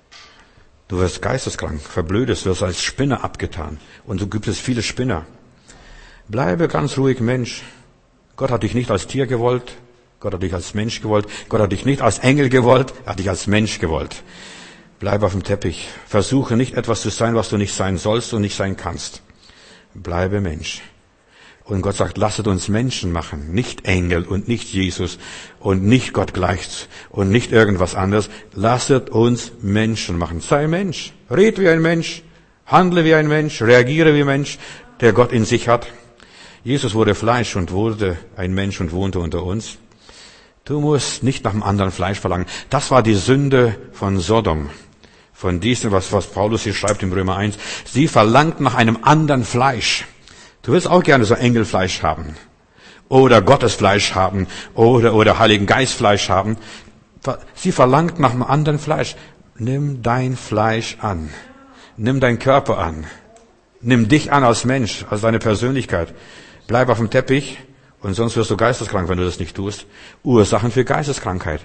Du wirst geisteskrank, verblödest, wirst als Spinner abgetan. Und so gibt es viele Spinner. Bleibe ganz ruhig Mensch. Gott hat dich nicht als Tier gewollt. Gott hat dich als Mensch gewollt. Gott hat dich nicht als Engel gewollt. Er hat dich als Mensch gewollt. Bleib auf dem Teppich. Versuche nicht etwas zu sein, was du nicht sein sollst und nicht sein kannst. Bleibe Mensch. Und Gott sagt, lasset uns Menschen machen, nicht Engel und nicht Jesus und nicht Gott gleich und nicht irgendwas anderes. Lasset uns Menschen machen. Sei Mensch, red wie ein Mensch, handle wie ein Mensch, reagiere wie ein Mensch, der Gott in sich hat. Jesus wurde Fleisch und wurde ein Mensch und wohnte unter uns. Du musst nicht nach dem anderen Fleisch verlangen. Das war die Sünde von Sodom. Von diesem, was Paulus hier schreibt im Römer 1. Sie verlangt nach einem anderen Fleisch. Du willst auch gerne so Engelfleisch haben. Oder Gottesfleisch haben. Oder Heiligen Geistfleisch haben. Sie verlangt nach einem anderen Fleisch. Nimm dein Fleisch an. Nimm deinen Körper an. Nimm dich an als Mensch, als deine Persönlichkeit. Bleib auf dem Teppich und sonst wirst du geisteskrank, wenn du das nicht tust. Ursachen für Geisteskrankheit.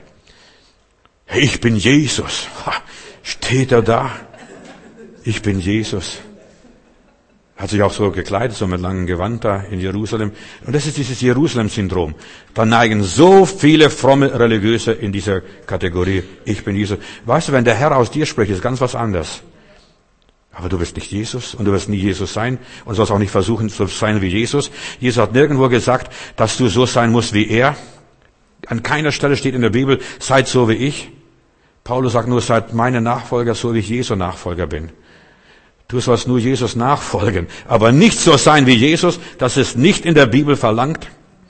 Ich bin Jesus. Steht er da? Ich bin Jesus. Hat sich auch so gekleidet, so mit langem Gewand da in Jerusalem. Und das ist dieses Jerusalem-Syndrom. Da neigen so viele fromme Religiöse in dieser Kategorie. Ich bin Jesus. Weißt du, wenn der Herr aus dir spricht, ist ganz was anderes. Aber du bist nicht Jesus und du wirst nie Jesus sein und sollst auch nicht versuchen zu sein wie Jesus. Jesus hat nirgendwo gesagt, dass du so sein musst wie er. An keiner Stelle steht in der Bibel, seid so wie ich. Paulus sagt nur, seid meine Nachfolger, so wie ich Jesu Nachfolger bin. Du sollst nur Jesus nachfolgen, aber nicht so sein wie Jesus, das ist nicht in der Bibel verlangt.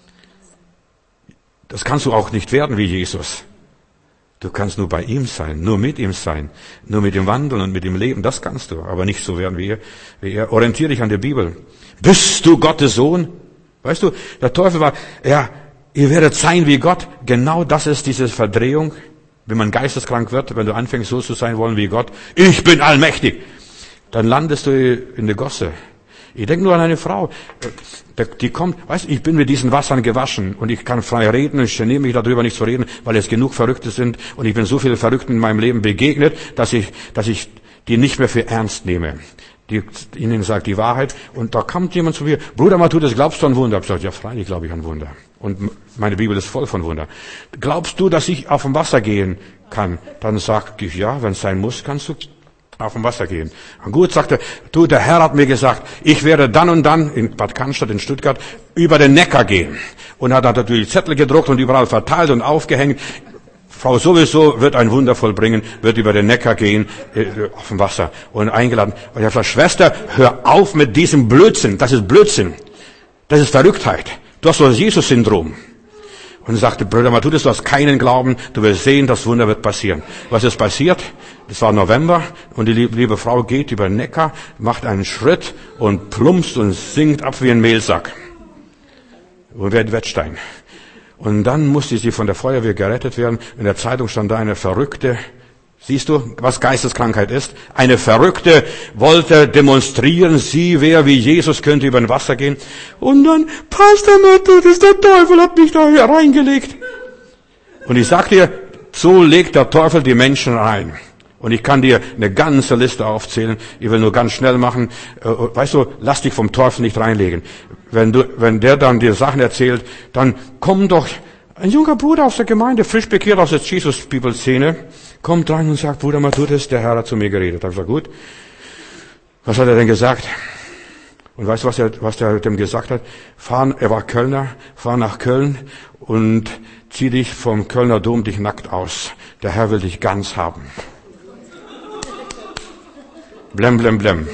Das kannst du auch nicht werden wie Jesus. Du kannst nur bei ihm sein, nur mit ihm sein, nur mit ihm wandeln und mit ihm leben, das kannst du, aber nicht so werden wie er. Orientiere dich an der Bibel. Bist du Gottes Sohn? Weißt du, der Teufel war, ja, ihr werdet sein wie Gott. Genau das ist diese Verdrehung, wenn man geisteskrank wird, wenn du anfängst so zu sein wollen wie Gott. Ich bin allmächtig. Dann landest du in der Gosse. Ich denke nur an eine Frau, die kommt, weißt du, ich bin mit diesen Wassern gewaschen und ich kann frei reden und ich geniere mich darüber nicht zu reden, weil es genug Verrückte sind und ich bin so viele Verrückten in meinem Leben begegnet, dass ich die nicht mehr für ernst nehme. Die ihnen sagt die Wahrheit und da kommt jemand zu mir, Bruder Matthäus, glaubst du an Wunder? Ich habe gesagt, ja freilich glaube ich an Wunder. Und meine Bibel ist voll von Wunder. Glaubst du, dass ich auf dem Wasser gehen kann? Dann sagt ich, ja, wenn es sein muss, kannst du auf dem Wasser gehen. Und gut, sagte, du, der Herr hat mir gesagt, ich werde dann und dann in Bad Cannstatt in Stuttgart über den Neckar gehen. Und hat natürlich Zettel gedruckt und überall verteilt und aufgehängt. Frau sowieso wird ein Wunder vollbringen, wird über den Neckar gehen, auf dem Wasser und eingeladen. Und ich habe gesagt, Schwester, hör auf mit diesem Blödsinn. Das ist Blödsinn. Das ist Verrücktheit. Du hast so das Jesus-Syndrom. Und sagte, Bruder Matthäus, du hast keinen Glauben, du wirst sehen, das Wunder wird passieren. Was ist passiert? Es war November und die liebe Frau geht über den Neckar, macht einen Schritt und plumpst und sinkt ab wie ein Mehlsack. Und wird Wettstein. Und dann musste sie von der Feuerwehr gerettet werden. In der Zeitung stand da eine Verrückte. Siehst du, was Geisteskrankheit ist? Eine Verrückte wollte demonstrieren, sie wäre wie Jesus, könnte über ein Wasser gehen. Und dann, Pastor Matthäus, der Teufel hat mich da reingelegt. Und ich sag dir, so legt der Teufel die Menschen rein. Und ich kann dir eine ganze Liste aufzählen. Ich will nur ganz schnell machen. Weißt du, lass dich vom Teufel nicht reinlegen. Wenn der dann dir Sachen erzählt, dann komm doch, ein junger Bruder aus der Gemeinde, frisch bekehrt aus der Jesus-People-Szene, kommt rein und sagt, Bruder Matthäus, der Herr hat zu mir geredet. Da habe ich gesagt, gut. Was hat er denn gesagt? Und weißt du, was er dem gesagt hat? Er war Kölner, fahr nach Köln und zieh dich vom Kölner Dom dich nackt aus. Der Herr will dich ganz haben. Blem, blem, blem.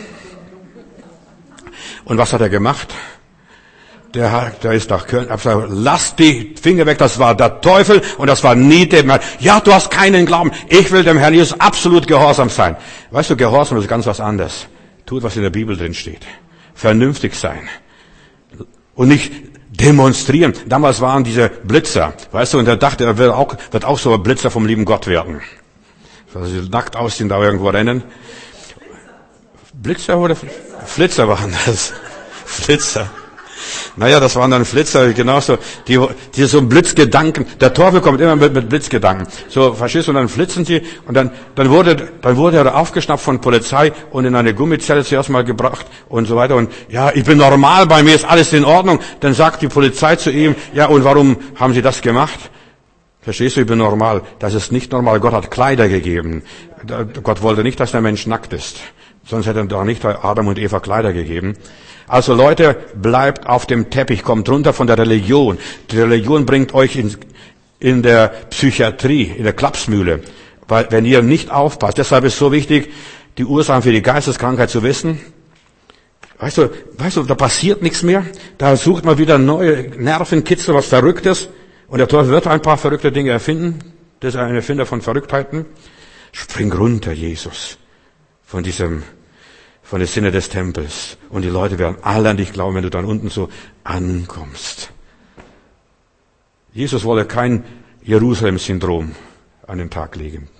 Und was hat er gemacht? Der ist nach Köln, lass die Finger weg, das war der Teufel und das war nie der. Ja, du hast keinen Glauben. Ich will dem Herrn Jesus absolut gehorsam sein. Weißt du, Gehorsam ist ganz was anderes. Tut, was in der Bibel drin steht. Vernünftig sein. Und nicht demonstrieren. Damals waren diese Blitzer, weißt du, und er dachte, er wird auch so ein Blitzer vom lieben Gott werden. Also nackt aussehen, da irgendwo rennen. Blitzer oder Flitzer waren das? Flitzer. Naja, das waren dann Flitzer, genauso, die so ein Blitzgedanken, der Teufel kommt immer mit Blitzgedanken. So, verstehst du, und dann flitzen sie, und dann wurde er aufgeschnappt von Polizei und in eine Gummizelle zuerst mal gebracht und so weiter, und ja, ich bin normal, bei mir ist alles in Ordnung. Dann sagt die Polizei zu ihm, ja, und warum haben Sie das gemacht? Verstehst du, ich bin normal. Das ist nicht normal. Gott hat Kleider gegeben. Gott wollte nicht, dass der Mensch nackt ist. Sonst hätte er doch nicht Adam und Eva Kleider gegeben. Also Leute, bleibt auf dem Teppich, kommt runter von der Religion. Die Religion bringt euch in der Psychiatrie, in der Klapsmühle. Weil, wenn ihr nicht aufpasst, deshalb ist es so wichtig, die Ursachen für die Geisteskrankheit zu wissen. Weißt du, da passiert nichts mehr. Da sucht man wieder neue Nervenkitzel, was Verrücktes. Und der Teufel wird ein paar verrückte Dinge erfinden. Das ist ein Erfinder von Verrücktheiten. Spring runter, Jesus, von der Sinne des Tempels. Und die Leute werden alle an dich glauben, wenn du dann unten so ankommst. Jesus wolle kein Jerusalem-Syndrom an den Tag legen.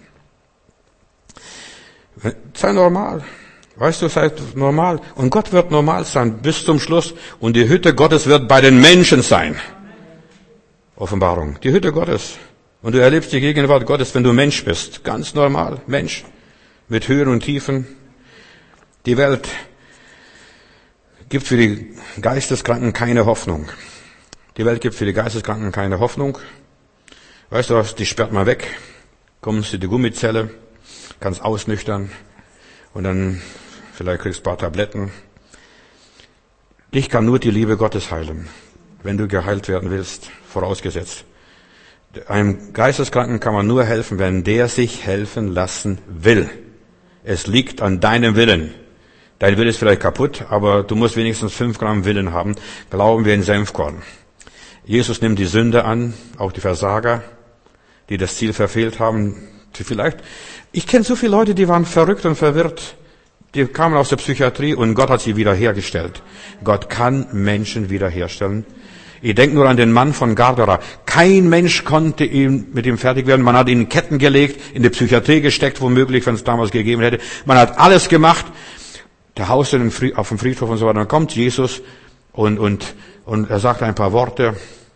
Sei normal. Weißt du, sei normal. Und Gott wird normal sein bis zum Schluss. Und die Hütte Gottes wird bei den Menschen sein. Offenbarung. Die Hütte Gottes. Und du erlebst die Gegenwart Gottes, wenn du Mensch bist. Ganz normal. Mensch. Mit Höhen und Tiefen. Die Welt gibt für die Geisteskranken keine Hoffnung. Die Welt gibt für die Geisteskranken keine Hoffnung. Weißt du was, die sperrt mal weg. Kommst in die Gummizelle, kannst ausnüchtern und dann vielleicht kriegst du ein paar Tabletten. Dich kann nur die Liebe Gottes heilen, wenn du geheilt werden willst, vorausgesetzt. Einem Geisteskranken kann man nur helfen, wenn der sich helfen lassen will. Es liegt an deinem Willen. Dein Wille ist vielleicht kaputt, aber du musst wenigstens 5 Gramm Willen haben. Glauben wir in Senfkorn. Jesus nimmt die Sünde an, auch die Versager, die das Ziel verfehlt haben. Ich kenne so viele Leute, die waren verrückt und verwirrt. Die kamen aus der Psychiatrie und Gott hat sie wiederhergestellt. Gott kann Menschen wiederherstellen. Ich denke nur an den Mann von Gadara. Kein Mensch konnte mit ihm fertig werden. Man hat ihn in Ketten gelegt, in die Psychiatrie gesteckt, womöglich, wenn es damals gegeben hätte. Man hat alles gemacht. Der Haus auf dem Friedhof und so weiter. Dann kommt Jesus und er sagt ein paar Worte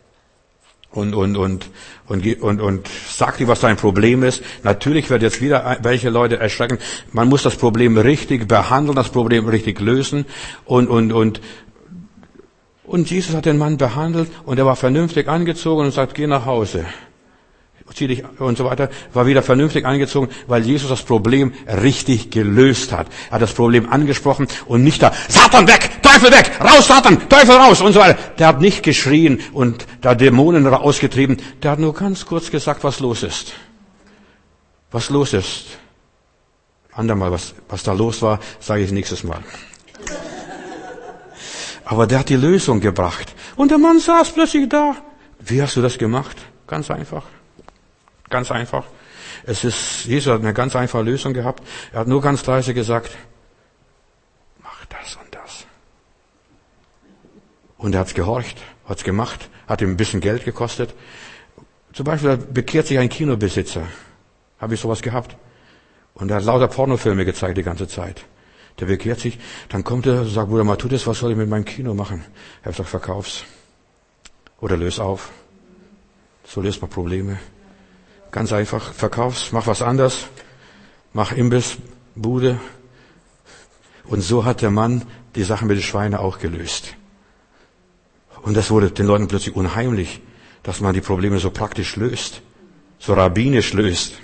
und sagt ihm, was sein Problem ist. Natürlich wird jetzt wieder welche Leute erschrecken. Man muss das Problem richtig behandeln, das Problem richtig lösen und Jesus hat den Mann behandelt und er war vernünftig angezogen und sagt, geh nach Hause. Zieh dich und so weiter, war wieder vernünftig angezogen, weil Jesus das Problem richtig gelöst hat. Er hat das Problem angesprochen und nicht da, Satan weg, Teufel weg, raus Satan, Teufel raus und so weiter. Der hat nicht geschrien und da Dämonen ausgetrieben. Der hat nur ganz kurz gesagt, was los ist. Was los ist. Andermal, was da los war, sage ich nächstes Mal. Aber der hat die Lösung gebracht. Und der Mann saß plötzlich da. Wie hast du das gemacht? Ganz einfach. Ganz einfach. Jesus hat eine ganz einfache Lösung gehabt. Er hat nur ganz leise gesagt, mach das und das. Und er hat's gehorcht, hat's gemacht, hat ihm ein bisschen Geld gekostet. Zum Beispiel bekehrt sich ein Kinobesitzer. Habe ich sowas gehabt. Und er hat lauter Pornofilme gezeigt die ganze Zeit. Der bekehrt sich, dann kommt er und sagt, Bruder Matthäus, was soll ich mit meinem Kino machen? Er hat gesagt, verkauf's. Oder löse auf. So löst man Probleme. Ganz einfach, verkauf's, mach was anderes. Mach Imbiss, Bude. Und so hat der Mann die Sache mit den Schweinen auch gelöst. Und das wurde den Leuten plötzlich unheimlich, dass man die Probleme so praktisch löst. So rabbinisch löst.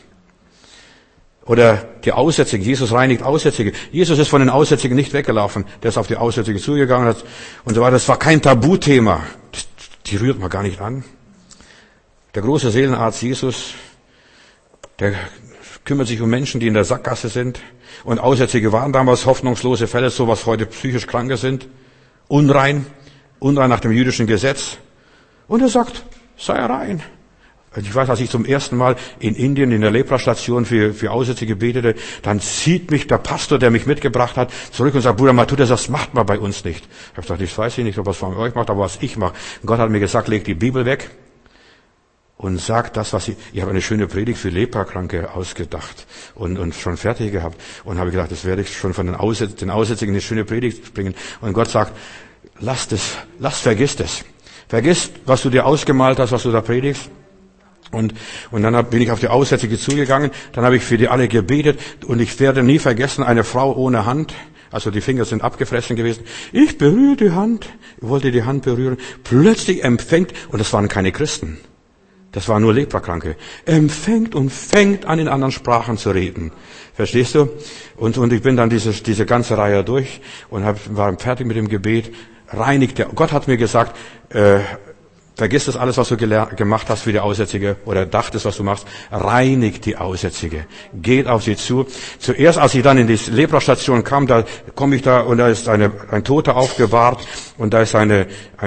Oder die Aussätzigen. Jesus reinigt Aussätzige. Jesus ist von den Aussätzigen nicht weggelaufen. Der ist auf die Aussätzigen zugegangen und so weiter. Das war kein Tabuthema. Die rührt man gar nicht an. Der große Seelenarzt Jesus, der kümmert sich um Menschen, die in der Sackgasse sind. Und Aussätzige waren damals hoffnungslose Fälle, so was heute psychisch Kranke sind. Unrein nach dem jüdischen Gesetz. Und er sagt, sei rein. Ich weiß, als ich zum ersten Mal in Indien in der Lepra-Station für Aussätzige betete, dann zieht mich der Pastor, der mich mitgebracht hat, zurück und sagt, Bruder Matthäus, das macht man bei uns nicht. Ich habe gesagt, ich weiß nicht, ob was von euch macht, aber was ich mache. Gott hat mir gesagt, leg die Bibel weg und sagt das, was ich habe eine schöne Predigt für Leprakranke ausgedacht und schon fertig gehabt. Und habe gedacht, das werde ich schon von den Aussätzigen eine schöne Predigt bringen. Und Gott sagt, vergiss das. Vergiss, was du dir ausgemalt hast, was du da predigst. Und dann bin ich auf die Aussätzige zugegangen, dann habe ich für die alle gebetet und ich werde nie vergessen, eine Frau ohne Hand, also die Finger sind abgefressen gewesen. Ich berühre die Hand, ich wollte die Hand berühren, plötzlich empfängt, und das waren keine Christen, das waren nur Leprakranke, empfängt und fängt an, in anderen Sprachen zu reden. Verstehst du? Und ich bin dann diese ganze Reihe durch und war fertig mit dem Gebet, reinigte. Gott hat mir gesagt, vergiss das alles, was du gemacht hast für die Aussätzige oder dachtest, was du machst. Reinigt die Aussätzige. Geht auf sie zu. Zuerst, als ich dann in die Leprastation kam, da komme ich da und da ist ein Toter aufgebahrt und da ist eine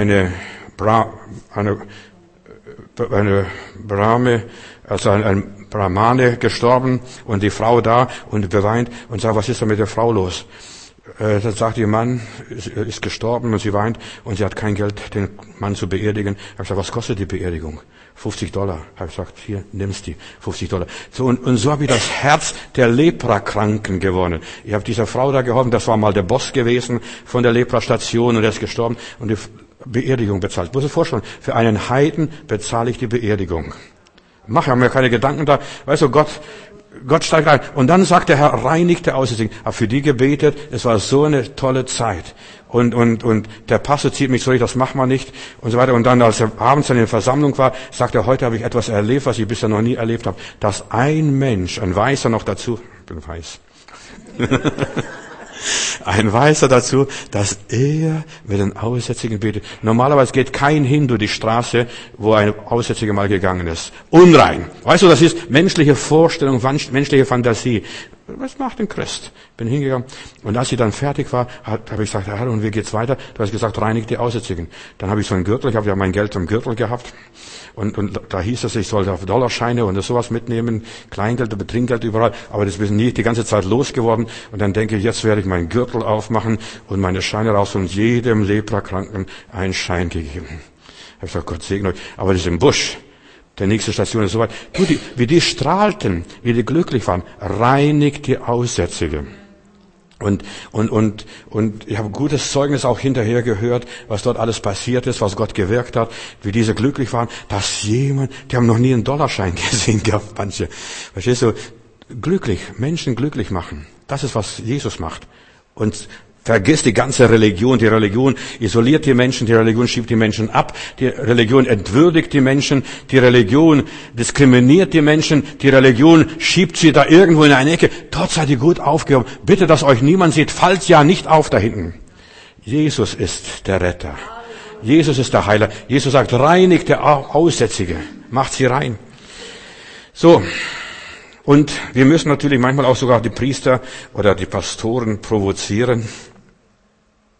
Brahme, also ein Brahmane gestorben und die Frau da und beweint und sagt, was ist da mit der Frau los? Dann sagt ihr Mann, ist gestorben und sie weint und sie hat kein Geld, den Mann zu beerdigen. Ich habe gesagt, was kostet die Beerdigung? $50. Ich habe gesagt, hier, nimmst die, $50. So, und so habe ich das Herz der Leprakranken gewonnen. Ich habe dieser Frau da geholfen, das war mal der Boss gewesen von der Leprastation und er ist gestorben und die Beerdigung bezahlt. Ich muss mir vorstellen, für einen Heiden bezahle ich die Beerdigung. Ich habe mir keine Gedanken da. Weißt du, Gott steigt ein. Und dann sagt der Herr, reinigt der Aussätzigen. Habe für die gebetet. Es war so eine tolle Zeit. Und der Pastor zieht mich zurück, das macht man nicht. Und so weiter. Und dann, als er abends in der Versammlung war, sagt er, heute habe ich etwas erlebt, was ich bisher noch nie erlebt habe. Dass ein Mensch, ein Weißer noch dazu, ich bin weiß. Ein Weißer dazu, dass er mit den Aussätzigen betet. Normalerweise geht kein Hindu die Straße, wo ein Aussätziger mal gegangen ist. Unrein. Weißt du, das ist menschliche Vorstellung, menschliche Fantasie. Was macht ein Christ? Bin hingegangen. Und als sie dann fertig war, habe ich gesagt, Herr, und wie geht's weiter? Du hast gesagt, reinigt die Aussätzigen. Dann habe ich so einen Gürtel, ich habe ja mein Geld im Gürtel gehabt. Und da hieß es, ich sollte auf Dollarscheine und sowas mitnehmen, Kleingeld, Trinkgeld überall. Aber das bin ich die ganze Zeit losgeworden. Und dann denke ich, jetzt werde ich meinen Gürtel aufmachen und meine Scheine raus und jedem Leprakranken einen Schein gegeben. Ich habe gesagt, Gott segne euch. Aber das ist im Busch. Der nächste Station ist soweit. Wie die strahlten, wie die glücklich waren, reinigt die Aussätzige. Und ich habe gutes Zeugnis auch hinterher gehört, was dort alles passiert ist, was Gott gewirkt hat, wie diese glücklich waren, dass die haben noch nie einen Dollarschein gesehen gehabt, manche. Verstehst du? Menschen glücklich machen. Das ist, was Jesus macht. Und vergiss die ganze Religion. Die Religion isoliert die Menschen, die Religion schiebt die Menschen ab, die Religion entwürdigt die Menschen, die Religion diskriminiert die Menschen, die Religion schiebt sie da irgendwo in eine Ecke. Dort seid ihr gut aufgehoben. Bitte, dass euch niemand sieht. Fallt ja nicht auf da hinten. Jesus ist der Retter. Jesus ist der Heiler. Jesus sagt, reinigt der Aussätzige. Macht sie rein. So. Und wir müssen natürlich manchmal auch sogar die Priester oder die Pastoren provozieren.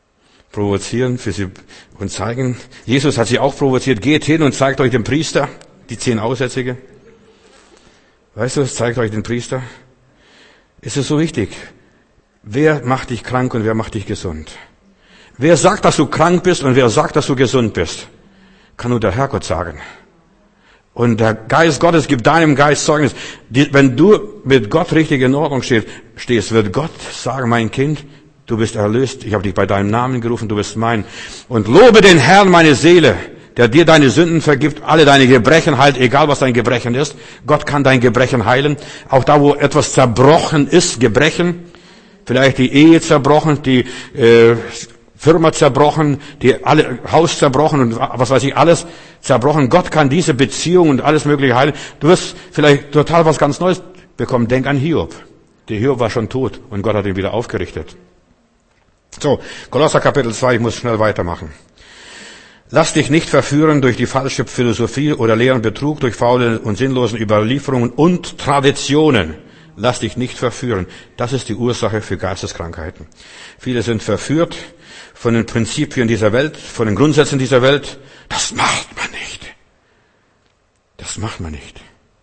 provozieren für sie und zeigen. Jesus hat sie auch provoziert. Geht hin und zeigt euch den Priester, die 10 Aussätzige. Weißt du, zeigt euch den Priester. Es ist so wichtig. Wer macht dich krank und wer macht dich gesund? Wer sagt, dass du krank bist und wer sagt, dass du gesund bist? Kann nur der Herrgott sagen. Und der Geist Gottes gibt deinem Geist Zeugnis. Wenn du mit Gott richtig in Ordnung stehst, wird Gott sagen, mein Kind, du bist erlöst, ich habe dich bei deinem Namen gerufen, du bist mein. Und lobe den Herrn, meine Seele, der dir deine Sünden vergibt, alle deine Gebrechen heilt, egal was dein Gebrechen ist. Gott kann dein Gebrechen heilen. Auch da, wo etwas zerbrochen ist, Gebrechen, vielleicht die Ehe zerbrochen, die Firma zerbrochen, die alle Haus zerbrochen und was weiß ich, alles zerbrochen. Gott kann diese Beziehung und alles Mögliche heilen. Du wirst vielleicht total was ganz Neues bekommen. Denk an Hiob. Der Hiob war schon tot und Gott hat ihn wieder aufgerichtet. So, Kolosser Kapitel 2, ich muss schnell weitermachen. Lass dich nicht verführen durch die falsche Philosophie oder leeren Betrug, durch faule und sinnlosen Überlieferungen und Traditionen. Lass dich nicht verführen. Das ist die Ursache für Geisteskrankheiten. Viele sind verführt von den Prinzipien dieser Welt, von den Grundsätzen dieser Welt. Das macht man nicht. Das macht man nicht.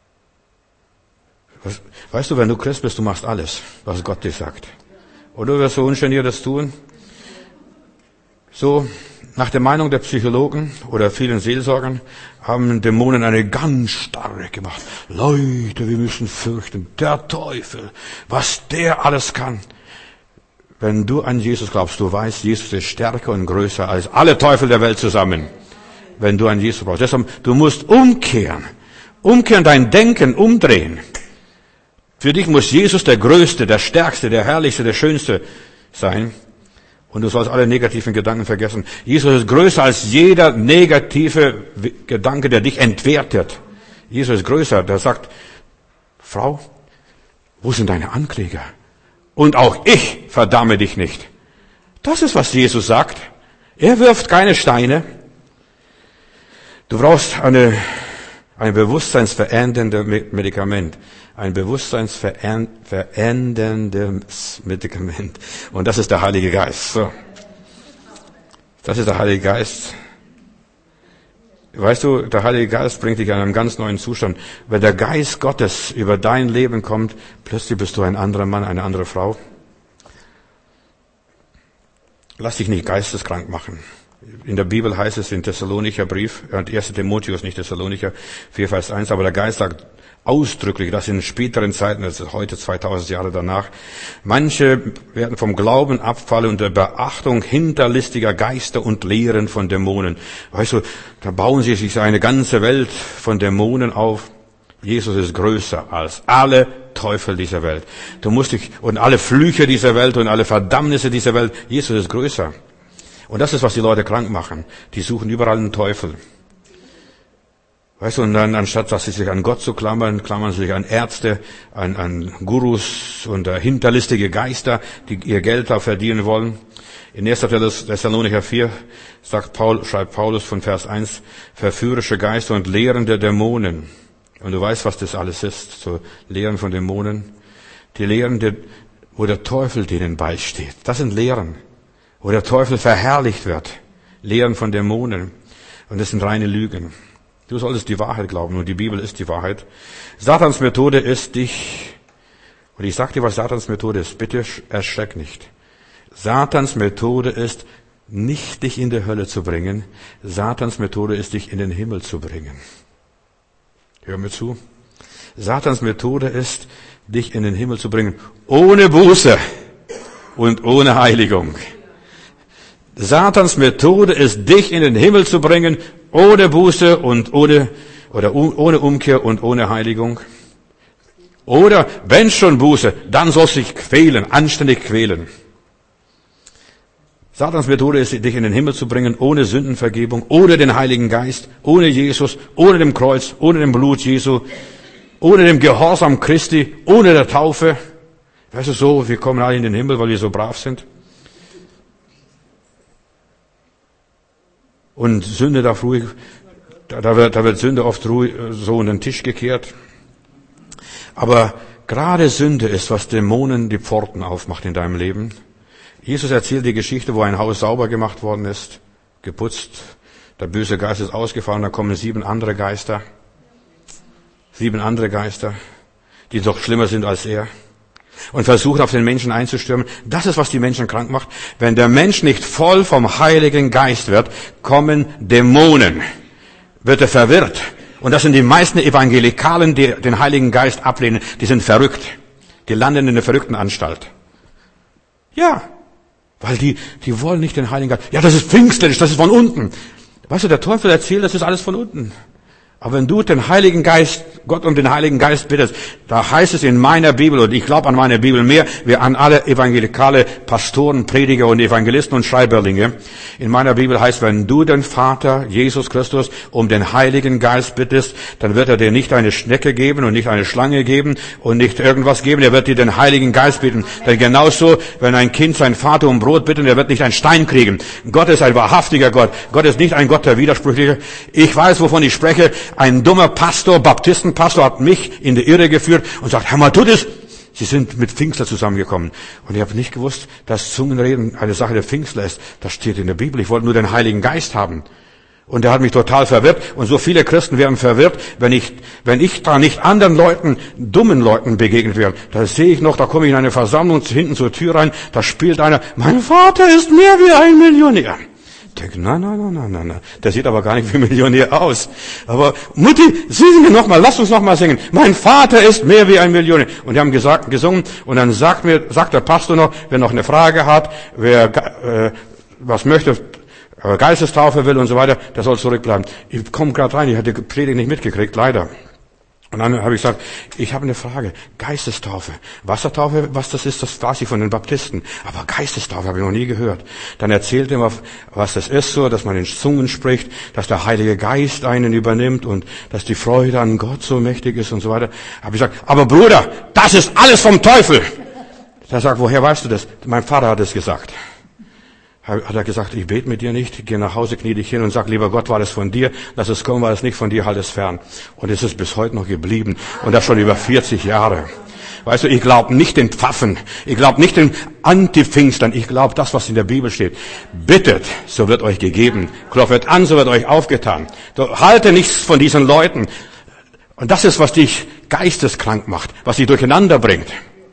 Weißt du, wenn du Christ bist, du machst alles, was Gott dir sagt. Oder du wirst so ungeniert das tun. So, nach der Meinung der Psychologen oder vielen Seelsorgern haben Dämonen eine ganz starre gemacht. Leute, wir müssen fürchten. Der Teufel, was der alles kann. Wenn du an Jesus glaubst, du weißt, Jesus ist stärker und größer als alle Teufel der Welt zusammen. Wenn du an Jesus glaubst. Deshalb, du musst umkehren. Umkehren, dein Denken umdrehen. Für dich muss Jesus der Größte, der Stärkste, der Herrlichste, der Schönste sein. Und du sollst alle negativen Gedanken vergessen. Jesus ist größer als jeder negative Gedanke, der dich entwertet. Jesus ist größer. Der sagt, Frau, wo sind deine Ankläger? Und auch ich verdamme dich nicht. Das ist, was Jesus sagt. Er wirft keine Steine. Du brauchst ein bewusstseinsveränderndes Medikament. Ein bewusstseinsveränderndes Medikament. Und das ist der Heilige Geist. So. Das ist der Heilige Geist. Weißt du, der Heilige Geist bringt dich in einen ganz neuen Zustand. Wenn der Geist Gottes über dein Leben kommt, plötzlich bist du ein anderer Mann, eine andere Frau. Lass dich nicht geisteskrank machen. In der Bibel heißt es in Thessalonicher Brief, 1. Timotheus, nicht Thessalonicher, 4, Vers 1, aber der Geist sagt ausdrücklich, dass in späteren Zeiten, das ist heute 2000 Jahre danach, manche werden vom Glauben abfallen unter Beachtung hinterlistiger Geister und Lehren von Dämonen. Weißt du, da bauen sie sich eine ganze Welt von Dämonen auf. Jesus ist größer als alle Teufel dieser Welt. Du musst dich, und alle Flüche dieser Welt und alle Verdammnisse dieser Welt, Jesus ist größer. Und das ist, was die Leute krank machen. Die suchen überall einen Teufel. Weißt du, und dann, anstatt dass sie sich an Gott zu klammern, klammern sie sich an Ärzte, an Gurus und hinterlistige Geister, die ihr Geld da verdienen wollen. In 1. Thessalonicher 4 schreibt Paulus von Vers 1, verführerische Geister und lehrende Dämonen. Und du weißt, was das alles ist, so Lehren von Dämonen. Die Lehren, wo der Teufel denen beisteht. Das sind Lehren, wo der Teufel verherrlicht wird. Lehren von Dämonen. Und das sind reine Lügen. Du solltest die Wahrheit glauben und die Bibel ist die Wahrheit. Satans Methode ist und ich sag dir, was Satans Methode ist, bitte erschreck nicht. Satans Methode ist, nicht dich in die Hölle zu bringen. Satans Methode ist, dich in den Himmel zu bringen. Hör mir zu. Satans Methode ist, dich in den Himmel zu bringen, ohne Buße und ohne Heiligung. Satans Methode ist, dich in den Himmel zu bringen, ohne Buße und ohne Umkehr und ohne Heiligung. Oder, wenn schon Buße, dann sollst du dich quälen, anständig quälen. Satans Methode ist, dich in den Himmel zu bringen, ohne Sündenvergebung, ohne den Heiligen Geist, ohne Jesus, ohne dem Kreuz, ohne dem Blut Jesu, ohne dem Gehorsam Christi, ohne der Taufe. Weißt du so, wir kommen alle in den Himmel, weil wir so brav sind. Und Sünde darf ruhig, da wird Sünde oft ruhig so unter den Tisch gekehrt. Aber gerade Sünde ist, was Dämonen die Pforten aufmacht in deinem Leben. Jesus erzählt die Geschichte, wo ein Haus sauber gemacht worden ist, geputzt. Der böse Geist ist ausgefahren, da kommen 7 andere Geister. 7 andere Geister, die doch schlimmer sind als er. Und versuchen auf den Menschen einzustürmen. Das ist, was die Menschen krank macht. Wenn der Mensch nicht voll vom Heiligen Geist wird, kommen Dämonen. Wird er verwirrt. Und das sind die meisten Evangelikalen, die den Heiligen Geist ablehnen. Die sind verrückt. Die landen in einer verrückten Anstalt. Ja, weil die wollen nicht den Heiligen Geist. Ja, das ist pfingstlerisch, das ist von unten. Weißt du, der Teufel erzählt, das ist alles von unten. Aber wenn du den Heiligen Geist, Gott um den Heiligen Geist bittest, da heißt es in meiner Bibel, und ich glaube an meine Bibel mehr, wie an alle evangelikale Pastoren, Prediger und Evangelisten und Schreiberlinge. In meiner Bibel heißt, wenn du den Vater, Jesus Christus, um den Heiligen Geist bittest, dann wird er dir nicht eine Schnecke geben und nicht eine Schlange geben und nicht irgendwas geben, er wird dir den Heiligen Geist bitten. Denn genauso, wenn ein Kind seinen Vater um Brot bittet, er wird nicht einen Stein kriegen. Gott ist ein wahrhaftiger Gott. Gott ist nicht ein Gott der Widersprüche. Ich weiß, wovon ich spreche. Ein dummer Pastor, Baptistenpastor, hat mich in die Irre geführt und sagt, Herr Matthäus, Sie sind mit Pfingstler zusammengekommen. Und ich habe nicht gewusst, dass Zungenreden eine Sache der Pfingstler ist. Das steht in der Bibel. Ich wollte nur den Heiligen Geist haben. Und er hat mich total verwirrt. Und so viele Christen werden verwirrt, wenn ich da nicht anderen Leuten, dummen Leuten begegnet werde. Da sehe ich noch, da komme ich in eine Versammlung hinten zur Tür rein, da spielt einer, mein Vater ist mehr wie ein Millionär. Ich denke, nein. Der sieht aber gar nicht wie Millionär aus. Aber Mutti, singen wir nochmal, lass uns nochmal singen. Mein Vater ist mehr wie ein Millionär. Und die haben gesungen. Und dann sagt der Pastor noch, wer noch eine Frage hat, wer was möchte, Geistestaufe will und so weiter, der soll zurückbleiben. Ich komme gerade rein, ich hatte die Predigt nicht mitgekriegt, leider. Und dann habe ich gesagt, ich habe eine Frage. Geistestaufe. Wassertaufe, was das ist, das weiß ich von den Baptisten. Aber Geistestaufe habe ich noch nie gehört. Dann erzählt er mir, was das ist so, dass man in Zungen spricht, dass der Heilige Geist einen übernimmt und dass die Freude an Gott so mächtig ist und so weiter. Habe ich gesagt, aber Bruder, das ist alles vom Teufel. Der sagt, woher weißt du das? Mein Vater hat es gesagt. Hat er gesagt, ich bete mit dir nicht, geh nach Hause, knie dich hin und sag, lieber Gott, war das von dir, lass es kommen, war es nicht von dir, halt es fern. Und es ist bis heute noch geblieben und das schon über 40 Jahre. Weißt du, ich glaube nicht den Pfaffen, ich glaube nicht den Anti-Pfingstern, ich glaube das, was in der Bibel steht. Bittet, so wird euch gegeben. Klopft an, so wird euch aufgetan. Halte nichts von diesen Leuten. Und das ist, was dich geisteskrank macht, was dich durcheinander bringt.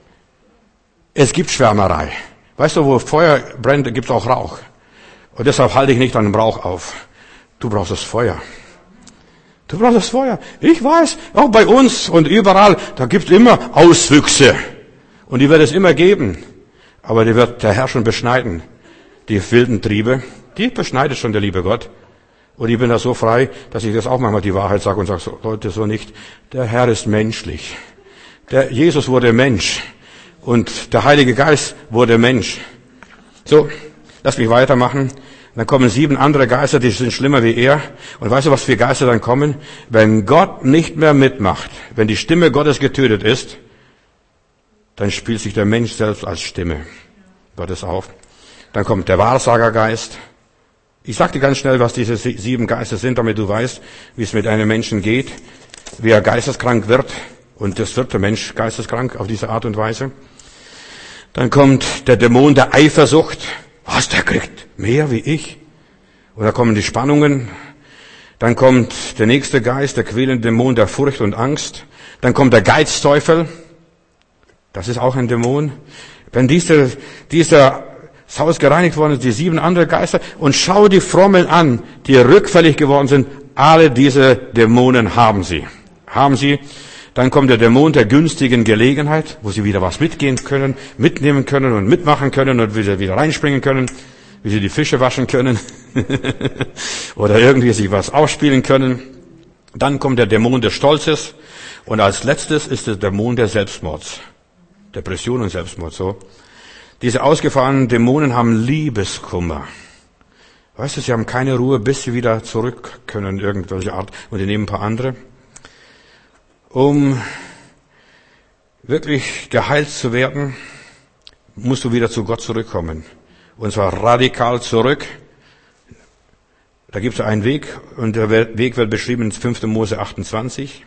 Es gibt Schwärmerei. Weißt du, wo Feuer brennt, gibt es auch Rauch. Und deshalb halte ich nicht an dem Rauch auf. Du brauchst das Feuer. Du brauchst das Feuer. Ich weiß, auch bei uns und überall, da gibt es immer Auswüchse. Und die wird es immer geben. Aber die wird der Herr schon beschneiden. Die wilden Triebe, die beschneidet schon der liebe Gott. Und ich bin da so frei, dass ich das auch manchmal die Wahrheit sage und sage, so, Leute, so nicht. Der Herr ist menschlich. Jesus wurde Mensch. Und der Heilige Geist wurde Mensch. So, lass mich weitermachen. Dann kommen 7 andere Geister, die sind schlimmer wie er. Und weißt du, was für Geister dann kommen? Wenn Gott nicht mehr mitmacht, wenn die Stimme Gottes getötet ist, dann spielt sich der Mensch selbst als Stimme Gottes auf. Dann kommt der Wahrsagergeist. Ich sag dir ganz schnell, was diese 7 Geister sind, damit du weißt, wie es mit einem Menschen geht, wie er geisteskrank wird. Und das wird der Mensch geisteskrank auf diese Art und Weise. Dann kommt der Dämon der Eifersucht. Was, der kriegt mehr wie ich? Und da kommen die Spannungen. Dann kommt der nächste Geist, der quälende Dämon der Furcht und Angst. Dann kommt der Geizteufel. Das ist auch ein Dämon. Wenn dieses Haus gereinigt worden ist, die 7 andere Geister, und schau die Frommen an, die rückfällig geworden sind, alle diese Dämonen haben sie. Dann kommt der Dämon der günstigen Gelegenheit, wo sie wieder was mitnehmen können und mitmachen können und wieder reinspringen können, wie sie die Fische waschen können oder irgendwie sich was ausspielen können. Dann kommt der Dämon des Stolzes und als letztes ist der Dämon der Selbstmords. Depression und Selbstmord, so. Diese ausgefahrenen Dämonen haben Liebeskummer. Weißt du, sie haben keine Ruhe, bis sie wieder zurück können, irgendwelche Art, und die nehmen ein paar andere. Um wirklich geheilt zu werden, musst du wieder zu Gott zurückkommen. Und zwar radikal zurück. Da gibt es einen Weg, und der Weg wird beschrieben in 5. Mose 28.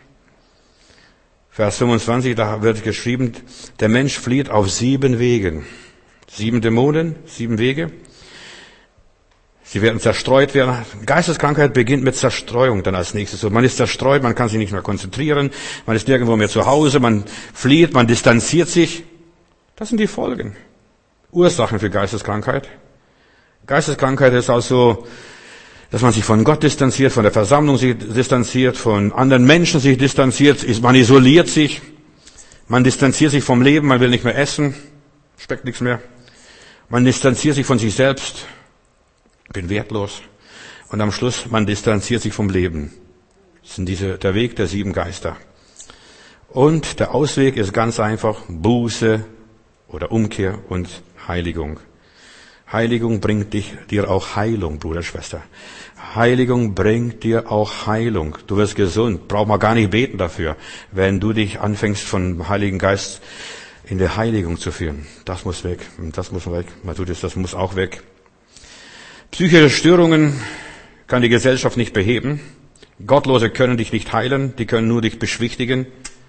Vers 25, da wird geschrieben, der Mensch flieht auf 7 Wegen. 7 Dämonen, 7 Wege. Sie werden zerstreut werden. Geisteskrankheit beginnt mit Zerstreuung dann als nächstes. So, man ist zerstreut, man kann sich nicht mehr konzentrieren, man ist nirgendwo mehr zu Hause, man flieht, man distanziert sich. Das sind die Folgen. Ursachen für Geisteskrankheit. Geisteskrankheit ist also, dass man sich von Gott distanziert, von der Versammlung sich distanziert, von anderen Menschen sich distanziert, man isoliert sich, man distanziert sich vom Leben, man will nicht mehr essen, schmeckt nichts mehr. Man distanziert sich von sich selbst, bin wertlos. Und am Schluss, man distanziert sich vom Leben. Das sind der Weg der 7 Geister. Und der Ausweg ist ganz einfach Buße oder Umkehr und Heiligung. Heiligung bringt dir auch Heilung, Bruder, Schwester. Heiligung bringt dir auch Heilung. Du wirst gesund. Braucht man gar nicht beten dafür. Wenn du dich anfängst, vom Heiligen Geist in der Heiligung zu führen. Das muss weg. Das muss weg. Das muss auch weg. Psychische Störungen kann die Gesellschaft nicht beheben. Gottlose können dich nicht heilen. Die können nur dich beschwichtigen.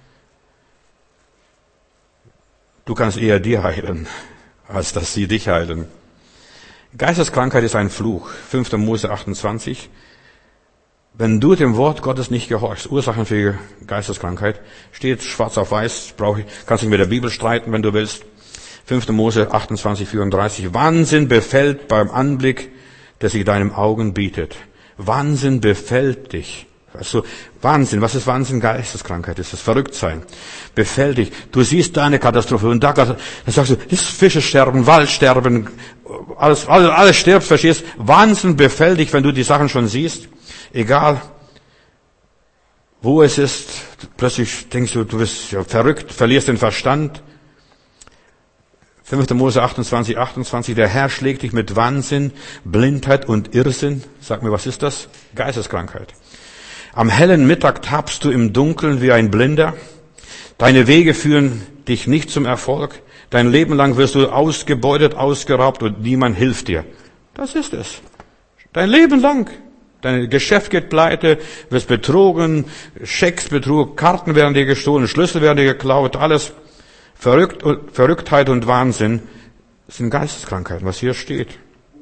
Du kannst eher dir heilen, als dass sie dich heilen. Geisteskrankheit ist ein Fluch. 5. Mose 28. Wenn du dem Wort Gottes nicht gehorchst, Ursachen für Geisteskrankheit, steht schwarz auf weiß, kannst dich mit der Bibel streiten, wenn du willst. 5. Mose 28, 34. Wahnsinn befällt beim Anblick, der sich deinem Augen bietet. Wahnsinn befällt dich. Also Wahnsinn, was ist Wahnsinn? Geisteskrankheit ist das Verrücktsein. Befällt dich. Du siehst da eine Katastrophe und dann sagst du, das Fische sterben, Wald sterben, alles stirbt, verstehst? Wahnsinn befällt dich, wenn du die Sachen schon siehst. Egal, wo es ist, plötzlich denkst du, du bist ja verrückt, verlierst den Verstand. 5. Mose 28, 28, der Herr schlägt dich mit Wahnsinn, Blindheit und Irrsinn. Sag mir, was ist das? Geisteskrankheit. Am hellen Mittag tappst du im Dunkeln wie ein Blinder. Deine Wege führen dich nicht zum Erfolg. Dein Leben lang wirst du ausgebeutet, ausgeraubt und niemand hilft dir. Das ist es. Dein Leben lang. Dein Geschäft geht pleite, wirst betrogen, Schecks Betrug, Karten werden dir gestohlen, Schlüssel werden dir geklaut, alles. Verrücktheit und Wahnsinn sind Geisteskrankheiten, was hier steht.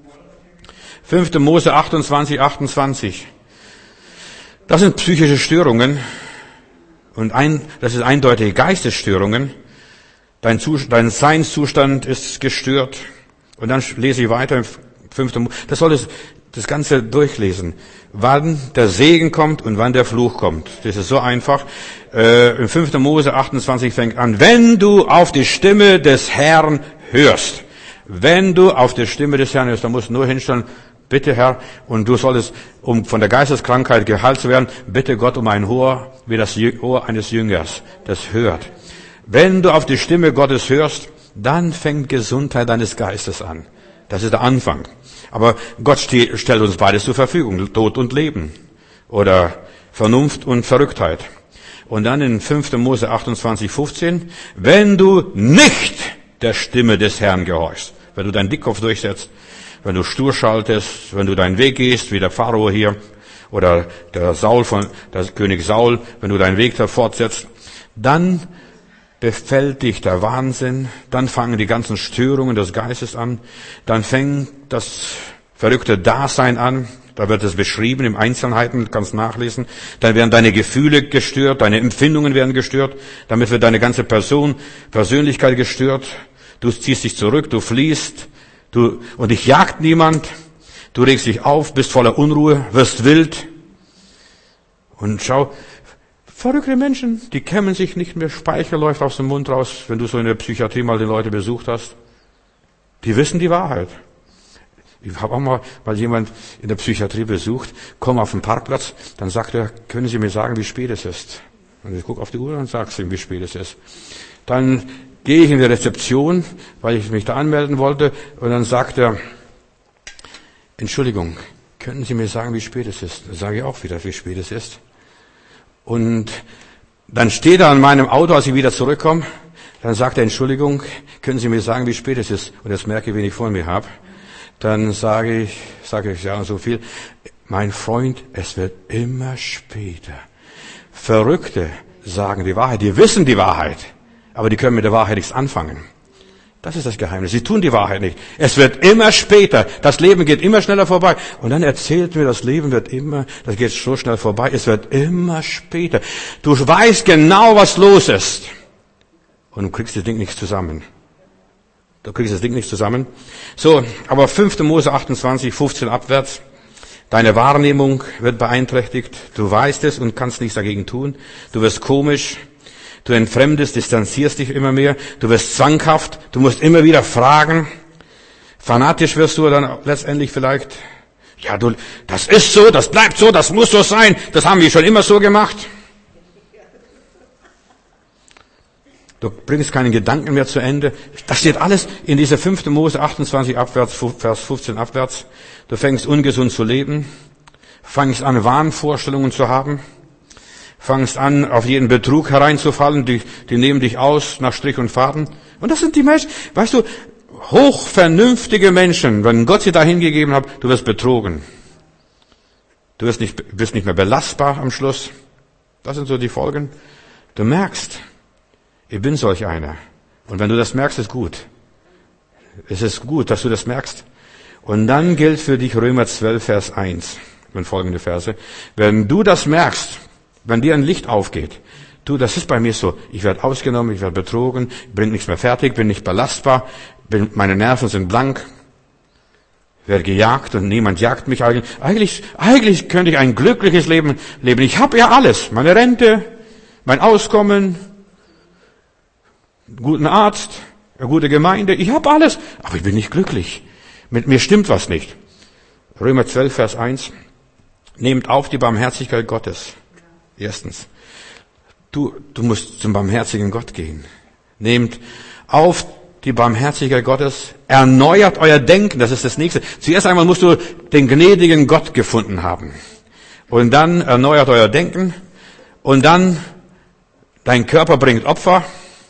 5. Mose 28, 28. Das sind psychische Störungen und das ist eindeutige Geistesstörungen. Dein Seinszustand ist gestört. Und dann lese ich weiter im 5. Mose. Das soll das Ganze durchlesen. Wann der Segen kommt und wann der Fluch kommt. Das ist so einfach. Im 5. Mose 28 fängt an. Wenn du auf die Stimme des Herrn hörst. Wenn du auf die Stimme des Herrn hörst, dann musst du nur hinstellen, bitte Herr, und du solltest, um von der Geisteskrankheit geheilt zu werden, bitte Gott um ein Ohr, wie das Ohr eines Jüngers, das hört. Wenn du auf die Stimme Gottes hörst, dann fängt Gesundheit deines Geistes an. Das ist der Anfang. Aber Gott stellt uns beides zur Verfügung, Tod und Leben oder Vernunft und Verrücktheit. Und dann in 5. Mose 28, 15, wenn du nicht der Stimme des Herrn gehorchst, wenn du deinen Dickkopf durchsetzt, wenn du stur schaltest, wenn du deinen Weg gehst, wie der Pharao hier oder der König Saul, wenn du deinen Weg da fortsetzt, dann befällt dich der Wahnsinn, dann fangen die ganzen Störungen des Geistes an, dann fängt das verrückte Dasein an, da wird es beschrieben im Einzelheiten, kannst nachlesen, dann werden deine Gefühle gestört, deine Empfindungen werden gestört, damit wird deine ganze Persönlichkeit gestört, du ziehst dich zurück, du fliehst, und dich jagt niemand, du regst dich auf, bist voller Unruhe, wirst wild. Und schau, verrückte Menschen, die kämmen sich nicht mehr, Speichel läuft aus dem Mund raus, wenn du so in der Psychiatrie mal die Leute besucht hast. Die wissen die Wahrheit. Ich habe auch mal jemand in der Psychiatrie besucht, komm auf den Parkplatz, dann sagt er, können Sie mir sagen, wie spät es ist? Und ich gucke auf die Uhr und sage ihm, wie spät es ist. Dann gehe ich in die Rezeption, weil ich mich da anmelden wollte, und dann sagt er, Entschuldigung, könnten Sie mir sagen, wie spät es ist? Dann sage ich auch wieder, wie spät es ist. Und dann steht er an meinem Auto, als ich wieder zurückkomme, dann sagt er, Entschuldigung, können Sie mir sagen, wie spät es ist? Und jetzt merke ich, wen ich vor mir habe. Dann sage ich ja so viel, mein Freund, es wird immer später. Verrückte sagen die Wahrheit, die wissen die Wahrheit. Aber die können mit der Wahrheit nichts anfangen. Das ist das Geheimnis. Sie tun die Wahrheit nicht. Es wird immer später. Das Leben geht immer schneller vorbei. Und dann erzählt mir, das Leben das geht so schnell vorbei. Es wird immer später. Du weißt genau, was los ist. Und du kriegst das Ding nicht zusammen. So, aber 5. Mose 28, 15 abwärts. Deine Wahrnehmung wird beeinträchtigt. Du weißt es und kannst nichts dagegen tun. Du wirst komisch. Du entfremdest, distanzierst dich immer mehr. Du wirst zwanghaft. Du musst immer wieder fragen. Fanatisch wirst du dann letztendlich vielleicht. Ja, das ist so, das bleibt so, das muss so sein. Das haben wir schon immer so gemacht. Du bringst keinen Gedanken mehr zu Ende. Das steht alles in dieser 5. Mose 28 abwärts, Vers 15 abwärts. Du fängst ungesund zu leben. Fängst an, Wahnvorstellungen zu haben. Fangst an, auf jeden Betrug hereinzufallen, die nehmen dich aus nach Strich und Faden. Und das sind die Menschen, weißt du, hochvernünftige Menschen, wenn Gott sie dahin gegeben hat, du wirst betrogen. Du bist nicht mehr belastbar am Schluss. Das sind so die Folgen. Du merkst, ich bin solch einer. Und wenn du das merkst, ist gut. Es ist gut, dass du das merkst. Und dann gilt für dich Römer 12, Vers 1, und folgende Verse. Wenn du das merkst, wenn dir ein Licht aufgeht, das ist bei mir so, ich werde ausgenommen, ich werde betrogen, bringe nichts mehr fertig, bin nicht belastbar, meine Nerven sind blank, werde gejagt und niemand jagt mich eigentlich. Eigentlich könnte ich ein glückliches Leben leben. Ich habe ja alles, meine Rente, mein Auskommen, einen guten Arzt, eine gute Gemeinde, ich habe alles, aber ich bin nicht glücklich. Mit mir stimmt was nicht. Römer 12, Vers 1, nehmt auf die Barmherzigkeit Gottes. Erstens, du musst zum barmherzigen Gott gehen. Nehmt auf die Barmherzigkeit Gottes, erneuert euer Denken, das ist das Nächste. Zuerst einmal musst du den gnädigen Gott gefunden haben. Und dann erneuert euer Denken. Und dann, dein Körper bringt Opfer.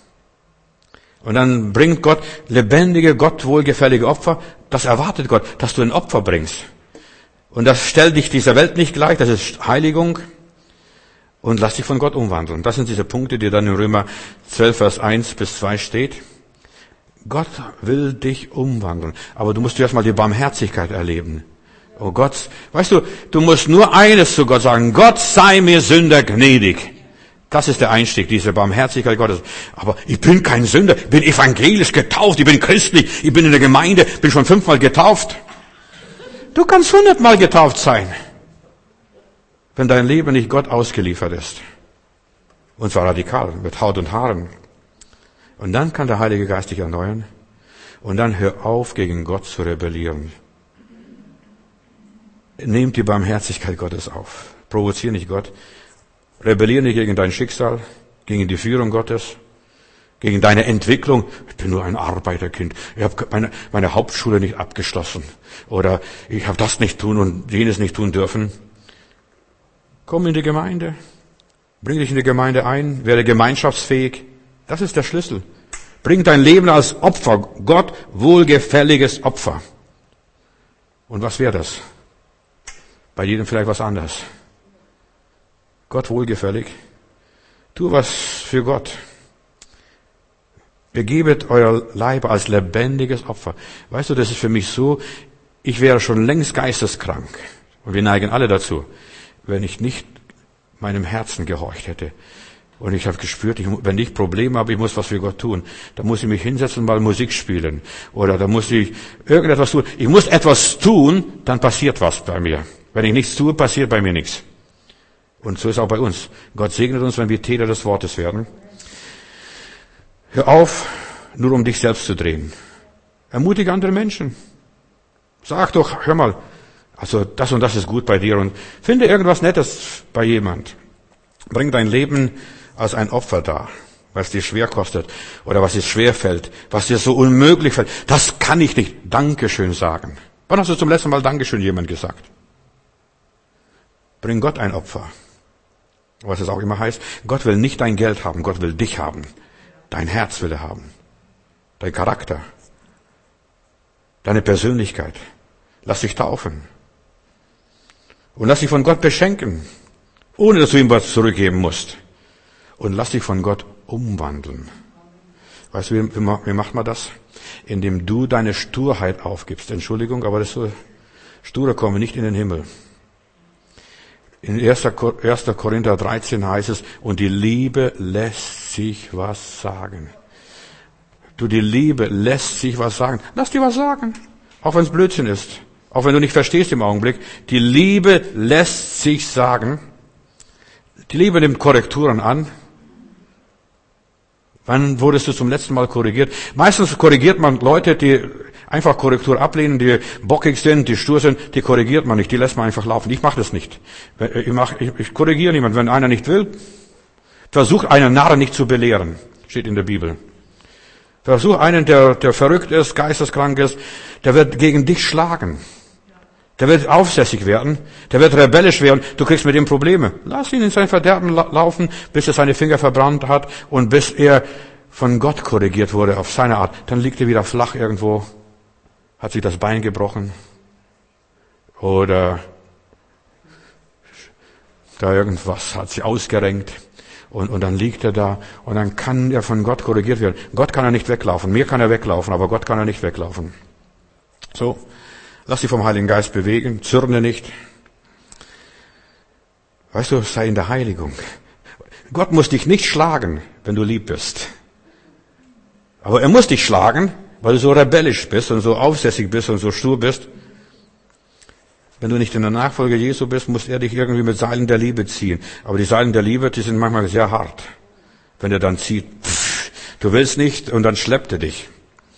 Und dann bringt Gott lebendige, Gott wohlgefällige Opfer. Das erwartet Gott, dass du ein Opfer bringst. Und das stellt dich dieser Welt nicht gleich, das ist Heiligung. Und lass dich von Gott umwandeln. Das sind diese Punkte, die dann in Römer 12, Vers 1 bis 2 steht. Gott will dich umwandeln. Aber du musst erst mal die Barmherzigkeit erleben. Oh Gott, weißt du, du musst nur eines zu Gott sagen. Gott sei mir Sünder gnädig. Das ist der Einstieg, diese Barmherzigkeit Gottes. Aber ich bin kein Sünder, ich bin evangelisch getauft, ich bin christlich, ich bin in der Gemeinde, bin schon 5-mal getauft. Du kannst 100-mal getauft sein, wenn dein Leben nicht Gott ausgeliefert ist. Und zwar radikal, mit Haut und Haaren. Und dann kann der Heilige Geist dich erneuern. Und dann hör auf, gegen Gott zu rebellieren. Nehmt die Barmherzigkeit Gottes auf. Provoziere nicht Gott. Rebelliere nicht gegen dein Schicksal, gegen die Führung Gottes, gegen deine Entwicklung. Ich bin nur ein Arbeiterkind. Ich habe meine Hauptschule nicht abgeschlossen. Oder ich habe das nicht tun und jenes nicht tun dürfen. Komm in die Gemeinde. Bring dich in die Gemeinde ein. Werde gemeinschaftsfähig. Das ist der Schlüssel. Bring dein Leben als Opfer. Gott wohlgefälliges Opfer. Und was wäre das? Bei jedem vielleicht was anderes. Gott wohlgefällig. Tu was für Gott. Begebet euer Leib als lebendiges Opfer. Weißt du, das ist für mich so, ich wäre schon längst geisteskrank. Und wir neigen alle dazu, wenn ich nicht meinem Herzen gehorcht hätte. Und ich habe gespürt, wenn ich Probleme habe, ich muss was für Gott tun. Da muss ich mich hinsetzen und mal Musik spielen. Oder da muss ich irgendetwas tun. Ich muss etwas tun, dann passiert was bei mir. Wenn ich nichts tue, passiert bei mir nichts. Und so ist auch bei uns. Gott segnet uns, wenn wir Täter des Wortes werden. Hör auf, nur um dich selbst zu drehen. Ermutige andere Menschen. Sag doch, hör mal, also das und das ist gut bei dir und finde irgendwas Nettes bei jemand. Bring dein Leben als ein Opfer dar, was dir schwer kostet oder was dir schwer fällt, was dir so unmöglich fällt. Das kann ich nicht Dankeschön sagen. Wann hast du zum letzten Mal Dankeschön jemand gesagt? Bring Gott ein Opfer. Was es auch immer heißt, Gott will nicht dein Geld haben, Gott will dich haben. Dein Herz will er haben. Dein Charakter. Deine Persönlichkeit. Lass dich taufen. Und lass dich von Gott beschenken, ohne dass du ihm was zurückgeben musst. Und lass dich von Gott umwandeln. Weißt du, wie macht man das? Indem du deine Sturheit aufgibst. Entschuldigung, aber das ist so, Sture kommen nicht in den Himmel. In 1. Korinther 13 heißt es, und die Liebe lässt sich was sagen. Die Liebe lässt sich was sagen. Lass dir was sagen. Auch wenn es Blödsinn ist. Auch wenn du nicht verstehst im Augenblick. Die Liebe lässt sich sagen. Die Liebe nimmt Korrekturen an. Wann wurdest du zum letzten Mal korrigiert? Meistens korrigiert man Leute, die einfach Korrektur ablehnen, die bockig sind, die stur sind, die korrigiert man nicht, die lässt man einfach laufen. Ich mache das nicht. Ich korrigiere niemanden. Wenn einer nicht will, versuch einen Narren nicht zu belehren, steht in der Bibel. Versuch einen, der verrückt ist, geisteskrank ist, der wird gegen dich schlagen. Der wird aufsässig werden, der wird rebellisch werden, du kriegst mit ihm Probleme. Lass ihn in sein Verderben laufen, bis er seine Finger verbrannt hat und bis er von Gott korrigiert wurde auf seine Art. Dann liegt er wieder flach irgendwo, hat sich das Bein gebrochen oder da irgendwas hat sich ausgerenkt und dann liegt er da und dann kann er von Gott korrigiert werden. Gott kann er nicht weglaufen, mir kann er weglaufen, aber Gott kann er nicht weglaufen. So. Lass dich vom Heiligen Geist bewegen, zürne nicht. Weißt du, sei in der Heiligung. Gott muss dich nicht schlagen, wenn du lieb bist. Aber er muss dich schlagen, weil du so rebellisch bist und so aufsässig bist und so stur bist. Wenn du nicht in der Nachfolge Jesu bist, muss er dich irgendwie mit Seilen der Liebe ziehen. Aber die Seilen der Liebe, die sind manchmal sehr hart. Wenn er dann zieht, du willst nicht und dann schleppt er dich.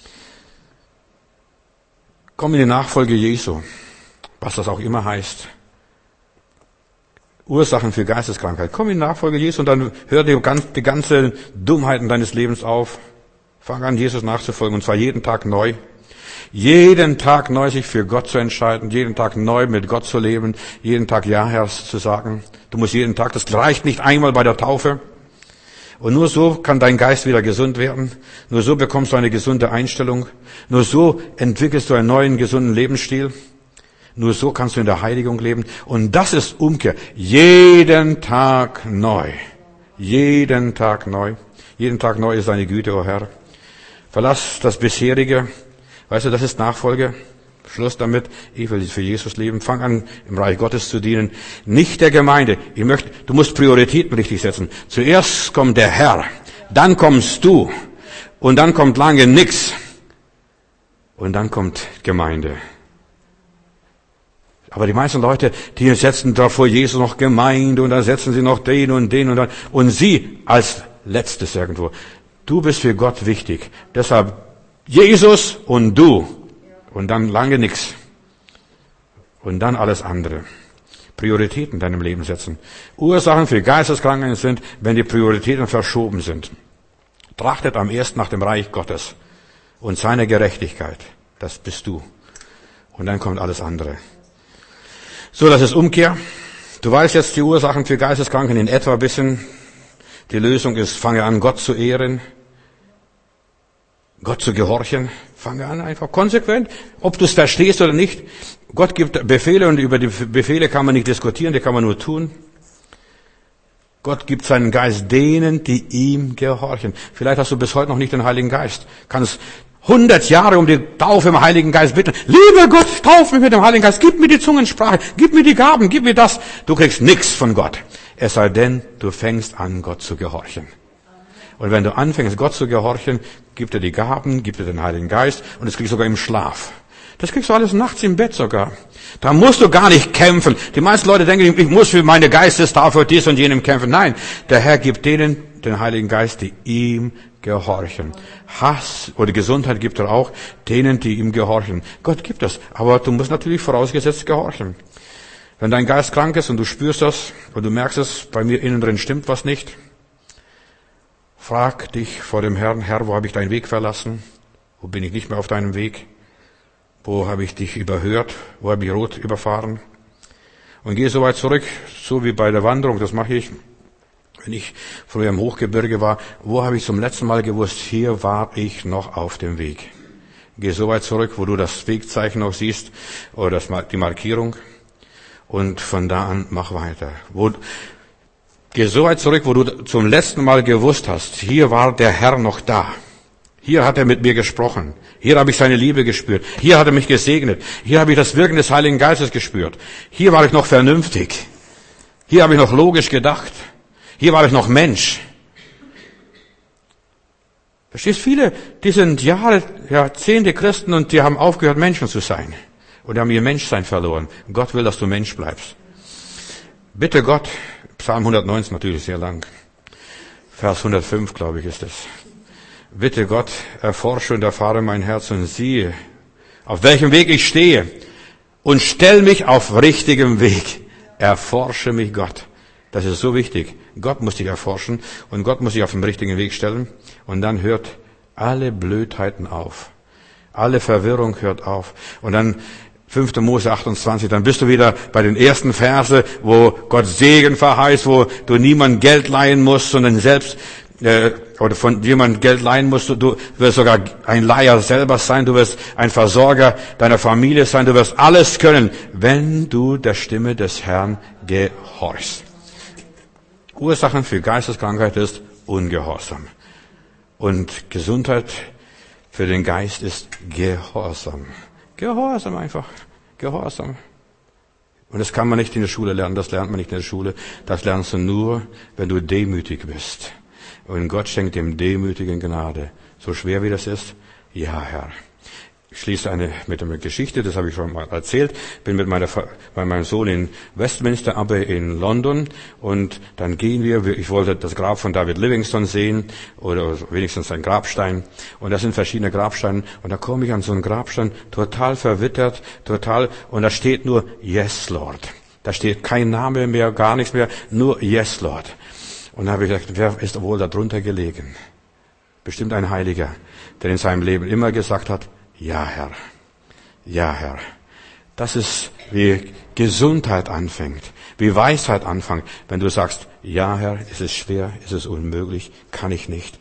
Komm in die Nachfolge Jesu, was das auch immer heißt. Ursachen für Geisteskrankheit. Komm in die Nachfolge Jesu und dann hör dir die ganzen Dummheiten deines Lebens auf. Fang an, Jesus nachzufolgen und zwar jeden Tag neu. Jeden Tag neu sich für Gott zu entscheiden, jeden Tag neu mit Gott zu leben, jeden Tag Ja, Herr zu sagen. Du musst jeden Tag, das reicht nicht einmal bei der Taufe. Und nur so kann dein Geist wieder gesund werden. Nur so bekommst du eine gesunde Einstellung. Nur so entwickelst du einen neuen, gesunden Lebensstil. Nur so kannst du in der Heiligung leben. Und das ist Umkehr. Jeden Tag neu. Jeden Tag neu. Jeden Tag neu ist deine Güte, o Herr. Verlass das bisherige. Weißt du, das ist Nachfolge. Schluss damit. Ich will für Jesus leben. Fang an, im Reich Gottes zu dienen. Nicht der Gemeinde. Du musst Prioritäten richtig setzen. Zuerst kommt der Herr. Dann kommst du. Und dann kommt lange nix. Und dann kommt Gemeinde. Aber die meisten Leute, die setzen da vor Jesus noch Gemeinde und dann setzen sie noch den und den und dann. Und sie als letztes irgendwo. Du bist für Gott wichtig. Deshalb Jesus und du. Und dann lange nix. Und dann alles andere. Prioritäten in deinem Leben setzen. Ursachen für Geisteskrankheiten sind, wenn die Prioritäten verschoben sind. Trachtet am ersten nach dem Reich Gottes und seiner Gerechtigkeit. Das bist du. Und dann kommt alles andere. So, das ist Umkehr. Du weißt jetzt die Ursachen für Geisteskrankheiten in etwa ein bisschen. Die Lösung ist, fange an, Gott zu ehren. Gott zu gehorchen. Fange an, einfach konsequent. Ob du es verstehst oder nicht. Gott gibt Befehle und über die Befehle kann man nicht diskutieren, die kann man nur tun. Gott gibt seinen Geist denen, die ihm gehorchen. Vielleicht hast du bis heute noch nicht den Heiligen Geist. Kannst 100 Jahre um die Taufe im Heiligen Geist bitten. Lieber Gott, tauf mich mit dem Heiligen Geist. Gib mir die Zungensprache. Gib mir die Gaben. Gib mir das. Du kriegst nichts von Gott. Es sei denn, du fängst an, Gott zu gehorchen. Und wenn du anfängst, Gott zu gehorchen, gibt er die Gaben, gibt er den Heiligen Geist und das kriegst du sogar im Schlaf. Das kriegst du alles nachts im Bett sogar. Da musst du gar nicht kämpfen. Die meisten Leute denken, ich muss für meine Geistestaufe dies und jenem kämpfen. Nein, der Herr gibt denen den Heiligen Geist, die ihm gehorchen. Hass oder Gesundheit gibt er auch denen, die ihm gehorchen. Gott gibt das, aber du musst natürlich vorausgesetzt gehorchen. Wenn dein Geist krank ist und du spürst das und du merkst es, bei mir innen drin stimmt was nicht, frag dich vor dem Herrn, Herr, wo habe ich deinen Weg verlassen? Wo bin ich nicht mehr auf deinem Weg? Wo habe ich dich überhört? Wo habe ich rot überfahren? Und geh so weit zurück, so wie bei der Wanderung, das mache ich, wenn ich früher im Hochgebirge war, wo habe ich zum letzten Mal gewusst, hier war ich noch auf dem Weg. Geh so weit zurück, wo du das Wegzeichen noch siehst, oder die Markierung, und von da an mach weiter. Geh so weit zurück, wo du zum letzten Mal gewusst hast, hier war der Herr noch da. Hier hat er mit mir gesprochen. Hier habe ich seine Liebe gespürt. Hier hat er mich gesegnet. Hier habe ich das Wirken des Heiligen Geistes gespürt. Hier war ich noch vernünftig. Hier habe ich noch logisch gedacht. Hier war ich noch Mensch. Verstehst, viele, die sind Jahrzehnte Christen und die haben aufgehört, Menschen zu sein. Und haben ihr Menschsein verloren. Gott will, dass du Mensch bleibst. Bitte Gott, Psalm 119 natürlich sehr lang. Vers 105, glaube ich, ist es. Bitte Gott, erforsche und erfahre mein Herz und siehe, auf welchem Weg ich stehe und stell mich auf richtigem Weg. Erforsche mich, Gott. Das ist so wichtig. Gott muss dich erforschen und Gott muss dich auf den richtigen Weg stellen. Und dann hört alle Blödheiten auf. Alle Verwirrung hört auf. Und dann 5. Mose 28, dann bist du wieder bei den ersten Verse, wo Gott Segen verheißt, wo du niemand Geld leihen musst, sondern selbst oder von jemandem Geld leihen musst. Du wirst sogar ein Leiher selber sein, du wirst ein Versorger deiner Familie sein, du wirst alles können, wenn du der Stimme des Herrn gehorchst. Ursachen für Geisteskrankheit ist Ungehorsam. Und Gesundheit für den Geist ist Gehorsam. Gehorsam einfach. Gehorsam. Und das kann man nicht in der Schule lernen, das lernt man nicht in der Schule. Das lernst du nur, wenn du demütig bist. Und Gott schenkt dem Demütigen Gnade. So schwer wie das ist, ja Herr. Ich schließe mit einer Geschichte, das habe ich schon mal erzählt. Bin mit meinem Sohn in Westminster Abbey in London und dann gehen wir. Ich wollte das Grab von David Livingstone sehen oder wenigstens sein Grabstein. Und das sind verschiedene Grabsteine und da komme ich an so einen Grabstein, total verwittert, und da steht nur Yes Lord. Da steht kein Name mehr, gar nichts mehr, nur Yes Lord. Und da habe ich gedacht, wer ist wohl da drunter gelegen? Bestimmt ein Heiliger, der in seinem Leben immer gesagt hat, ja, Herr. Ja, Herr. Das ist, wie Gesundheit anfängt, wie Weisheit anfängt. Wenn du sagst, ja, Herr, ist es schwer, ist es unmöglich, kann ich nicht.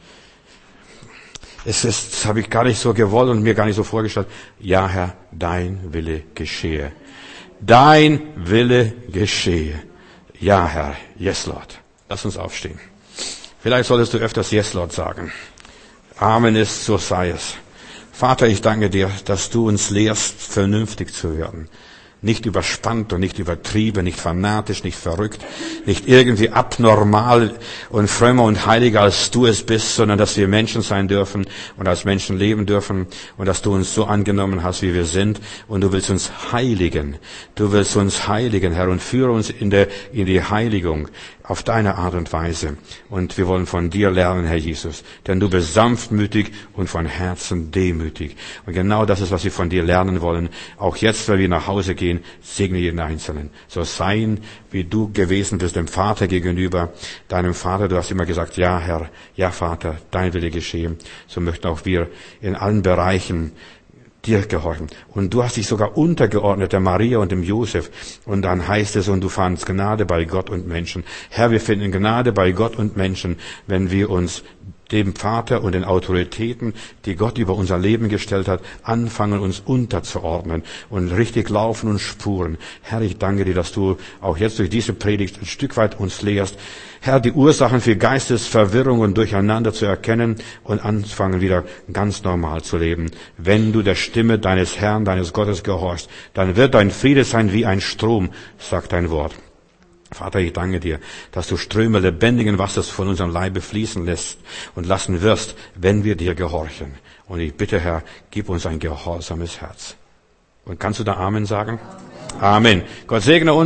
Das habe ich gar nicht so gewollt und mir gar nicht so vorgestellt. Ja, Herr, dein Wille geschehe. Dein Wille geschehe. Ja, Herr. Yes, Lord. Lass uns aufstehen. Vielleicht solltest du öfters Yes, Lord sagen. Amen ist, so sei es. Vater, ich danke dir, dass du uns lehrst, vernünftig zu werden. Nicht überspannt und nicht übertrieben, nicht fanatisch, nicht verrückt, nicht irgendwie abnormal und frömmer und heiliger, als du es bist, sondern dass wir Menschen sein dürfen und als Menschen leben dürfen und dass du uns so angenommen hast, wie wir sind und du willst uns heiligen. Du willst uns heiligen, Herr, und führe uns in die Heiligung auf deine Art und Weise. Und wir wollen von dir lernen, Herr Jesus, denn du bist sanftmütig und von Herzen demütig. Und genau das ist, was wir von dir lernen wollen. Auch jetzt, wenn wir nach Hause gehen, segne jeden Einzelnen. So sein, wie du gewesen bist, dem Vater gegenüber, deinem Vater. Du hast immer gesagt, ja Herr, ja Vater, dein Wille geschehe. So möchten auch wir in allen Bereichen dir gehorchen. Und du hast dich sogar untergeordnet der Maria und dem Josef. Und dann heißt es, und du fandst Gnade bei Gott und Menschen. Herr, wir finden Gnade bei Gott und Menschen, wenn wir uns dem Vater und den Autoritäten, die Gott über unser Leben gestellt hat, anfangen, uns unterzuordnen und richtig laufen und spuren. Herr, ich danke dir, dass du auch jetzt durch diese Predigt ein Stück weit uns lehrst, Herr, die Ursachen für Geistesverwirrung und Durcheinander zu erkennen und anfangen, wieder ganz normal zu leben. Wenn du der Stimme deines Herrn, deines Gottes gehorchst, dann wird dein Friede sein wie ein Strom, sagt dein Wort. Vater, ich danke dir, dass du Ströme lebendigen Wassers von unserem Leibe fließen lässt und lassen wirst, wenn wir dir gehorchen. Und ich bitte, Herr, gib uns ein gehorsames Herz. Und kannst du da Amen sagen? Amen. Gott segne uns.